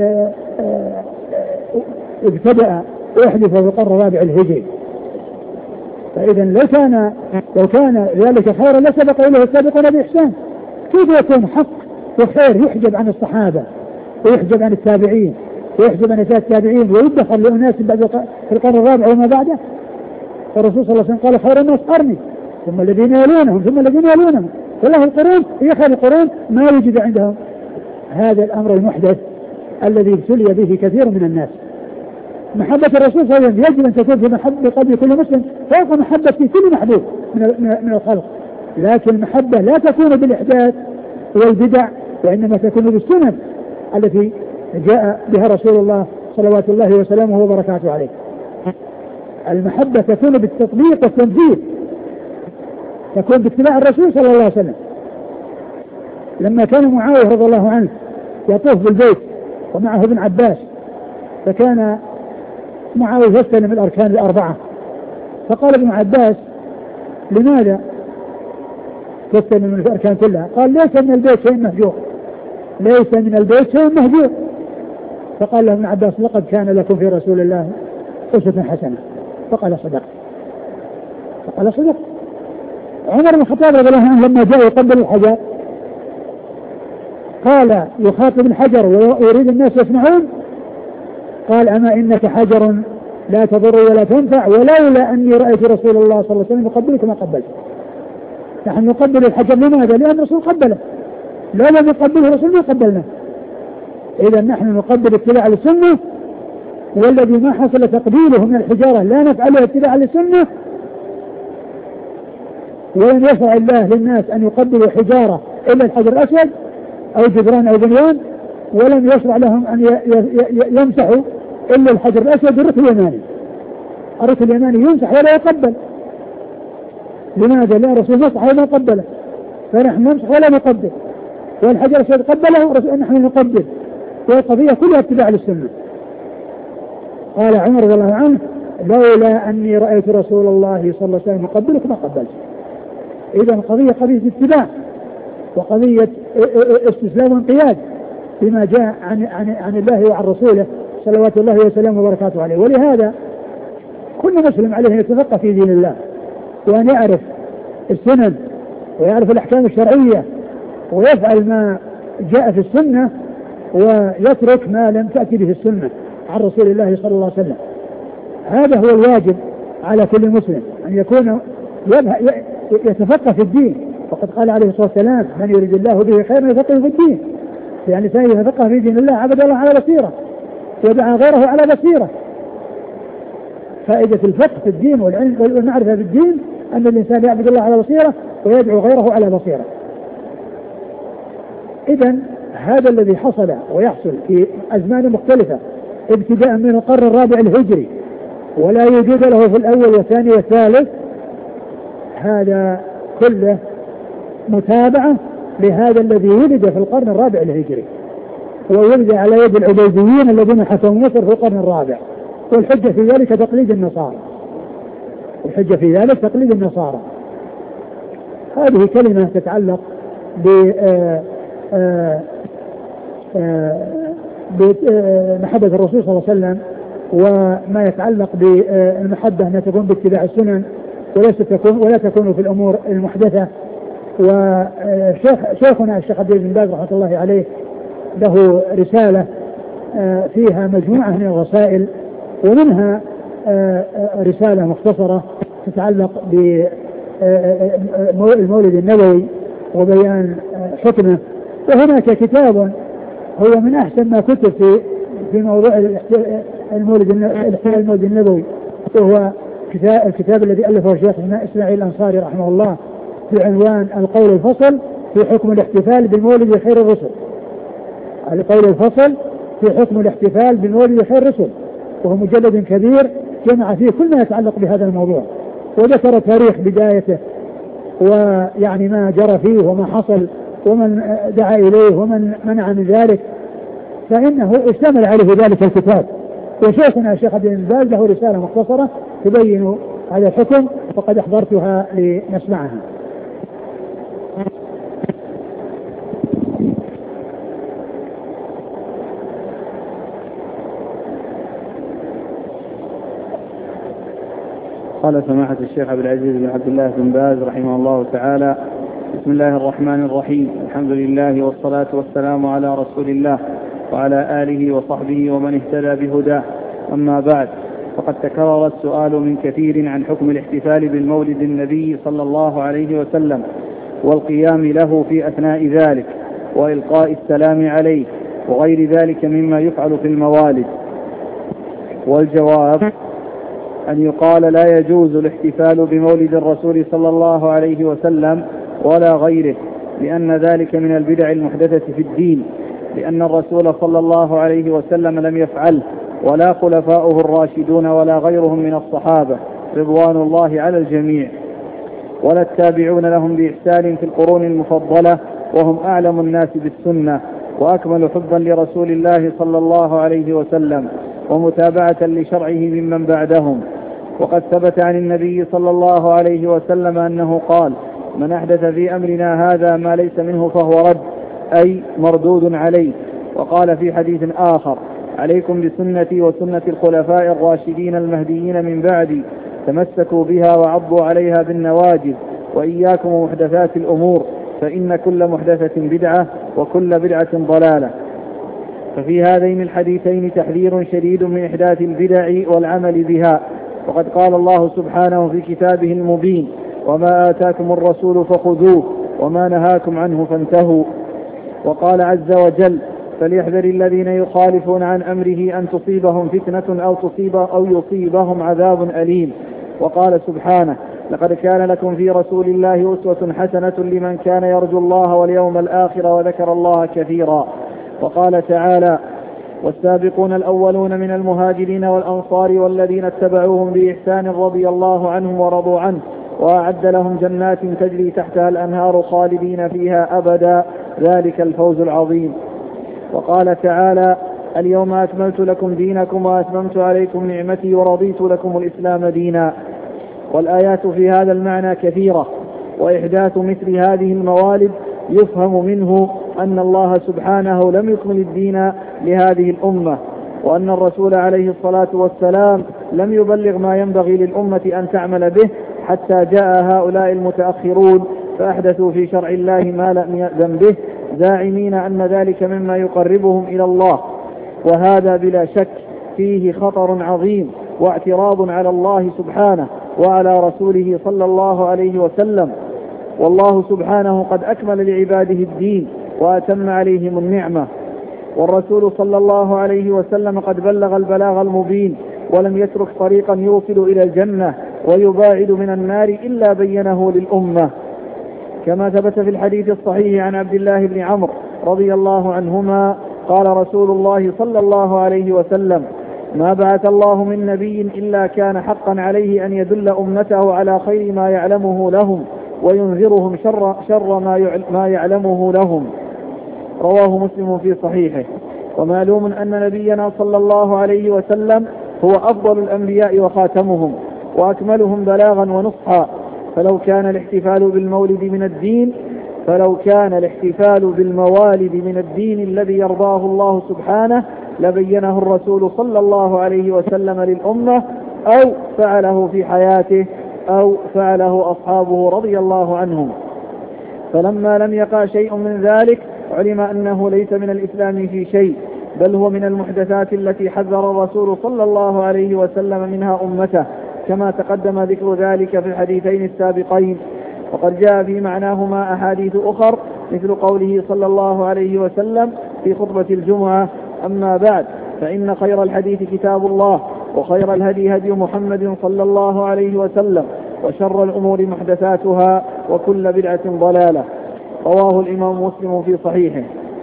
ابتدأ ويحدث في القرن الرابع الهجري. فإذا لو كان لو كان ذلك خيرا لسبق إليه السابقون بإحسان. كيف يكون حق وخير يحجب عن الصحابة ويحجب عن التابعين ويحجب عن التابعين ويدخل لأناس بعد في القرن الرابع وما بعده؟ فالرسول صلى الله عليه وسلم قال: خير الناس قرني ثم الذين يلونهم ثم الذين يلونهم. والله القرون هي خير القرون، ما وجد عندهم هذا الأمر المحدث الذي ابتلي به كثير من الناس. محبة الرسول صلى الله عليه وسلم يجب أن تكون في محبة قلب كل مسلم فوق محبة في كل محبوب من الخلق، لكن المحبة لا تكون بالإحداث والبدع، وإنما تكون بالسنن التي جاء بها رسول الله صلوات الله وسلامه وبركاته عليه. المحبة تكون بالتطبيق والتنفيذ، تكون باتباع الرسول صلى الله عليه وسلم. لما كان معاوية رضي الله عنه يطوف بالبيت ومعه ابن عباس، فكان معاوية يستلم الأركان الأربعة، فقال ابن عباس: لماذا تستلم الأركان كلها؟ قال: ليس من البيت شيء مهجور، ليس من البيت شيء مهجور. فقال له ابن عباس: لقد كان لكم في رسول الله أسوة حسنة. فقال: صدقت. فقال: صدقت. عمر بن الخطاب رضي الله عنه لما جاء يقبل الحجر قال يخاطب الحجر ويريد الناس يسمعون، قال: أما إنك حجر لا تضر ولا تنفع، ولولا أني رأيت رسول الله صلى الله عليه وسلم يقبلك ما قبلت. نحن نقبل الحجر لماذا؟ لأن الرسول قبله، لا لم يقبله الرسول ما قبلنا. إذا نحن نقبل اتباع للسنة، والذي ما حصل تقبيله من الحجارة لا نفعله اتباع للسنة. ولن يشرع الله للناس أن يقبلوا حجارة إلا الحجر الأسود أو جدران أو بنيان، ولم يشرع لهم أن يمسحوا إلا الحجر الأسود والركن اليماني. الركن اليماني يمسح ولا يقبل. لماذا؟ لأن الرسول مسح ولا قبله، فنحن نمسح ولا نقبل. والحجر الأسود قبله نحن نقبل، والقضية كلها اتباع للسنة. قال عمر رضي الله عنه: لولا أني رأيت رسول الله صلى الله عليه وسلم يقبلك ما قبلت. إذا القضية قضية اتباع وقضية استسلام وانقياد بما جاء عن, عن, عن الله وعن رسوله صلوات الله وسلامه وبركاته عليه. ولهذا كل مسلم عليه أن يتفقه في دين الله وأن يعرف السنن ويعرف الأحكام الشرعية ويفعل ما جاء في السنة ويترك ما لم تأتي به السنة عن رسول الله صلى الله عليه وسلم. هذا هو الواجب على كل مسلم، أن يكون يتفقه في الدين، وقد قال عليه الصلاة والسلام: من يريد الله به خيرا يفقه في الدين. يعني سيتفقه في دين الله عبد الله على بصيرة ودعا غيره على بصيرة. فائدة الفقه في الدين والعلم والمعرفة في الدين أن الإنسان يعبد الله على بصيرة ويدعو غيره على بصيرة. إذن هذا الذي حصل ويحصل في أزمان مختلفة ابتداء من القرن الرابع الهجري ولا يوجد له في الأول والثاني والثالث، هذا كله متابعة لهذا الذي ولد في القرن الرابع الهجري، وولد على يد العبيديين الذين حكموا مصر في القرن الرابع. والحجة في ذلك تقليد النصارى، الحجة في ذلك تقليد النصارى. هذه كلمة تتعلق ب بمحبة الرسول صلى الله عليه وسلم، وما يتعلق بالمحبة أن تكون باتباع السنن وليس تكون ولا تكون في الأمور المحدثة. وشيخنا الشيخ عبد العزيز بن باز رحمة الله عليه له رسالة فيها مجموعة من الرسائل، ومنها رسالة مختصرة تتعلق بالمولد النبوي وبيان حكمه. وهناك كتاب هو من أحسن ما كتب في في موضوع المولد المولد النبوي، وهو الكتاب الذي ألفه الشيخ إسماعيل الأنصاري رحمه الله بعنوان القول الفصل في حكم الاحتفال بالمولد خير الرسل. القول الفصل في حكم الاحتفال بالمولد خير الرسل، وهو مجلد كبير جمع فيه كل ما يتعلق بهذا الموضوع، وذكر تاريخ بدايته ويعني ما جرى فيه وما حصل ومن دعا إليه ومن منع من ذلك، فإنه اشتمل عليه ذلك الكتاب. وشيخنا الشيخ عبد العزيز بن باز له رسالة مختصرة تبين هذا الحكم، وقد أحضرتها لنسمعها. قال سماحة الشيخ عبد العزيز بن عبد الله بن باز رحمه الله تعالى: بسم الله الرحمن الرحيم، الحمد لله والصلاة والسلام على رسول الله وعلى آله وصحبه ومن اهتدى بهداه، أما بعد، فقد تكرر السؤال من كثير عن حكم الاحتفال بالمولد النبي صلى الله عليه وسلم والقيام له في أثناء ذلك وإلقاء السلام عليه وغير ذلك مما يفعل في الموالد. والجواب أن يقال لا يجوز الاحتفال بمولد الرسول صلى الله عليه وسلم ولا غيره، لأن ذلك من البدع المحدثة في الدين، لأن الرسول صلى الله عليه وسلم لم يفعله ولا خلفاؤه الراشدون ولا غيرهم من الصحابة رضوان الله على الجميع، ولا التابعون لهم بإحسان في القرون المفضلة، وهم أعلم الناس بالسنة وأكمل حبا لرسول الله صلى الله عليه وسلم ومتابعة لشرعه ممن بعدهم. وقد ثبت عن النبي صلى الله عليه وسلم أنه قال: من أحدث في أمرنا هذا ما ليس منه فهو رد، أي مردود عليه. وقال في حديث آخر: عليكم بسنتي وسنة الخلفاء الراشدين المهديين من بعدي، تمسكوا بها وعضوا عليها بالنواجذ، وإياكم ومحدثات الأمور، فإن كل محدثة بدعة وكل بدعة ضلالة. ففي هذين الحديثين تحذير شديد من إحداث البدع والعمل بها. وقد قال الله سبحانه في كتابه المبين: وما آتاكم الرسول فخذوه وما نهاكم عنه فانتهوا. وقال عز وجل: فليحذر الذين يخالفون عن أمره أن تصيبهم فتنة أو تصيب أو يصيبهم عذاب أليم. وقال سبحانه: لقد كان لكم في رسول الله أسوة حسنة لمن كان يرجو الله واليوم الآخر وذكر الله كثيرا. وقال تعالى: والسابقون الأولون من المهاجرين والأنصار والذين اتبعوهم بإحسان رضي الله عنهم ورضوا عنه وأعد لهم جنات تجري تحتها الأنهار خالدين فيها أبدا، ذلك الفوز العظيم. وقال تعالى: اليوم أكملت لكم دينكم وأتممت عليكم نعمتي ورضيت لكم الإسلام دينا. والآيات في هذا المعنى كثيرة، وإحداث مثل هذه الموالد يفهم منه أن الله سبحانه لم يكمل الدين لهذه الأمة، وأن الرسول عليه الصلاة والسلام لم يبلغ ما ينبغي للأمة أن تعمل به حتى جاء هؤلاء المتأخرون فأحدثوا في شرع الله ما لم يأذن به زاعمين أن ذلك مما يقربهم إلى الله، وهذا بلا شك فيه خطر عظيم واعتراض على الله سبحانه وعلى رسوله صلى الله عليه وسلم. والله سبحانه قد أكمل لعباده الدين وأتم عليهم النعمة، والرسول صلى الله عليه وسلم قد بلغ البلاغ المبين ولم يترك طريقا يوصل إلى الجنة ويباعد من النار إلا بينه للأمة، كما ثبت في الحديث الصحيح عن عبد الله بن عمرو رضي الله عنهما قال رسول الله صلى الله عليه وسلم: ما بعث الله من نبي إلا كان حقا عليه أن يدل أمته على خير ما يعلمه لهم وينذرهم شر, شر ما يعلمه لهم. رواه مسلم في صحيحه. ومعلوم أن نبينا صلى الله عليه وسلم هو أفضل الأنبياء وخاتمهم وأكملهم بلاغا ونصحا، فلو كان الاحتفال بالمولد من الدين فلو كان الاحتفال بالموالد من الدين الذي يرضاه الله سبحانه لبينه الرسول صلى الله عليه وسلم للأمة، أو فعله في حياته أو فعله أصحابه رضي الله عنهم. فلما لم يقع شيء من ذلك علم أنه ليس من الإسلام في شيء، بل هو من المحدثات التي حذر الرسول صلى الله عليه وسلم منها أمته، كما تقدم ذكر ذلك في الحديثين السابقين. وقد جاء في معناهما أحاديث أخر مثل قوله صلى الله عليه وسلم في خطبة الجمعة: أما بعد فإن خير الحديث كتاب الله، وخير الهدي هدي محمد صلى الله عليه وسلم، وشر الأمور محدثاتها، وكل بدعة ضلالة. رواه الإمام مسلم في صحيحه.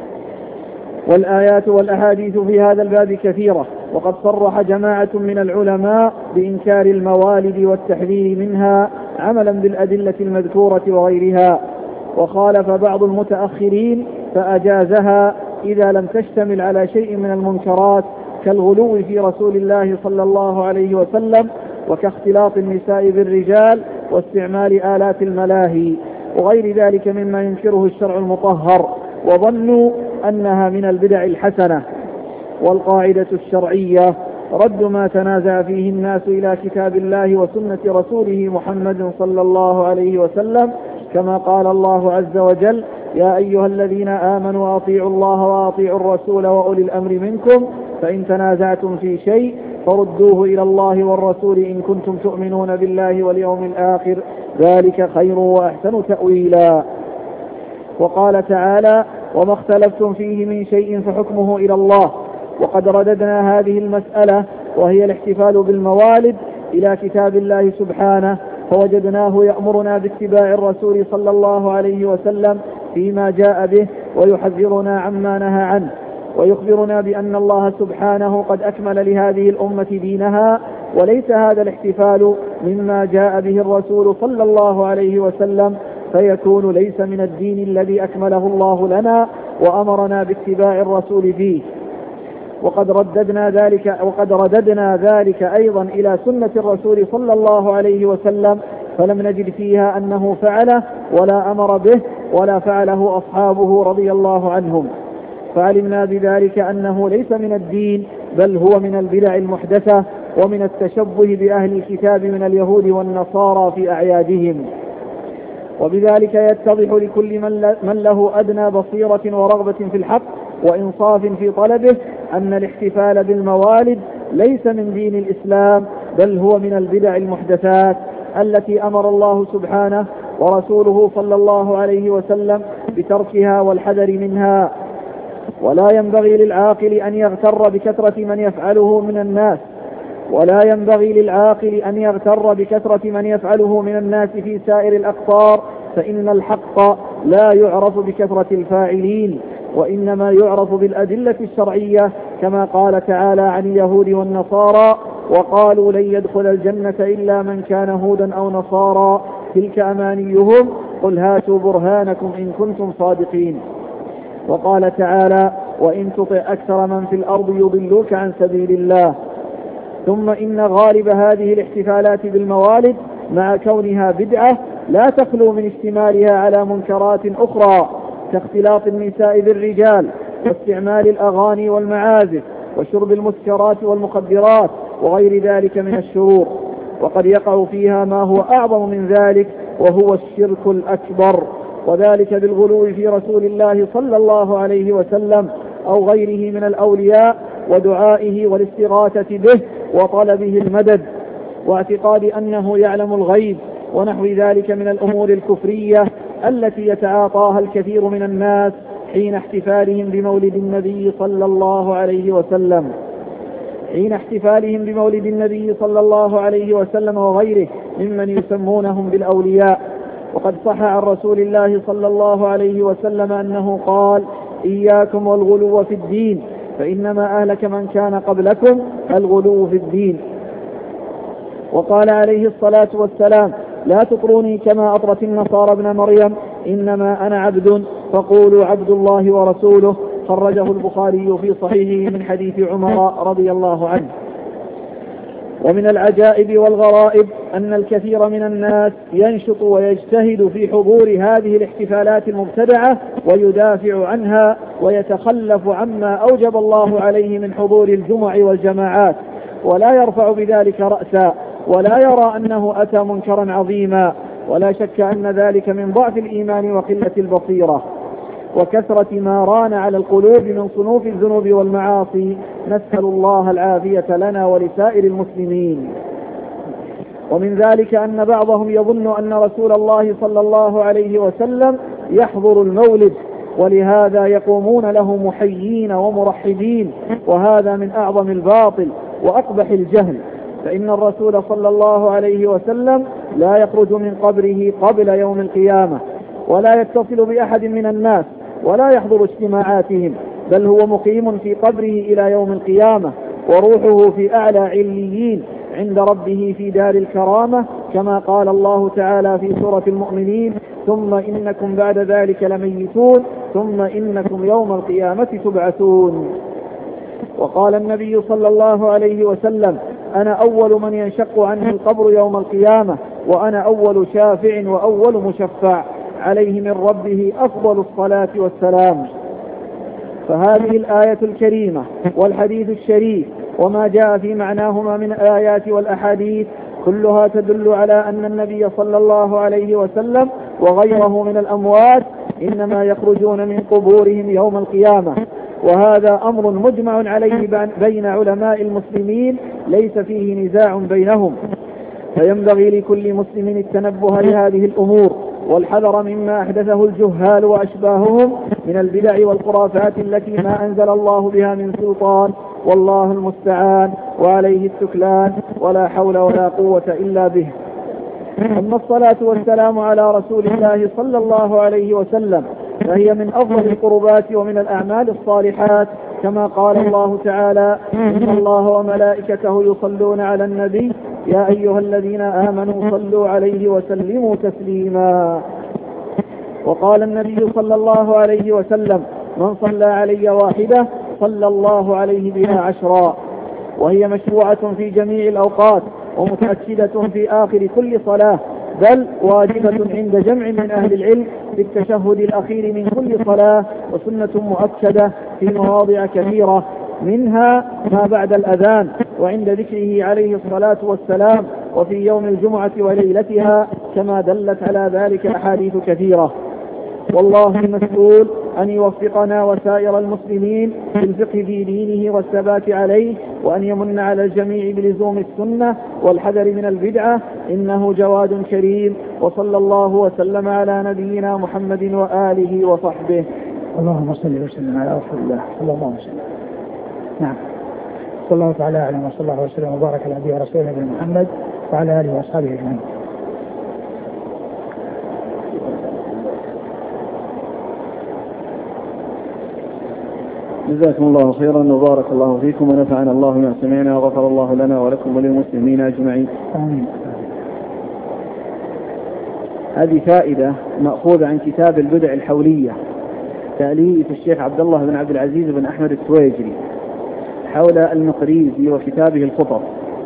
والآيات والأحاديث في هذا الباب كثيرة، وقد صرح جماعة من العلماء بإنكار الموالد والتحذير منها عملا بالأدلة المذكورة وغيرها، وخالف بعض المتأخرين فأجازها إذا لم تشتمل على شيء من المنكرات كالغلو في رسول الله صلى الله عليه وسلم، وكاختلاط النساء بالرجال واستعمال آلات الملاهي وغير ذلك مما ينكره الشرع المطهر، وظنوا أنها من البدع الحسنة. والقاعدة الشرعية رد ما تنازع فيه الناس إلى كتاب الله وسنة رسوله محمد صلى الله عليه وسلم، كما قال الله عز وجل: يا أيها الذين آمنوا أطيعوا الله وأطيعوا الرسول وأولي الأمر منكم، فإن تنازعتم في شيء فردوه إلى الله والرسول إن كنتم تؤمنون بالله واليوم الآخر، ذلك خير وأحسن تأويلا. وقال تعالى: وما اختلفتم فيه من شيء فحكمه إلى الله. وقد رددنا هذه المسألة وهي الاحتفال بالموالد إلى كتاب الله سبحانه، فوجدناه يأمرنا باتباع الرسول صلى الله عليه وسلم فيما جاء به، ويحذرنا عما نهى عنه، ويخبرنا بأن الله سبحانه قد أكمل لهذه الأمة دينها، وليس هذا الاحتفال مما جاء به الرسول صلى الله عليه وسلم، فيكون ليس من الدين الذي أكمله الله لنا وأمرنا باتباع الرسول فيه. وقد رددنا ذلك وقد رددنا ذلك أيضا إلى سنة الرسول صلى الله عليه وسلم، فلم نجد فيها أنه فعله ولا أمر به ولا فعله أصحابه رضي الله عنهم، فعلمنا بذلك أنه ليس من الدين، بل هو من البدع المحدثة ومن التشبه بأهل الكتاب من اليهود والنصارى في أعيادهم. وبذلك يتضح لكل من له أدنى بصيرة ورغبة في الحق وإنصاف في طلبه أن الاحتفال بالموالد ليس من دين الإسلام، بل هو من البدع المحدثات التي أمر الله سبحانه ورسوله صلى الله عليه وسلم بتركها والحذر منها. ولا ينبغي للعاقل أن يغتر بكثرة من يفعله من الناس ولا ينبغي للعاقل أن يغتر بكثرة من يفعله من الناس في سائر الأقطار، فإن الحق لا يعرف بكثرة الفاعلين، وإنما يعرف بالأدلة الشرعية، كما قال تعالى عن اليهود والنصارى: وقالوا لن يدخل الجنة إلا من كان هودا أو نصارى تلك أمانيهم قل هاتوا برهانكم إن كنتم صادقين. وقال تعالى: وإن تطع أكثر من في الأرض يضلوك عن سبيل الله. ثم إن غالب هذه الاحتفالات بالموالد مع كونها بدعة لا تخلو من اشتمالها على منكرات أخرى كاختلاط النساء بالرجال واستعمال الأغاني والمعازف وشرب المسكرات والمخدرات وغير ذلك من الشرور. وقد يقع فيها ما هو أعظم من ذلك وهو الشرك الأكبر، وذلك بالغلو في رسول الله صلى الله عليه وسلم أو غيره من الأولياء ودعائه والاستغاثة به وطلبه المدد، واعتقاد أنه يعلم الغيب ونحو ذلك من الأمور الكفرية التي يتعاطاها الكثير من الناس حين احتفالهم بمولد النبي صلى الله عليه وسلم حين احتفالهم بمولد النبي صلى الله عليه وسلم وغيره ممن يسمونهم بالأولياء. وقد صح عن رسول الله صلى الله عليه وسلم أنه قال: إياكم والغلو في الدين فإنما أهلك من كان قبلكم الغلو في الدين. وقال عليه الصلاة والسلام: لا تطروني كما أطرت النصارى ابن مريم، إنما أنا عبد فقولوا عبد الله ورسوله. خرجه البخاري في صحيحه من حديث عمر رضي الله عنه. ومن العجائب والغرائب أن الكثير من الناس ينشط ويجتهد في حضور هذه الاحتفالات المبتدعة ويدافع عنها ويتخلف عما أوجب الله عليه من حضور الجمع والجماعات، ولا يرفع بذلك رأسا، ولا يرى أنه أتى منكرا عظيما، ولا شك أن ذلك من ضعف الإيمان وقلة البصيرة وكثرة ما ران على القلوب من صنوف الذنوب والمعاصي. نسأل الله العافية لنا ولسائر المسلمين. ومن ذلك أن بعضهم يظن أن رسول الله صلى الله عليه وسلم يحضر المولد، ولهذا يقومون له محيين ومرحبين، وهذا من أعظم الباطل وأقبح الجهل، فإن الرسول صلى الله عليه وسلم لا يخرج من قبره قبل يوم القيامة، ولا يتصل بأحد من الناس، ولا يحضر اجتماعاتهم، بل هو مقيم في قبره إلى يوم القيامة، وروحه في أعلى عليين عند ربه في دار الكرامة، كما قال الله تعالى في سورة المؤمنين: ثم إنكم بعد ذلك لميتون ثم إنكم يوم القيامة تبعثون. وقال النبي صلى الله عليه وسلم: أنا أول من ينشق عنه القبر يوم القيامة، وأنا أول شافع وأول مشفع، عليه من ربه أفضل الصلاة والسلام. فهذه الآية الكريمة والحديث الشريف وما جاء في معناهما من الآيات والأحاديث كلها تدل على أن النبي صلى الله عليه وسلم وغيره من الأموات إنما يخرجون من قبورهم يوم القيامة، وهذا أمر مجمع عليه بين علماء المسلمين ليس فيه نزاع بينهم. فينبغي لكل مسلم التنبه لهذه الأمور والحذر مما أحدثه الجهال وأشباههم من البدع والخرافات التي ما أنزل الله بها من سلطان، والله المستعان وعليه التكلان، ولا حول ولا قوة إلا به. أما الصلاة والسلام على رسول الله صلى الله عليه وسلم فهي من أفضل القربات ومن الأعمال الصالحات، كما قال الله تعالى: إن الله وملائكته يصلون على النبي يا أيها الذين آمنوا صلوا عليه وسلموا تسليما. وقال النبي صلى الله عليه وسلم: من صلى علي واحدة صلى الله عليه بها عشرا. وهي مشروعة في جميع الأوقات ومتأكدة في آخر كل صلاة، بل واجبة عند جمع من أهل العلم في التشهد الأخير من كل صلاة، وسنة مؤكدة في مواضع كثيرة، منها ما بعد الأذان وعند ذكره عليه الصلاة والسلام، وفي يوم الجمعة وليلتها، كما دلت على ذلك أحاديث كثيرة. والله المسؤول أن يوفقنا وسائر المسلمين في الفقه في دينه والثبات عليه، وأن يمن على الجميع بلزوم السنة والحذر من البدعة، إنه جواد كريم. وصلى الله وسلم على نبينا محمد وآله وصحبه. اللهم صل وسلم على رسول الله صلى الله عليه وسلم. نعم. صلى الله تعالى أعلم، وصلى الله وسلم وبارك على نبينا ورسوله محمد وعلى آله وأصحابه أجمعين. جزاكم الله خيرا وبارك الله فيكم ونفعنا الله بما سمعنا وغفر الله لنا ولكم وللمسلمين أجمعين. آمين. هذه فائدة مأخوذة عن كتاب البدع الحولية تأليف الشيخ عبد الله بن عبد العزيز بن أحمد التويجري حول المقريزي وكتابه الخطب.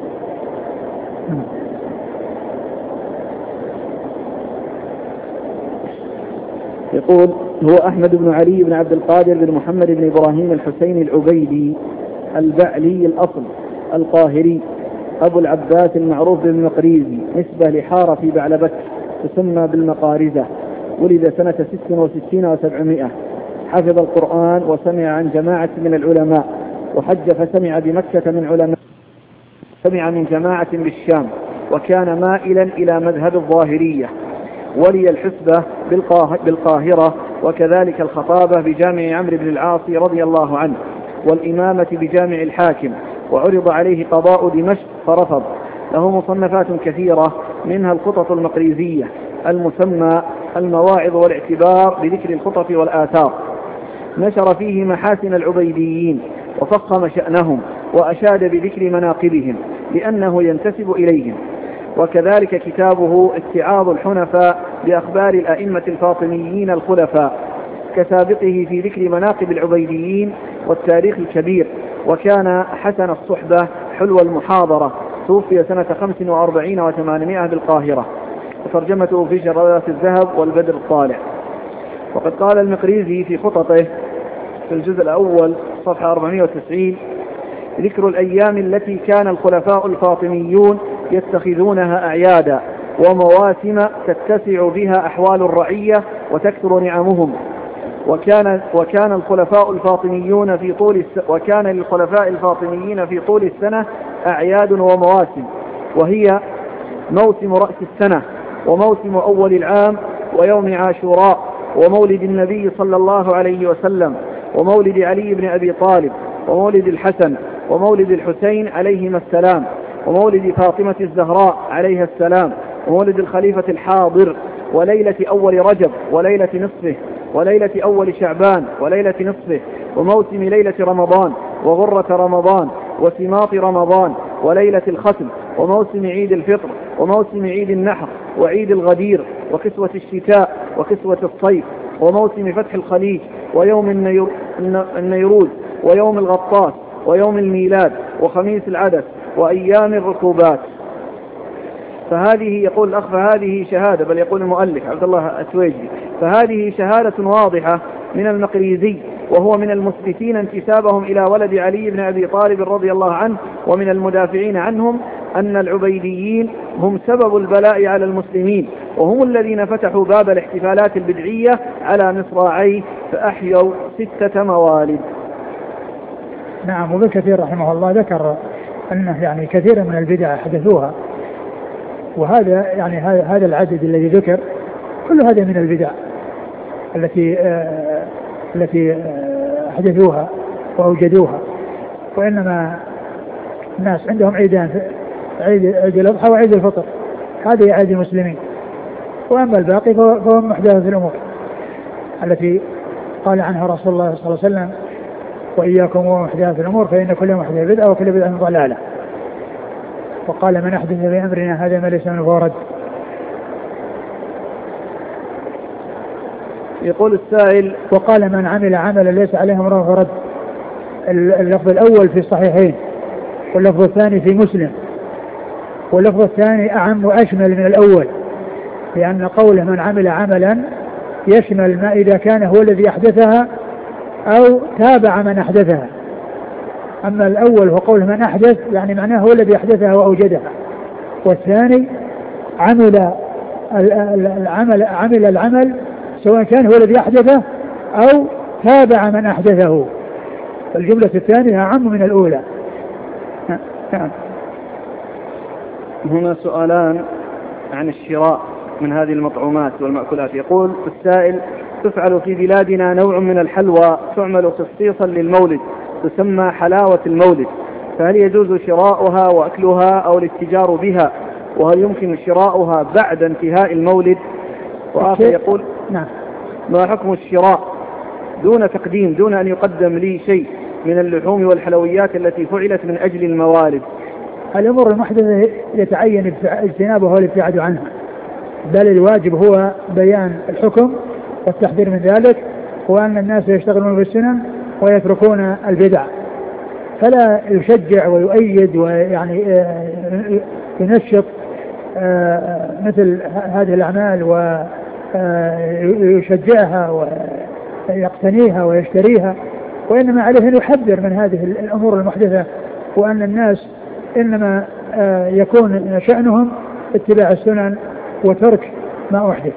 يقول: هو أحمد بن علي بن عبد القادر بن محمد بن إبراهيم الحسين العبيدي البعلي الأصل القاهري، أبو العباس المعروف بالمقريزي، نسبة لحارة في بعلبك تسمى بالمقارزة. ولد سنة ست وستين وسبعمائة. حفظ القرآن وسمع عن جماعة من العلماء، وحج فسمع بمكة من علماء، سمع من جماعة بالشام، وكان مائلا إلى مذهب الظاهرية. ولي الحسبة بالقاهرة، وكذلك الخطابة بجامع عمرو بن العاص رضي الله عنه، والإمامة بجامع الحاكم، وعرض عليه قضاء دمشق فرفض. له مصنفات كثيرة، منها الخطط المقريزية المسمى المواعظ والاعتبار بذكر الخطط والآثار. نشر فيه محاسن العبيديين وفخم شأنهم، وأشاد بذكر مناقبهم لأنه ينتسب إليهم. وكذلك كتابه اتعاظ الحنفاء بأخبار الأئمة الفاطميين الخلفاء، كسابقه في ذكر مناقب العبيديين والتاريخ الكبير. وكان حسن الصحبة حلو المحاضرة. توفي سنة خمس وأربعين وثمانمائة بالقاهرة، وترجمته في شرارات الذهب والبدر الطالع. وقد قال المقريزي في خططه في الجزء الأول صفحة أربعمائة وتسعين: ذكر الأيام التي كان الخلفاء الفاطميون يتخذونها أعيادا ومواسم تتسع بها أحوال الرعية وتكثر نعمهم. وكان وكان الخلفاء الفاطميون في طول الس... وكان للخلفاء الفاطميين في طول السنة أعياد ومواسم، وهي موسم رأس السنة، وموسم أول العام، ويوم عاشوراء، ومولد النبي صلى الله عليه وسلم، ومولد علي بن أبي طالب، ومولد الحسن، ومولد الحسين عليهما السلام، ومولد فاطمة الزهراء عليها السلام، ومولد الخليفة الحاضر، وليلة أول رجب، وليلة نصفه، وليلة أول شعبان، وليلة نصفه، وموسم ليلة رمضان، وغرة رمضان، وسماط رمضان، وليلة الختم، وموسم عيد الفطر، وموسم عيد النحر، وعيد الغدير، وكسوة الشتاء، وكسوة الصيف، وموسم فتح الخليج، ويوم النيروز، ويوم الغطاس، ويوم الميلاد، وخميس العدس، وأيام الركوبات. فهذه يقول الأخ فهذه شهادة، بل يقول المؤلف عبد الله التويجي: فهذه شهادة واضحة من المقريزي، وهو من المثبتين انتسابهم إلى ولد علي بن أبي طالب رضي الله عنه، ومن المدافعين عنهم، أن العبيديين هم سبب البلاء على المسلمين، وهم الذين فتحوا باب الاحتفالات البدعية على مصراعيه، فأحيوا ستة موالد. نعم. وابن كثير رحمه الله ذكر أنه يعني كثير من البدع حدثوها، وهذا يعني هذا العدد الذي ذكر كل هذا من البدع التي آه التي آه حدثوها وأوجدوها. وإنما الناس عندهم عيدان، عيد عيد الأضحى وعيد الفطر، هذه عيد المسلمين. وأما الباقي فهو محدث الأمور التي قال عنها رسول الله صلى الله عليه وسلم: وإياكم ومحدثات الأمور فإن كل محدث بدعة وكل بدعة ضلالة. وقال: من أحدث في أمرنا هذا ما ليس منه فهو رد. يقول السائل: وقال: من عمل عملا ليس عليه أمره فهو رد. اللفظ الأول في الصحيحين، واللفظ الثاني في مسلم، واللفظ الثاني أعم وأشمل من الأول، لأن قوله من عمل عملا يشمل ما إذا كان هو الذي أحدثها أو تابع من أحدثها. أما الأول هو قوله من أحدث، يعني معناه هو الذي أحدثها وأوجدها. والثاني عمل العمل عمل العمل سواء كان هو الذي أحدثه أو تابع من أحدثه. الجملة الثانية أعم من الأولى. هنا سؤالان عن الشراء من هذه المطعومات والمأكولات. يقول السائل: تفعل في بلادنا نوع من الحلوى تعمل تخصيصا للمولد تسمى حلاوة المولد، فهل يجوز شراؤها وأكلها أو الاتجار بها؟ وهل يمكن شراؤها بعد انتهاء المولد؟ وآخر يقول: نعم. ما حكم الشراء دون تقديم، دون أن يقدم لي شيء من اللحوم والحلويات التي فعلت من أجل الموالد؟ الأمور المحدثة يتعين اجتنابها والابتعاد عنها، بل الواجب هو بيان الحكم والتحذير من ذلك، وأن الناس يشتغلون بالسنن ويتركون البدع. فلا يشجع ويؤيد ويعني ينشط مثل هذه الأعمال ويشجعها ويقتنيها ويشتريها، وإنما عليه أن يحذر من هذه الأمور المحدثة، وأن الناس إنما يكون شأنهم اتباع السنن وترك ما أحدث.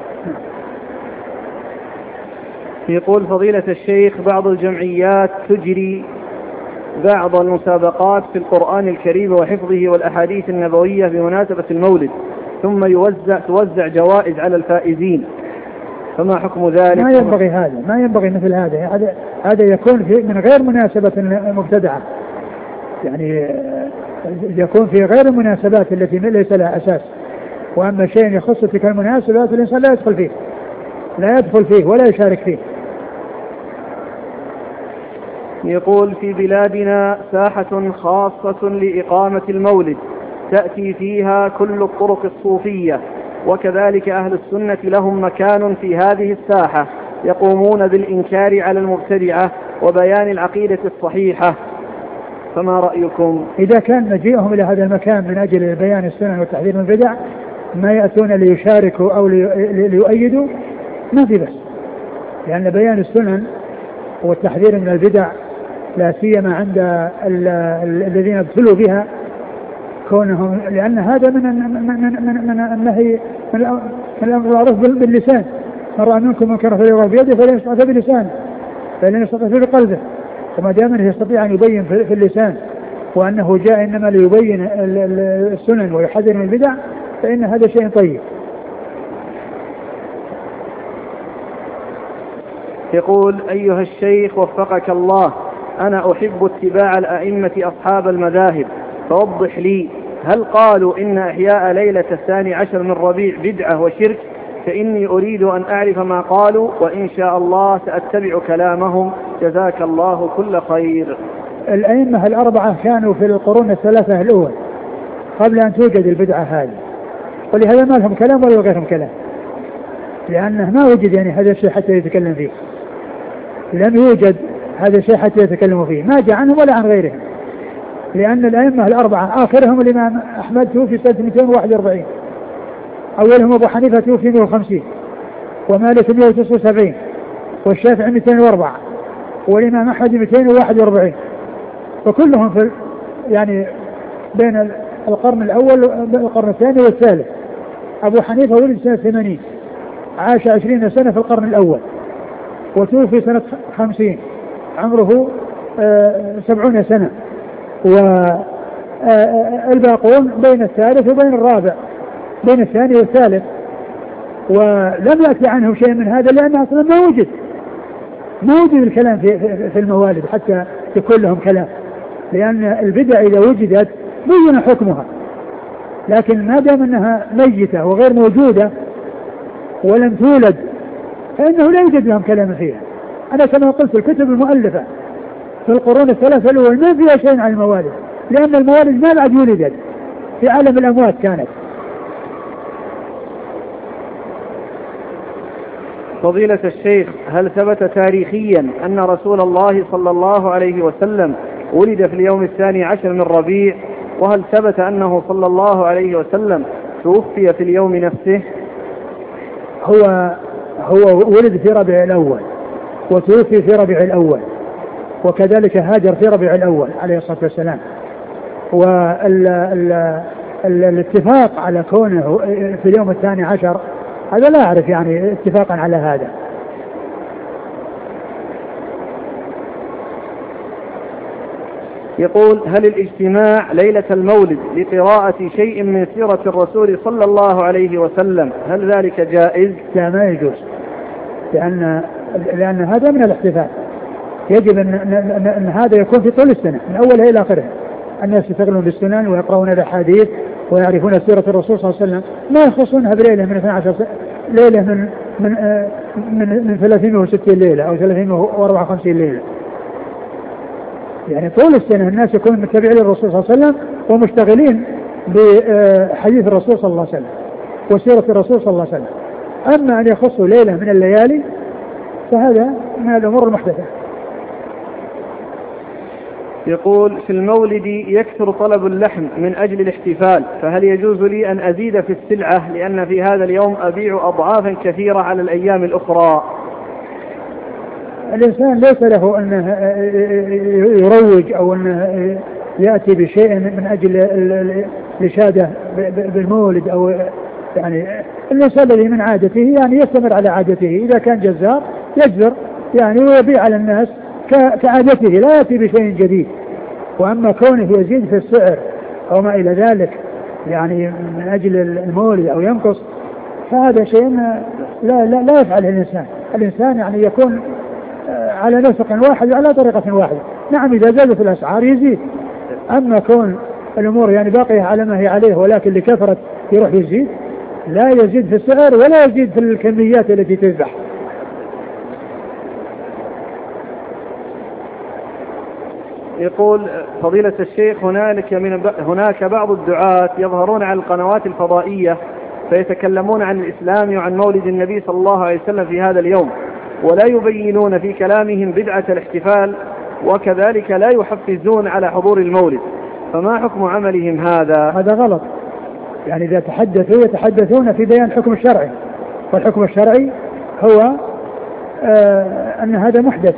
يقول فضيلة الشيخ بعض الجمعيات تجري بعض المسابقات في القرآن الكريم وحفظه والأحاديث النبوية بمناسبة المولد، ثم يوزع توزع جوائز على الفائزين، فما حكم ذلك؟ ما ينبغي هذا، ما ينبغي مثل هذا. هذا هذا يكون في من غير مناسبة مبتدعة، يعني يكون في غير المناسبات التي ليس لها أساس. وأما شيء يخص تلك المناسبات الإنسان لا يدخل فيه، لا يدخل فيه ولا يشارك فيه. يقول في بلادنا ساحة خاصة لإقامة المولد تأتي فيها كل الطرق الصوفية، وكذلك أهل السنة لهم مكان في هذه الساحة يقومون بالإنكار على المبتدعة وبيان العقيدة الصحيحة، فما رأيكم؟ إذا كان مجيئهم إلى هذا المكان من أجل بيان السنن والتحذير من البدع، ما يأتون ليشاركوا أو ليؤيدوا، ما في بس، لأن بيان السنن والتحذير من البدع لا سيما عند الذين ابتلوا بها كونهم، لأن هذا من من من من النهي من الأمر باللسان، من رأى منكم منكرا فليغيره بيده فلا يستطيع بلسانه فلا يستطيع بقلبه. وما دام انه يستطيع ان يبين في اللسان وانه جاء انما ليبين السنن ويحذر من البدع، فان هذا شيء طيب. يقول أيها الشيخ وفقك الله، أنا أحب اتباع الأئمة أصحاب المذاهب، فوضح لي هل قالوا إن إحياء ليلة الثاني عشر من ربيع بدعة وشرك؟ فإني أريد أن أعرف ما قالوا، وإن شاء الله سأتبع كلامهم، جزاك الله كل خير. الأئمة الأربعة كانوا في القرون الثلاثة الأول قبل أن توجد البدعة هذه، ولهذا ما لهم كلام ولا غيرهم كلام، لأنه ما وجد يعني هذا الشيء حتى يتكلم فيه، لم يوجد هذا الشيء حتى يتكلموا فيه، ما جاء عنهم ولا عن غيرهم، لأن الأئمة الأربعة آخرهم الإمام أحمد توفي سنة مئتين وواحد وأربعين، أولهم أبو حنيفة توفي مئة وخمسين، ومالك مئة وتسعة وسبعين، والشافعي مئتين وأربعة، والإمام أحمد مئتين وواحد وأربعين، فكلهم في يعني بين القرن الأول والقرن الثاني والثالث. أبو حنيفة ولد سنة ثمانين، عاش عشرين سنة في القرن الأول، وتوفي سنة خمسين، عمره آه سبعون سنة، والباقون بين الثالث وبين الرابع، بين الثاني والثالث، ولم يأتي عنه شيء من هذا، لأنه أصلا ما وجد ما وجد الكلام في, في الموالد حتى يكون لهم كلام، لأن البدع إذا وجدت بين حكمها، لكن ما دام أنها ميتة وغير موجودة ولم تولد فإنه لا يوجد لهم كلام فيها. أنا كما قلت الكتب المؤلفة في القرون الثلاثة الأول ما فيها شيء عن الموالد، لأن الموالد ما بعد ولدت، في عالم الأموات كانت. فضيلة الشيخ، هل ثبت تاريخيا أن رسول الله صلى الله عليه وسلم ولد في اليوم الثاني عشر من ربيع؟ وهل ثبت أنه صلى الله عليه وسلم توفي في اليوم نفسه؟ هو هو ولد في ربيع الأول وتوفي في ربيع الأول، وكذلك هاجر في ربيع الأول عليه الصلاة والسلام. والاتفاق على كونه في اليوم الثاني عشر هذا لا أعرف يعني اتفاقا على هذا. يقول هل الاجتماع ليلة المولد لقراءة شيء من سيرة الرسول صلى الله عليه وسلم هل ذلك جائز؟ لا، ما يجوز، لأن, لأن هذا من الاحتفال، يجب أن, أن, أن هذا يكون في طول السنة من أولها إلى آخرها، الناس يشتغلون بالسنن ويقرؤون الأحاديث ويعرفون سيرة الرسول صلى الله عليه وسلم، ما يخصونها بليلة من اثنتي عشرة ليلة من من من, من ثلاثمائة وستين ليلة أو ثلاثمائة وأربعة وخمسين ليلة. يعني طول السنة الناس يكونون متبعين للرسول صلى الله عليه وسلم ومشتغلين بحديث الرسول صلى الله عليه وسلم وسيرة الرسول صلى الله عليه وسلم. أما أن يخصوا ليلة من الليالي فهذا من الأمور المحدثة. يقول في المولد يكثر طلب اللحم من أجل الاحتفال، فهل يجوز لي أن أزيد في السلعة لأن في هذا اليوم أبيع أضعافا كثيرة على الأيام الأخرى؟ الإنسان ليس له أنه يروج أو أنه يأتي بشيء من أجل الإشادة بالمولد، أو يعني الإنسان الذي من عادته يعني يستمر على عادته، إذا كان جزار يجزر يعني ويبيع على الناس كعادته، لا يأتي بشيء جديد. وأما كونه يزيد في السعر أو ما إلى ذلك يعني من أجل المولد أو ينقص، فهذا شيء لا, لا, لا يفعله الإنسان. الإنسان يعني يكون على نسق واحد وعلى طريقة واحدة. نعم إذا زادت الأسعار يزيد، أما كون الأمور يعني باقية على ما هي عليه ولكن لكثرة يروح يزيد، لا يزيد في السعر ولا يزيد في الكميات التي تذبح. يقول فضيلة الشيخ هنالك من هناك بعض الدعاة يظهرون على القنوات الفضائية فيتكلمون عن الإسلام وعن مولد النبي صلى الله عليه وسلم في هذا اليوم، ولا يبينون في كلامهم بدعة الاحتفال، وكذلك لا يحفزون على حضور المولد، فما حكم عملهم هذا؟ هذا غلط. يعني إذا تحدثوا يتحدثون في بيان الحكم الشرعي، والحكم الشرعي هو آه أن هذا محدث.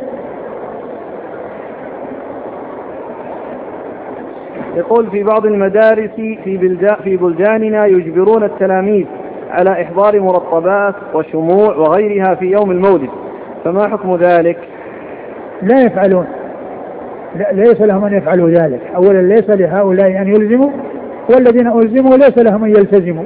يقول في بعض المدارس في بلداننا يجبرون التلاميذ على إحضار مرطبات وشموع وغيرها في يوم المولد، فما حكم ذلك؟ لا يفعلون، لا ليس لهم أن يفعلوا ذلك. أولا ليس لهؤلاء أن يلزموا، والذين ألزموا ليس لهم أن يلتزموا.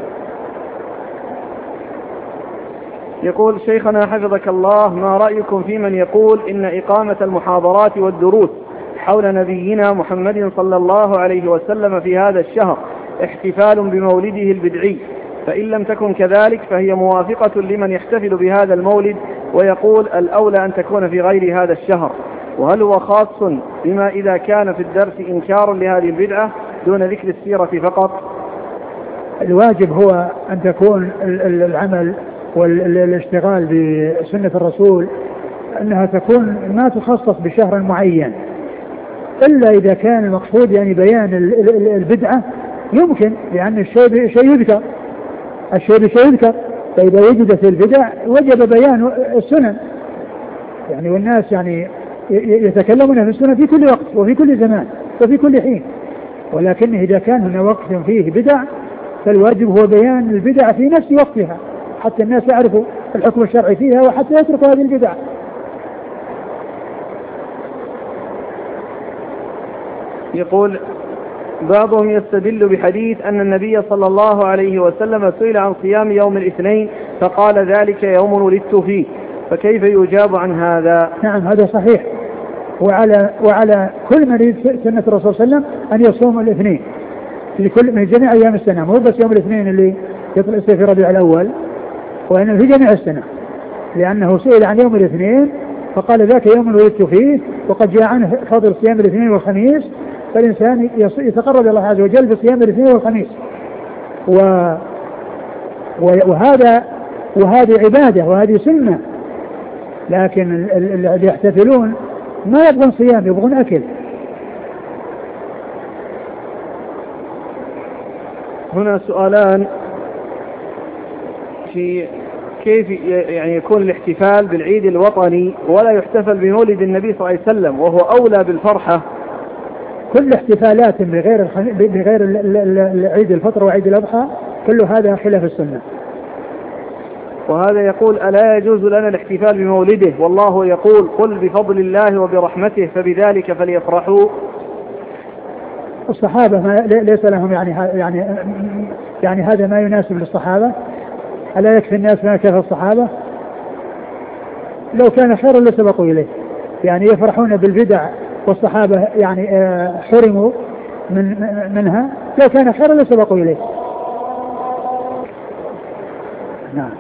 يقول شيخنا حفظك الله، ما رأيكم في من يقول إن إقامة المحاضرات والدروس حول نبينا محمد صلى الله عليه وسلم في هذا الشهر احتفال بمولده البدعي، فإن لم تكن كذلك فهي موافقة لمن يحتفل بهذا المولد ويقول الأولى أن تكون في غير هذا الشهر؟ وهل هو خاص بما إذا كان في الدرس إنكار لهذه البدعة دون ذكر السيرة فقط؟ الواجب هو أن تكون العمل والاشتغال بسنة الرسول أنها تكون ما تخصص بشهر معين، إلا إذا كان المقصود يعني بيان البدعة يمكن، لأن الشيء شيء يذكر، الشيء بشيء يذكر، فإذا وجدت البدع وجب بيان السنن يعني، والناس يعني يتكلمون في السنن في كل وقت وفي كل زمان وفي كل حين، ولكن إذا كان هنا وقت فيه بدع فالواجب هو بيان البدع في نفس وقتها حتى الناس يعرفوا الحكم الشرعي فيها وحتى يتركوا هذه البدع. يقول بعضهم يستدل بحديث أن النبي صلى الله عليه وسلم سئل عن صيام يوم الاثنين فقال ذلك يوم ولدت فيه، فكيف يجاب عن هذا؟ نعم هذا صحيح، وعلى وعلى كل من يريد سنة الرسول صلى الله عليه وسلم أن يصوم الاثنين لكل من جميع أيام السنة، مو بس يوم الاثنين اللي يطلع في ربيع الأول، وإنه في جميع السنة، لأنه سئل عن يوم الاثنين فقال ذاك يوم ولدت فيه، وقد جاء عنه فضل صيام الاثنين والخميس، فالإنسان يتقرب الله عز وجل بصيام الاثنين والخميس، و... وهذا وهذه عبادة وهذه سنة، لكن اللي يحتفلون ما يبغون صيام، يبغون أكل. هنا سؤالان في كيف يعني يكون الاحتفال بالعيد الوطني ولا يحتفل بمولد النبي صلى الله عليه وسلم وهو أولى بالفرحة؟ كل احتفالات بغير بغير عيد الفطر وعيد الأضحى كل هذا خلاف السنة. وهذا يقول ألا يجوز لنا الاحتفال بمولده والله يقول قل بفضل الله وبرحمته فبذلك فليفرحوا؟ الصحابة ما ليس لهم يعني يعني يعني هذا ما يناسب للصحابة؟ ألا يكفي الناس ما كفى الصحابة؟ لو كان خيرا لسبقوا إليه، يعني يفرحون بالبدع والصحابة يعني حرموا من منها، لو كان خيرا لسبقوا إليه. نعم.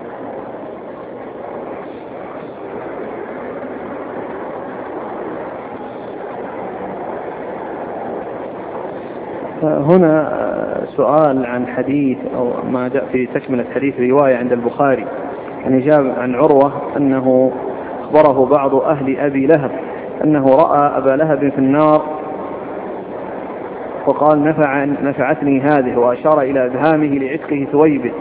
هنا سؤال عن حديث أو ما جاء في تكملة حديث رواية عند البخاري يعني جاء عن عروة أنه أخبره بعض أهل أبي لهب أنه رأى أبا لهب في النار وقال نفع نفعتني هذه، وأشار إلى إبهامه لعتقه ثويبه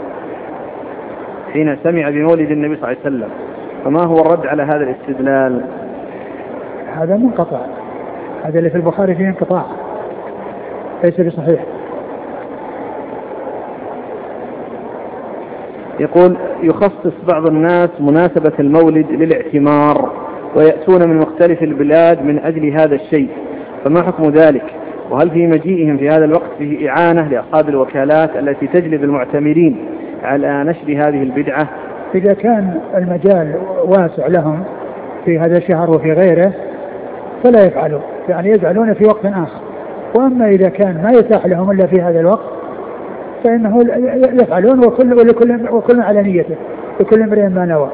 حين سمع بمولد النبي صلى الله عليه وسلم، فما هو الرد على هذا الاستدلال؟ هذا منقطع، هذا اللي في البخاري فيه انقطاع. ليس بصحيح. يقول يخصص بعض الناس مناسبة المولد للاعتمار ويأتون من مختلف البلاد من أجل هذا الشيء، فما حكم ذلك؟ وهل في مجيئهم في هذا الوقت فيه إعانة لأصحاب الوكالات التي تجلب المعتمرين على نشر هذه البدعة؟ إذا كان المجال واسع لهم في هذا الشهر وفي غيره فلا يفعلوا، يعني يجعلون في وقت آخر. وأما إذا كان ما يتاح لهم إلا في هذا الوقت فإنه يفعلون، وكل ولكل وكل على نيته، وكل امرئ ما نوى.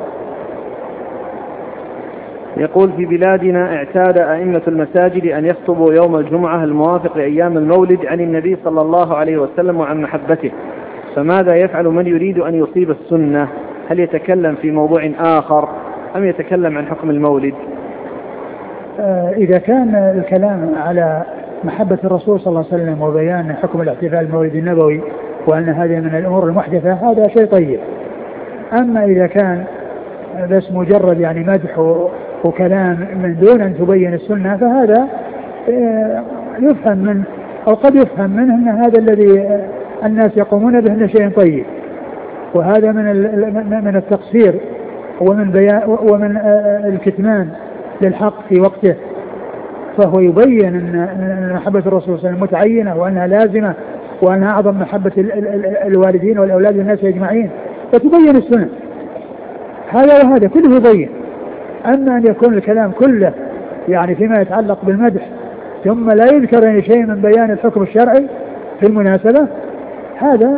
يقول في بلادنا اعتاد أئمة المساجد أن يخطبوا يوم الجمعة الموافق لأيام المولد عن النبي صلى الله عليه وسلم وعن محبته، فماذا يفعل من يريد أن يصيب السنة؟ هل يتكلم في موضوع آخر أم يتكلم عن حكم المولد؟ آه إذا كان الكلام على محبة الرسول صلى الله عليه وسلم وبيان حكم الاحتفال المولد النبوي وأن هذه من الأمور المحدثة هذا شيء طيب. أما إذا كان بس مجرد يعني مدح وكلام من دون أن تبين السنة فهذا يفهم منه أو قد يفهم منه أن هذا الذي الناس يقومون به أنه شيء طيب، وهذا من من التقصير ومن بيان ومن الكتمان للحق في وقته. فهو يبين أن محبة الرسول صلى الله عليه وسلم متعينة وأنها لازمة وأنها أعظم محبة الوالدين والأولاد والناس أجمعين، فتبين السنة. هذا وهذا كله يبين. أما أن يكون الكلام كله يعني فيما يتعلق بالمدح ثم لا يذكر يعني شيء من بيان الحكم الشرعي في المناسبة، هذا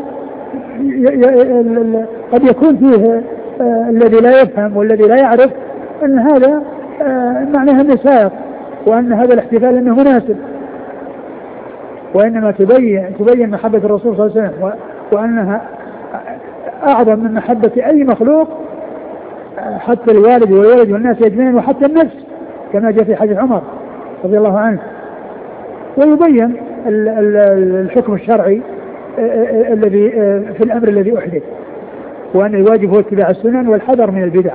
قد يكون فيه الذي لا يفهم والذي لا يعرف أن هذا معناه أنه سائق وأن هذا الاحتفال أنه مناسب، وإنما تبين تبين محبة الرسول صلى الله عليه وسلم وأنها أعظم من محبة أي مخلوق، حتى الوالد والولد والناس أجمعين وحتى النفس كما جاء في حديث عمر رضي الله عنه. ويبين الحكم الشرعي الذي في الأمر الذي أحدث، وأن الواجب هو اتباع السنن والحذر من البدع.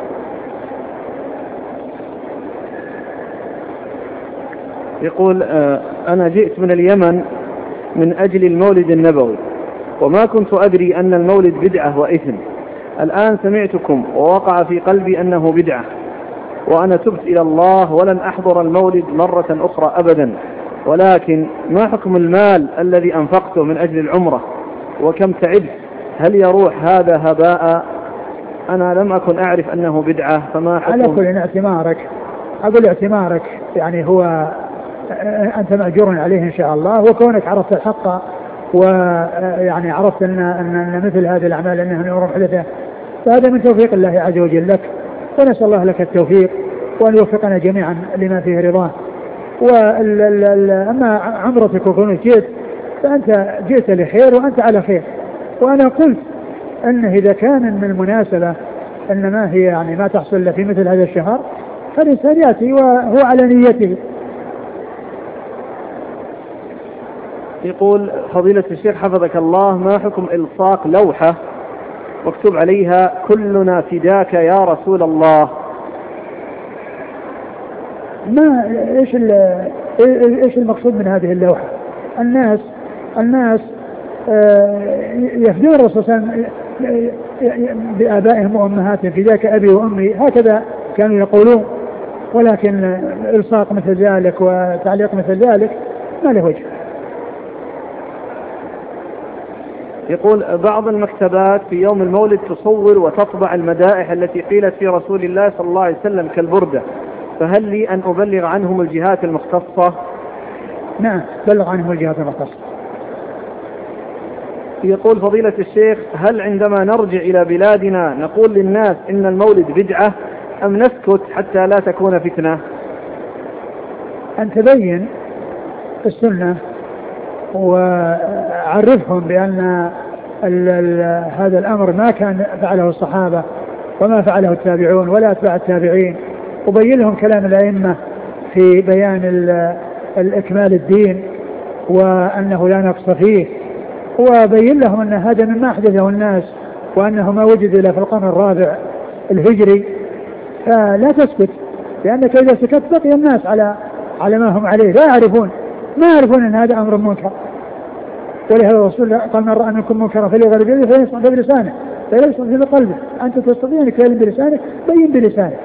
يقول أنا جئت من اليمن من أجل المولد النبوي وما كنت أدري أن المولد بدعة وإثم. الآن سمعتكم ووقع في قلبي أنه بدعة، وأنا تبت إلى الله ولن أحضر المولد مرة أخرى أبدا، ولكن ما حكم المال الذي أنفقته من أجل العمرة وكم تعبت؟ هل يروح هذا هباء؟ أنا لم أكن أعرف أنه بدعة، فما حكم؟ على كل اعتمارك أقول اعتمارك يعني هو أنت مأجور عليه إن شاء الله، وكونك عرفت الحق ويعني عرفت أن, أن مثل هذه الأعمال أنها من أمور محدثة فهذا من توفيق الله عز وجل لك، ونسأل الله لك التوفيق وأن يوفقنا جميعا لما فيه رضاه. وأما عمرتك وكونك جئت فأنت جئت لخير وأنت على خير، وأنا قلت أنه إذا كان من المناسبة أن ما هي يعني ما تحصل في مثل هذا الشهر فالإنسان يأتي وهو على نيته. يقول فضيلة الشيخ حفظك الله، ما حكم إلصاق لوحة مكتوب عليها كلنا فداك يا رسول الله؟ ما إيش إيش المقصود من هذه اللوحة؟ الناس الناس يفدون الرسول صلى الله عليه وسلم بآبائهم وأمهاتهم، فداك أبي وأمي، هكذا كانوا يقولون، ولكن إلصاق مثل ذلك وتعليق مثل ذلك ما له وجه. يقول بعض المكتبات في يوم المولد تصور وتطبع المدائح التي قيلت في رسول الله صلى الله عليه وسلم كالبردة، فهل لي أن أبلغ عنهم الجهات المختصة؟ نعم بلغ عنهم الجهات المختصة. يقول فضيلة الشيخ، هل عندما نرجع إلى بلادنا نقول للناس إن المولد بدعة أم نسكت حتى لا تكون فتنة؟ أن تبين السنة وعرفهم بأن ال ال هذا الأمر ما كان فعله الصحابة وما فعله التابعون ولا أتباع التابعين، وبين لهم كلام الأئمة في بيان الإكمال الدين وأنه لا نقص فيه، وبين لهم أن هذا مما أحدثه الناس وأنه ما وجد إلا في القرن الرابع الهجري. فلا تسكت، لأنك إذا سكت بقي الناس على على ما هم عليه، لا يعرفون ما يعرفون أن هذا أمر منكر. ولهذا الرسول قال من رأى منكم منكرا فليغير بيده فليصنع بلسانه فليصنع بقلبه. أنت تستطيع أن تكلم بلسانك بين بلسانك.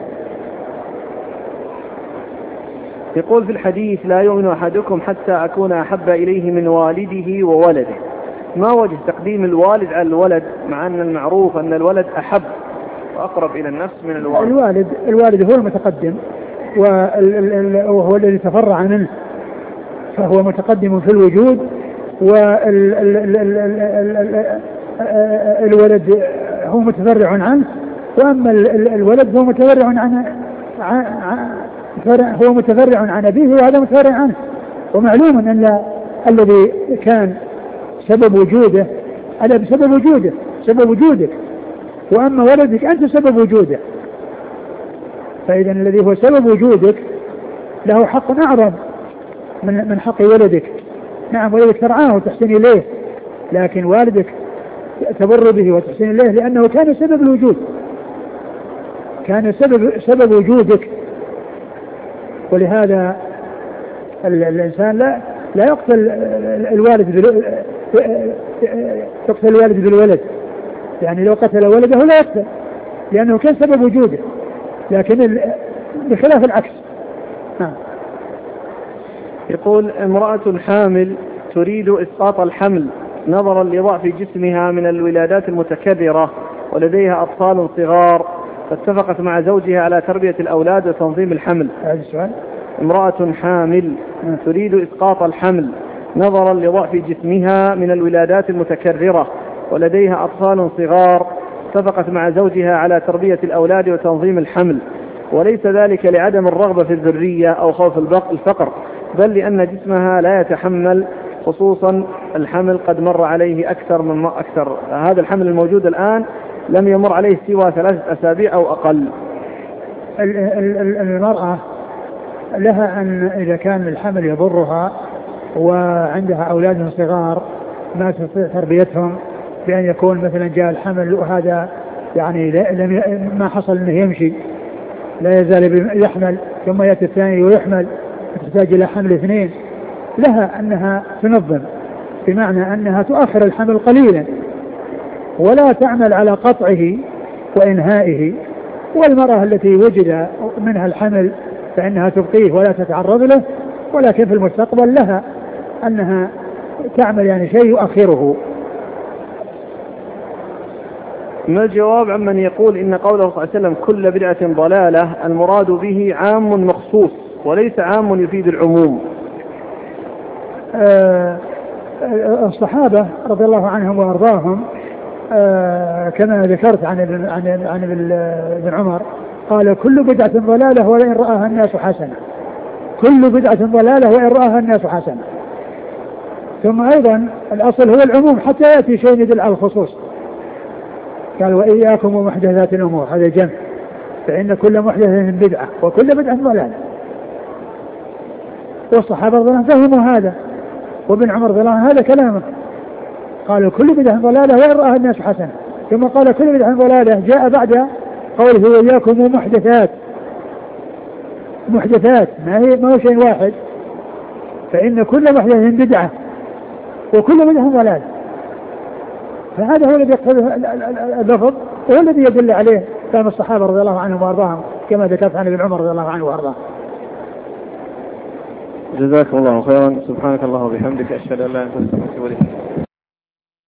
يقول في الحديث لا يؤمن أحدكم حتى أكون أحب إليه من والده وولده، ما وجه تقديم الوالد على الولد مع أن المعروف أن الولد أحب وأقرب إلى النفس من الوالد؟ الوالد الوالد هو المتقدم وهو الذي تفرع منه، فهو متقدم في الوجود، والولد هو متفرع عنه، وأما الولد هو متفرع عنه هو متفرع عن أبيه وهذا متفرع عنه. ومعلوم أن الذي كان سبب وجوده هذا بسبب وجوده سبب وجودك، وأما ولدك أنت سبب وجوده، فإذا الذي هو سبب وجودك له حق أعظم من من حق ولدك. نعم ولدك ترعاه وتحسن إليه، لكن والدك تبر به وتحسن إليه لأنه كان سبب الوجود، كان سبب سبب وجودك. ولهذا الإنسان لا لا يقتل الوالد يقتل الوالد بالولد، يعني لو قتل ولده لا يقتل لأنه كان سبب وجوده، لكن بخلاف العكس. نعم. يقول امرأة حامل تريد إسقاط الحمل نظرا لضعف جسمها من الولادات المتكررة ولديها أطفال صغار، فاتفقت مع زوجها على تربية الأولاد وتنظيم الحمل. هذا السؤال. امرأة حامل تريد إسقاط الحمل نظرا لضعف جسمها من الولادات المتكررة ولديها أطفال صغار، اتفقت مع زوجها على تربية الأولاد وتنظيم الحمل، وليس ذلك لعدم الرغبة في الذرية أو خوف الفقر، بل لأن جسمها لا يتحمل، خصوصا الحمل قد مر عليه أكثر من أكثر هذا الحمل الموجود الآن لم يمر عليه سوى ثلاثة أسابيع أو أقل. المرأة لها أن إذا كان الحمل يضرها وعندها أولاد صغار ما تستطيع تربيتهم، بأن يكون مثلا جاء الحمل وهذا يعني لم ما حصل أنه يمشي، لا يزال يحمل ثم يأتي الثاني ويحمل، تحتاج إلى حمل اثنين، لها أنها تنظم، بمعنى أنها تؤخر الحمل قليلا ولا تعمل على قطعه وإنهائه. والمرأة التي وجد منها الحمل فإنها تبقيه ولا تتعرض له، ولكن في المستقبل لها أنها تعمل يعني شيء يؤخره. ما الجواب عمن يقول إن قوله صلى الله عليه وسلم كل بدعة ضلالة المراد به عام مخصوص وليس عام يفيد العموم؟ آه الصحابة رضي الله عنهم وأرضاهم آه كما ذكرت عن ابن عن عن ابن عمر قال كل بدعة ضلالة وإن رآها الناس حسنة، كل بدعة ضلالة وإن رآها الناس حسنة. ثم أيضا الأصل هو العموم حتى يأتي شيء يدل على الخصوص، قال وإياكم ومحدثات الأمور، هذا جمع، فإن كل محدثة بدعة وكل بدعة ضلالة. والصحابة رضي الله عنهم فهموا هذا، وابن عمر رضي الله عنه هذا كلامه، قالوا كل بدعة ضلالة وإن رآها الناس حسنة، ثم قال كل بدعة ضلالة جاء بعد قوله وإياكم ومحدثات، محدثات ما هي ما هو شيء واحد، فإن كل محدثة بدعة وكل بدعة ضلالة. فهذا هو الذي يقتضي اللفظ وهو الذي يدل عليه كلام الصحابة رضي الله عنهم وأرضاهم كما ذكرت عن ابن عمر رضي الله عنه وأرضاه. جزاك الله خيرا. سبحانك الله وبحمدك أشهد أن لا إله إلا أنت أستغفرك وأتوب إليك.